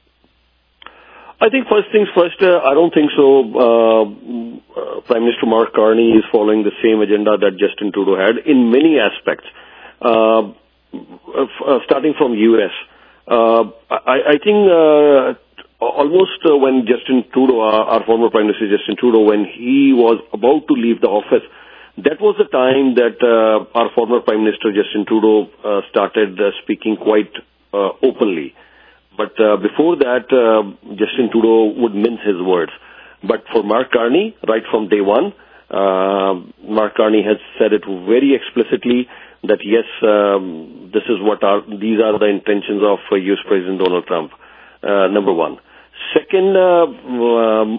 I think first things first, uh, I don't think so. Uh, uh, Prime Minister Mark Carney is following the same agenda that Justin Trudeau had in many aspects, uh, uh, starting from U S. Uh, I, I think uh, almost uh, when Justin Trudeau, our, our former Prime Minister Justin Trudeau, when he was about to leave the office, that was the time that uh, our former Prime Minister Justin Trudeau uh, started uh, speaking quite uh, openly. But uh, before that, uh, Justin Trudeau would mince his words. But for Mark Carney, right from day one, uh, Mark Carney has said it very explicitly that yes, um, this is what are these are the intentions of uh, U S President Donald Trump. Uh, number one. Second, uh, um,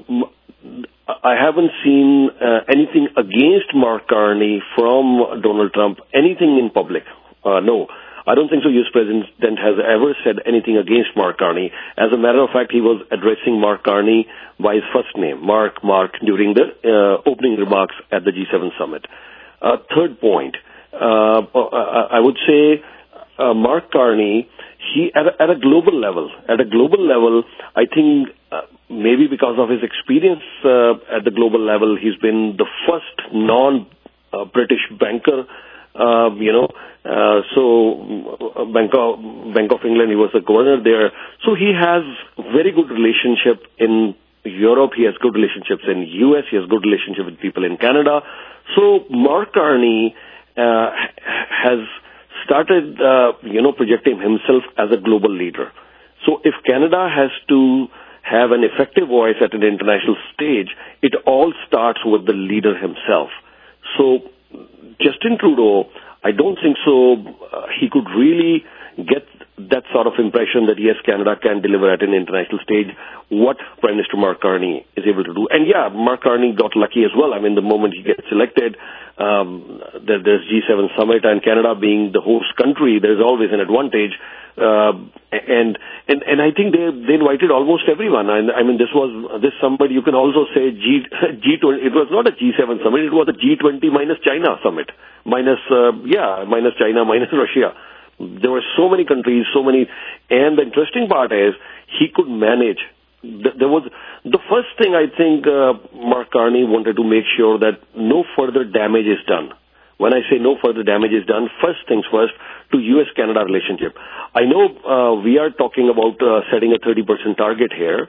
I haven't seen uh, anything against Mark Carney from Donald Trump, anything in public. Uh, no. I don't think so. U S President has ever said anything against Mark Carney. As a matter of fact, he was addressing Mark Carney by his first name, Mark, Mark, during the uh, opening remarks at the G seven summit. Uh, third point, uh, I would say uh, Mark Carney, he at a, at a global level, at a global level, I think uh, maybe because of his experience uh, at the global level, he's been the first non-British uh, banker. Uh, you know, uh, so uh, Bank of, Bank of England, he was the governor there. So he has very good relationship in Europe. He has good relationships in U S. He has good relationship with people in Canada. So Mark Carney uh, has started, uh, you know, projecting himself as a global leader. So if Canada has to have an effective voice at an international stage, it all starts with the leader himself. So Justin Trudeau, I don't think so uh, he could really get that sort of impression that, yes, Canada can deliver at an international stage what Prime Minister Mark Carney is able to do. And yeah, Mark Carney got lucky as well. I mean, the moment he gets elected, um, there, there's G seven summit, and Canada being the host country, there's always an advantage. Uh, and, and, and I think they, they invited almost everyone. And I mean, this was, this summit, you can also say G, G20, it was not a G seven summit, it was a G twenty minus China summit. Minus, uh, yeah, minus China, minus Russia. There were so many countries, so many, and the interesting part is he could manage. There was the first thing I think uh, Mark Carney wanted to make sure that no further damage is done. When I say no further damage is done, first things first, to U S Canada relationship. I know uh, we are talking about uh, setting a thirty percent target here,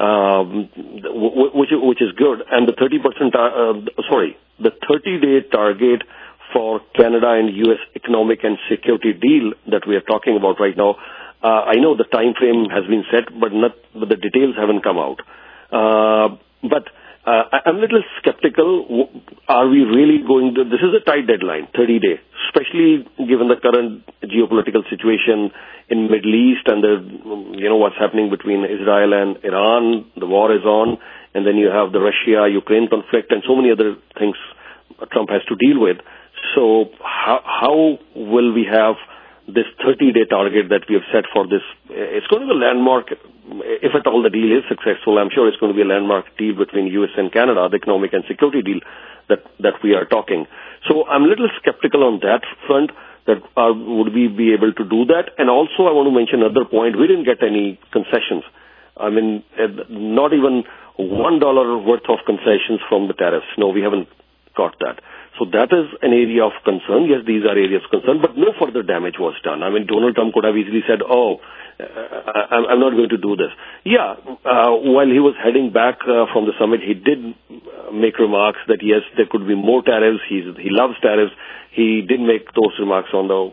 um, which which is good, and the thirty percent, uh, sorry, the thirty-day target for Canada and U S economic and security deal that we are talking about right now. Uh, I know the time frame has been set, but not, but the details haven't come out. Uh, but uh, I'm a little skeptical. Are we really going to, this is a tight deadline, thirty day, especially given the current geopolitical situation in Middle East and the, you know, what's happening between Israel and Iran. The war is on, and then you have the Russia-Ukraine conflict and so many other things Trump has to deal with. So how, how will we have this thirty-day target that we have set for this? It's going to be a landmark, if at all the deal is successful. I'm sure it's going to be a landmark deal between U S and Canada, the economic and security deal that, that we are talking. So I'm a little skeptical on that front, that uh, would we be able to do that? And also I want to mention another point. We didn't get any concessions. I mean, not even one dollar worth of concessions from the tariffs. No, we haven't got that. So that is an area of concern. Yes, these are areas of concern, but no further damage was done. I mean, Donald Trump could have easily said, oh, uh, I'm not going to do this. Yeah, uh, while he was heading back uh, from the summit, he did make remarks that, yes, there could be more tariffs. He's, he loves tariffs. He did make those remarks on the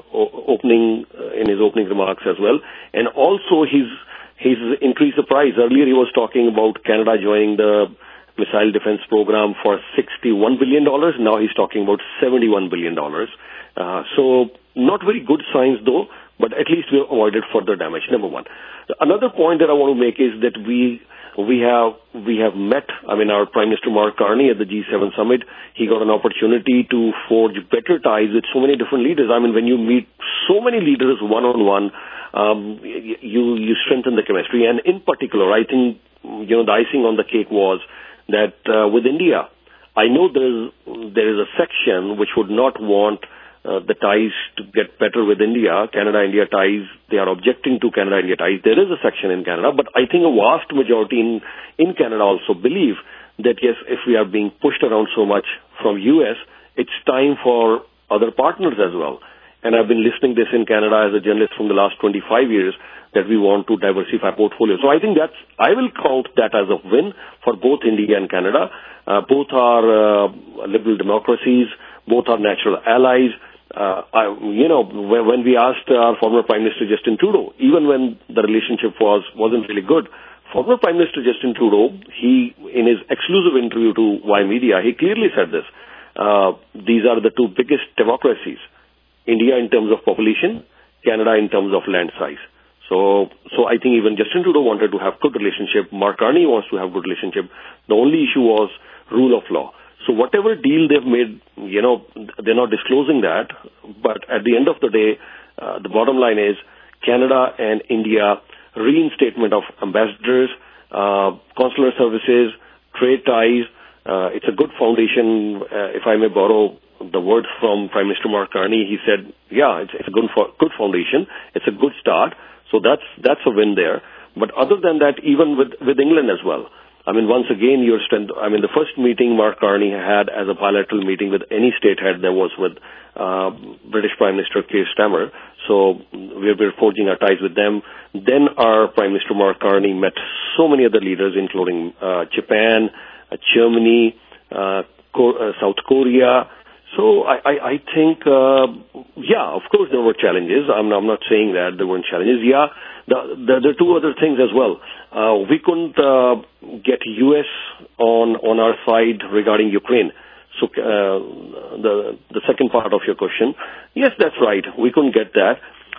opening, uh, in his opening remarks as well. And also, he's, he's increased the price. Earlier, he was talking about Canada joining the missile defense program for sixty-one billion dollars. Now he's talking about seventy-one billion dollars. Uh, so not very good signs though, but at least we avoided further damage, number one. Another point that I want to make is that we we have we have met, I mean, our Prime Minister Mark Carney at the G seven summit. He got an opportunity to forge better ties with so many different leaders. I mean, when you meet so many leaders one-on-one, um, you, you strengthen the chemistry. And in particular, I think, you know, the icing on the cake was that uh, with India, I know there is, there is a section which would not want uh, the ties to get better with India, Canada-India ties. They are objecting to Canada-India ties. There is a section in Canada, but I think a vast majority in, in Canada also believe that, yes, if we are being pushed around so much from U S, it's time for other partners as well. And I've been listening this in Canada as a journalist from the last twenty-five years, that we want to diversify portfolio. So I think that's, I will count that as a win for both India and Canada. Uh, both are uh, liberal democracies, both are natural allies. Uh, I, you know, when, when we asked our former Prime Minister Justin Trudeau, even when the relationship was, wasn't really good, former Prime Minister Justin Trudeau, he, in his exclusive interview to Y Media, he clearly said this. Uh, these are the two biggest democracies. India in terms of population, Canada in terms of land size. So, so I think even Justin Trudeau wanted to have good relationship. Mark Carney wants to have good relationship. The only issue was rule of law. So whatever deal they've made, you know, they're not disclosing that. But at the end of the day, uh, the bottom line is Canada and India, reinstatement of ambassadors, uh, consular services, trade ties. Uh, it's a good foundation. Uh, if I may borrow the words from Prime Minister Mark Carney, he said, yeah, it's, it's a good, good foundation. It's a good start. So that's that's a win there. But other than that, even with, with England as well, I mean, once again, your strength, I mean, the first meeting Mark Carney had as a bilateral meeting with any state head, there was with uh, British Prime Minister Keir Starmer. So we're, we're forging our ties with them. Then our Prime Minister Mark Carney met so many other leaders, including uh, Japan, uh, Germany, uh, Ko- uh, South Korea. So I, I, I think, uh, yeah, of course there were challenges. I'm, I'm not saying that there weren't challenges. Yeah, the, the, there are two other things as well. Uh, we couldn't uh, get U S on, on our side regarding Ukraine. So uh, the, the second part of your question, yes, that's right. We couldn't get that.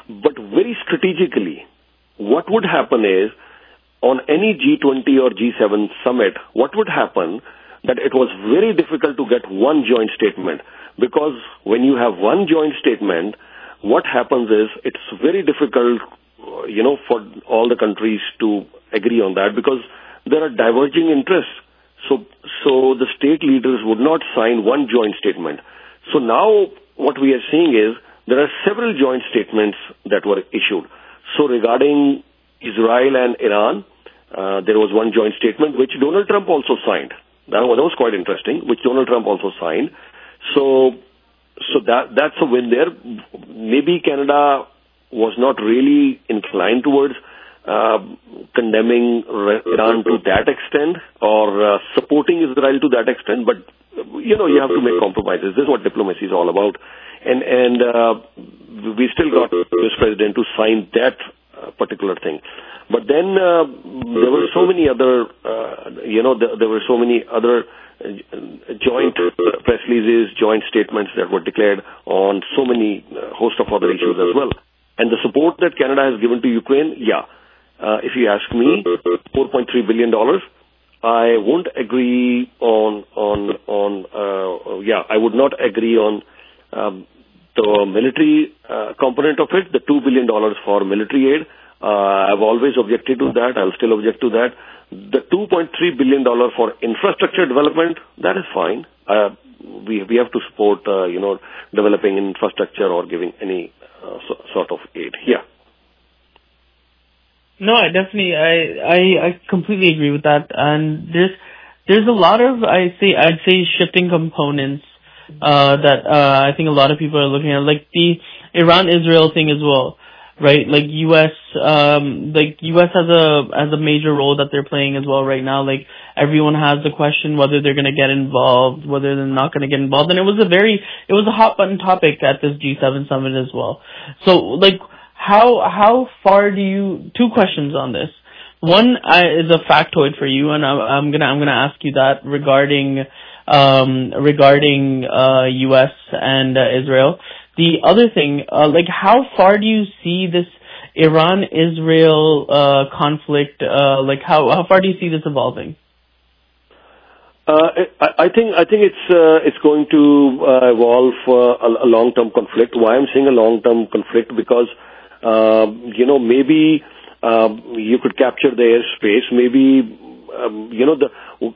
But very strategically, what would happen is, on any G twenty or G seven summit, what would happen that it was very difficult to get one joint statement, because when you have one joint statement, what happens is it's very difficult, you know, for all the countries to agree on that, because there are diverging interests. So, so the state leaders would not sign one joint statement. So now what we are seeing is there are several joint statements that were issued. So regarding Israel and Iran, uh, there was one joint statement which Donald Trump also signed. That was, that was quite interesting, which Donald Trump also signed. So, so that that's a win there. Maybe Canada was not really inclined towards uh, condemning Iran to that extent, or uh, supporting Israel to that extent. But you know, you have to make compromises. This is what diplomacy is all about. And and uh, we still got the U S president to sign that uh, particular thing. But then uh, there were so many other, uh, you know, there, there were so many other uh, joint press releases, joint statements that were declared on so many uh, host of other issues as well. And the support that Canada has given to Ukraine, yeah, uh, if you ask me, four point three billion dollars. I won't agree on on on. Uh, yeah, I would not agree on um, the military uh, component of it. The two billion dollars for military aid. Uh, I've always objected to that. I'll still object to that. The two point three billion dollars for infrastructure development, that is fine. Uh, we we have to support, uh, you know, developing infrastructure or giving any uh, so, sort of aid. Yeah. No, I definitely, I, I, I completely agree with that. And there's, there's a lot of, I say, I'd say shifting components, uh, that, uh, I think a lot of people are looking at, like the Iran-Israel thing as well, right? Like U S, um, like U S has a, has a major role that they're playing as well right now. Like everyone has the question whether they're going to get involved, whether they're not going to get involved. And it was a very, it was a hot button topic at this G seven summit as well. So like, How how far do you? Two questions on this. One uh, is a factoid for you, and I'm, I'm gonna I'm gonna ask you that regarding um, regarding uh, U S and uh, Israel. The other thing, uh, like how far do you see this Iran-Israel uh, conflict? Uh, like how how far do you see this evolving? Uh, I, I think I think it's uh, it's going to uh, evolve uh, a, a long-term conflict. Why I'm saying a long-term conflict? Because Uh, you know, maybe uh, you could capture the airspace. Maybe, um, you know, the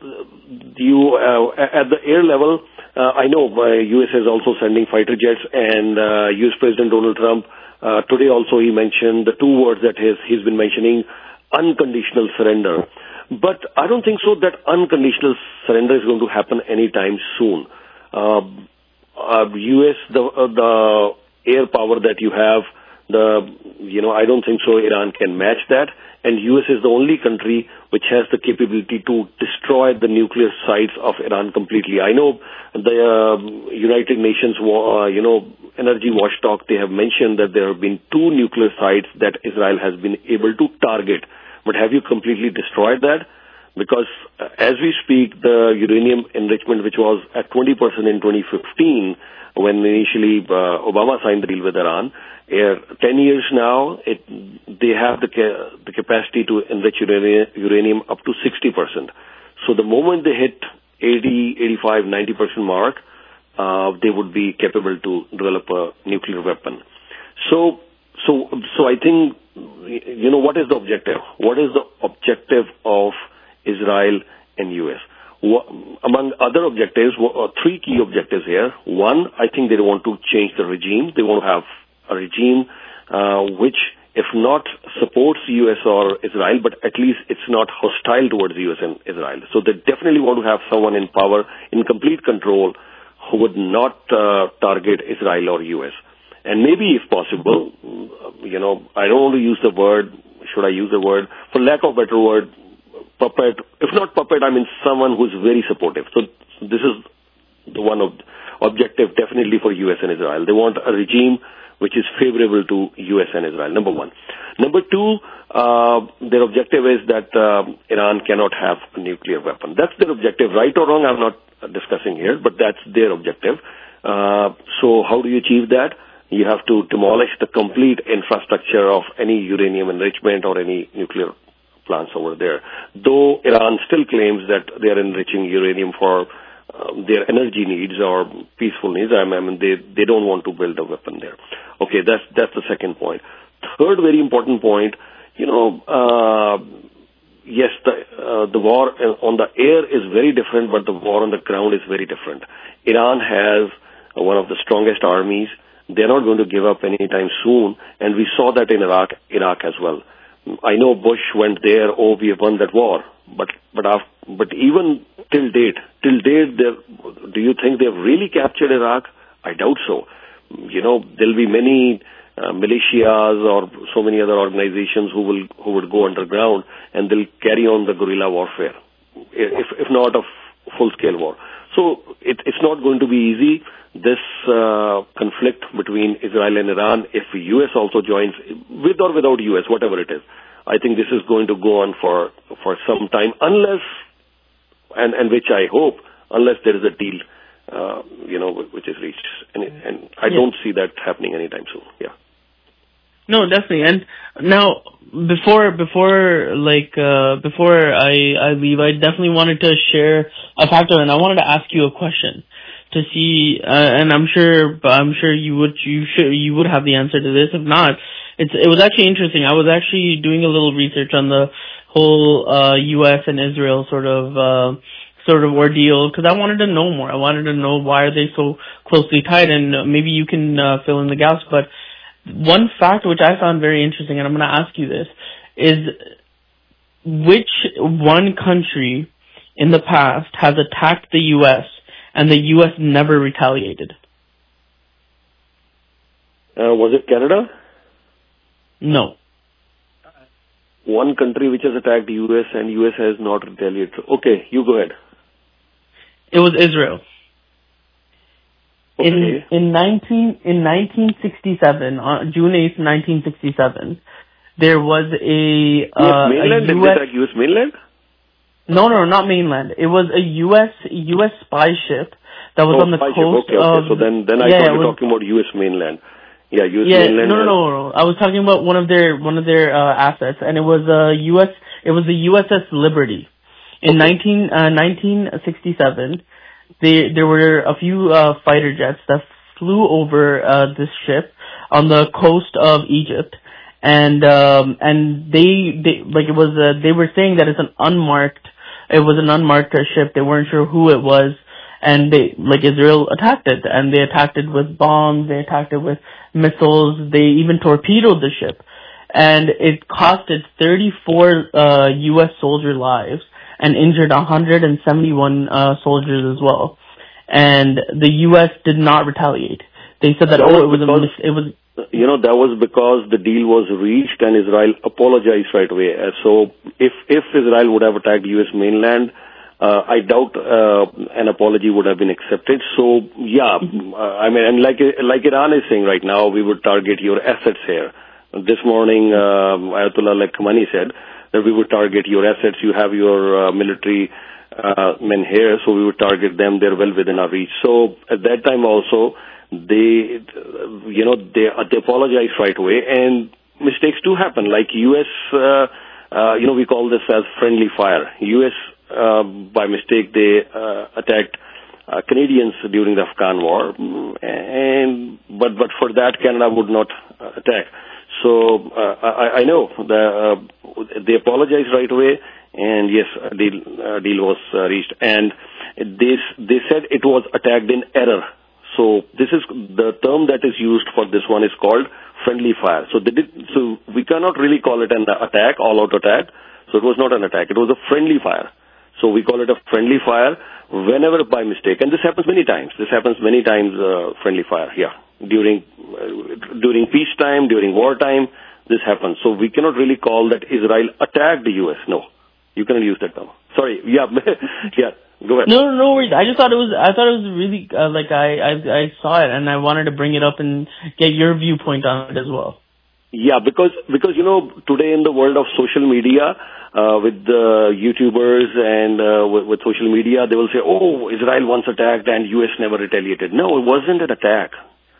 you uh, at the air level, uh, I know uh, U S is also sending fighter jets, and uh, U S President Donald Trump, uh, today also he mentioned the two words that his, he's been mentioning, unconditional surrender. But I don't think so that unconditional surrender is going to happen anytime soon. Uh, uh, U S, the, uh, the air power that you have, The, you know, I don't think so Iran can match that. And U S is the only country which has the capability to destroy the nuclear sites of Iran completely. I know the uh, United Nations, uh, you know, energy watchdog, they have mentioned that there have been two nuclear sites that Israel has been able to target. But have you completely destroyed that? Because uh, as we speak, the uranium enrichment, which was at twenty percent in twenty fifteen, when initially uh, Obama signed the deal with Iran, uh, ten years now, it, they have the, ca- the capacity to enrich uranium, uranium up to sixty percent. So the moment they hit eighty, eighty-five, ninety percent mark, uh, they would be capable to develop a nuclear weapon. So, so, so I think, you know, what is the objective? What is the objective of Israel and U S? What, among other objectives, uh, three key objectives here. One, I think they want to change the regime. They want to have a regime uh, which, if not supports U S or Israel, but at least it's not hostile towards U S and Israel. So they definitely want to have someone in power, in complete control, who would not uh, target Israel or U S. And maybe, if possible, you know, I don't want to use the word, should I use the word, for lack of a better word, puppet, if not puppet, I mean someone who's very supportive. So this is the one of objective definitely for U S and Israel. They want a regime which is favorable to U S and Israel, number one. Number two, uh, their objective is that uh, Iran cannot have a nuclear weapon. That's their objective, right or wrong, I'm not discussing here, but that's their objective. Uh, so how do you achieve that? you have to demolish the complete infrastructure of any uranium enrichment or any nuclear plants over there. Though Iran still claims that they are enriching uranium for uh, their energy needs or peaceful needs. I mean, they, they don't want to build a weapon there. Okay, that's, that's the second point. Third very important point, you know, uh, yes, the, uh, the war on the air is very different, but the war on the ground is very different. Iran has one of the strongest armies. They're not going to give up anytime soon, and we saw that in Iraq, Iraq as well. I know Bush went there, oh, we have won that war, but but after, but even till date, till date, do you think they've really captured Iraq? I doubt so. You know, there'll be many uh, militias or so many other organizations who will who would go underground and they'll carry on the guerrilla warfare, if if not a full-scale war. So it, it's not going to be easy. This uh, conflict between Israel and Iran, if the U S also joins, with or without U S, whatever it is, I think this is going to go on for, for some time, unless, and, and which I hope, unless there is a deal, uh, you know, which is reached. And, and I Yeah. don't see that happening anytime soon. Yeah. No, definitely. And now, before before like uh, before I I leave, I definitely wanted to share a factor, and I wanted to ask you a question to see, uh, and I'm sure I'm sure you would you should you would have the answer to this. If not, it's it was actually interesting. I was actually doing a little research on the whole uh, U S and Israel sort of uh, sort of ordeal because I wanted to know more. I wanted to know why are they so closely tied, and maybe you can uh, fill in the gaps, but. One fact which I found very interesting, and I'm going to ask you this, is which one country in the past has attacked the U S and the U S never retaliated? Uh, was it Canada? No. One country which has attacked the U S and U S has not retaliated. Okay, you go ahead. It was Israel. Okay. In in nineteen in nineteen sixty-seven, on June eighth, nineteen sixty-seven, there was a uh, U S mainland? a Did U they S attack U S mainland? No, no, not mainland. It was a U S U S spy ship that was oh, on the spy coast ship. Okay, okay. of. So then, then I yeah, thought you were was, talking about U S mainland. Yeah, U S yeah, mainland. no, no, no, no. I was talking about one of their one of their uh, assets, and it was a U S. It was the U S S Liberty in Okay. nineteen uh, nineteen sixty-seven. They, there were a few uh, fighter jets that flew over uh, this ship on the coast of Egypt, and um, and they, they like it was uh, they were saying that it's an unmarked it was an unmarked ship. They weren't sure who it was, and they like Israel attacked it, and they attacked it with bombs, they attacked it with missiles, they even torpedoed the ship, and it costed thirty-four uh, U S soldier lives and injured one hundred seventy-one uh, soldiers as well. And the U S did not retaliate. They said that, That oh, was it was a because- mis- it was. You know, that was because the deal was reached and Israel apologized right away. Uh, So if, if Israel would have attacked U S mainland, uh, I doubt, uh, an apology would have been accepted. So yeah, uh, I mean, and like, like Iran is saying right now, we would target your assets here. This morning, uh, Ayatollah like Khamenei said that we would target your assets. You have your uh, military uh, men here, so we would target them. They're well within our reach. So at that time also, they, you know, they, uh, they apologize right away, and mistakes do happen. Like U S, uh, uh, you know, we call this as friendly fire. U S, uh, by mistake, they uh, attacked uh, Canadians during the Afghan war, and but but for that, Canada would not uh, attack. So uh, I, I know the, uh, they apologized right away, and yes, a deal, uh, deal was uh, reached. And they they said it was attacked in error. So this is the term that is used for this one is called friendly fire. So they did. So we cannot really call it an attack, all-out attack. So it was not an attack. It was a friendly fire. So we call it a friendly fire whenever by mistake, and this happens many times. This happens many times. Uh, friendly fire, yeah. During uh, during peacetime, during wartime, this happens. So we cannot really call that Israel attacked the U S. No, you cannot use that term. Sorry. Yeah, yeah. Go ahead. No, no worries. I just thought it was. I thought it was really uh, like I, I I saw it and I wanted to bring it up and get your viewpoint on it as well. Yeah, because because you know today in the world of social media, uh, with the YouTubers and uh, with, with social media, they will say, "Oh, Israel once attacked and U S never retaliated." No, it wasn't an attack.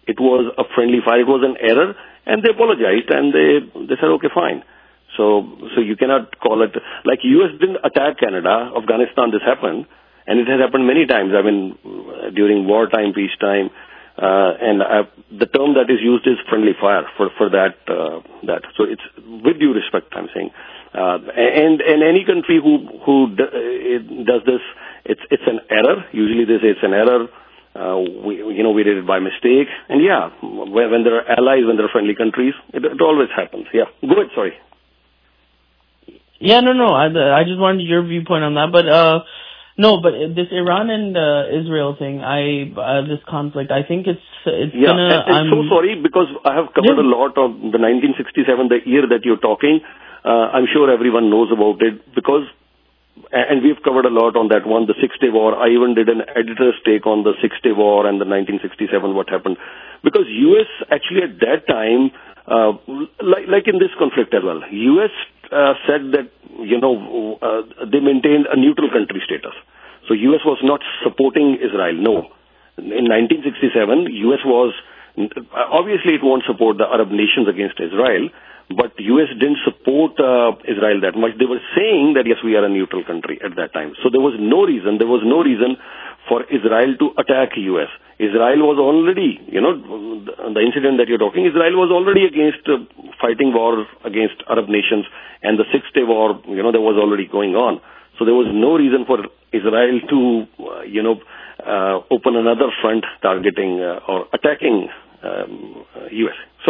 it was a friendly fire, it was an error, and they apologized and they, they said, okay, fine. So, so you cannot call it, like U S didn't attack Canada, Afghanistan, this happened, and it has happened many times, I mean, during wartime, peacetime, uh, and uh, the term that is used is friendly fire for, for that, uh, that. So it's, with due respect, I'm saying. Uh, and, and any country who, who d- it does this, it's, it's an error. Usually they say it's an error. Uh, we, you know, we did it by mistake. And yeah, when, when there are allies, when there are friendly countries, it, it always happens. Yeah. Go ahead, sorry. Yeah, no, no, I, I just wanted your viewpoint on that, but, uh, no, but this Iran and, uh, Israel thing, I, uh, this conflict, I think it's, it's yeah, gonna, and, and I'm so sorry, because I have covered yeah. a lot of the nineteen sixty-seven, the year that you're talking. Uh, I'm sure everyone knows about it, because, and we've covered a lot on that one, the Six-Day War. I even did an editor's take on the Six-Day War and the nineteen sixty-seven, what happened. Because U S actually at that time, uh, like, like in this conflict as well, U S uh, said that, you know, uh, they maintained a neutral country status. So U S was not supporting Israel, no. In nineteen sixty-seven, U S was, obviously it won't support the Arab nations against Israel, but U S didn't support uh, Israel that much. They were saying that, yes, we are a neutral country at that time. So there was no reason, there was no reason for Israel to attack U S. Israel was already, you know, the incident that you're talking, Israel was already against uh, fighting war against Arab nations, and the Six-Day War, you know, that was already going on. So there was no reason for Israel to, uh, you know, uh, open another front targeting uh, or attacking um, uh, U S. So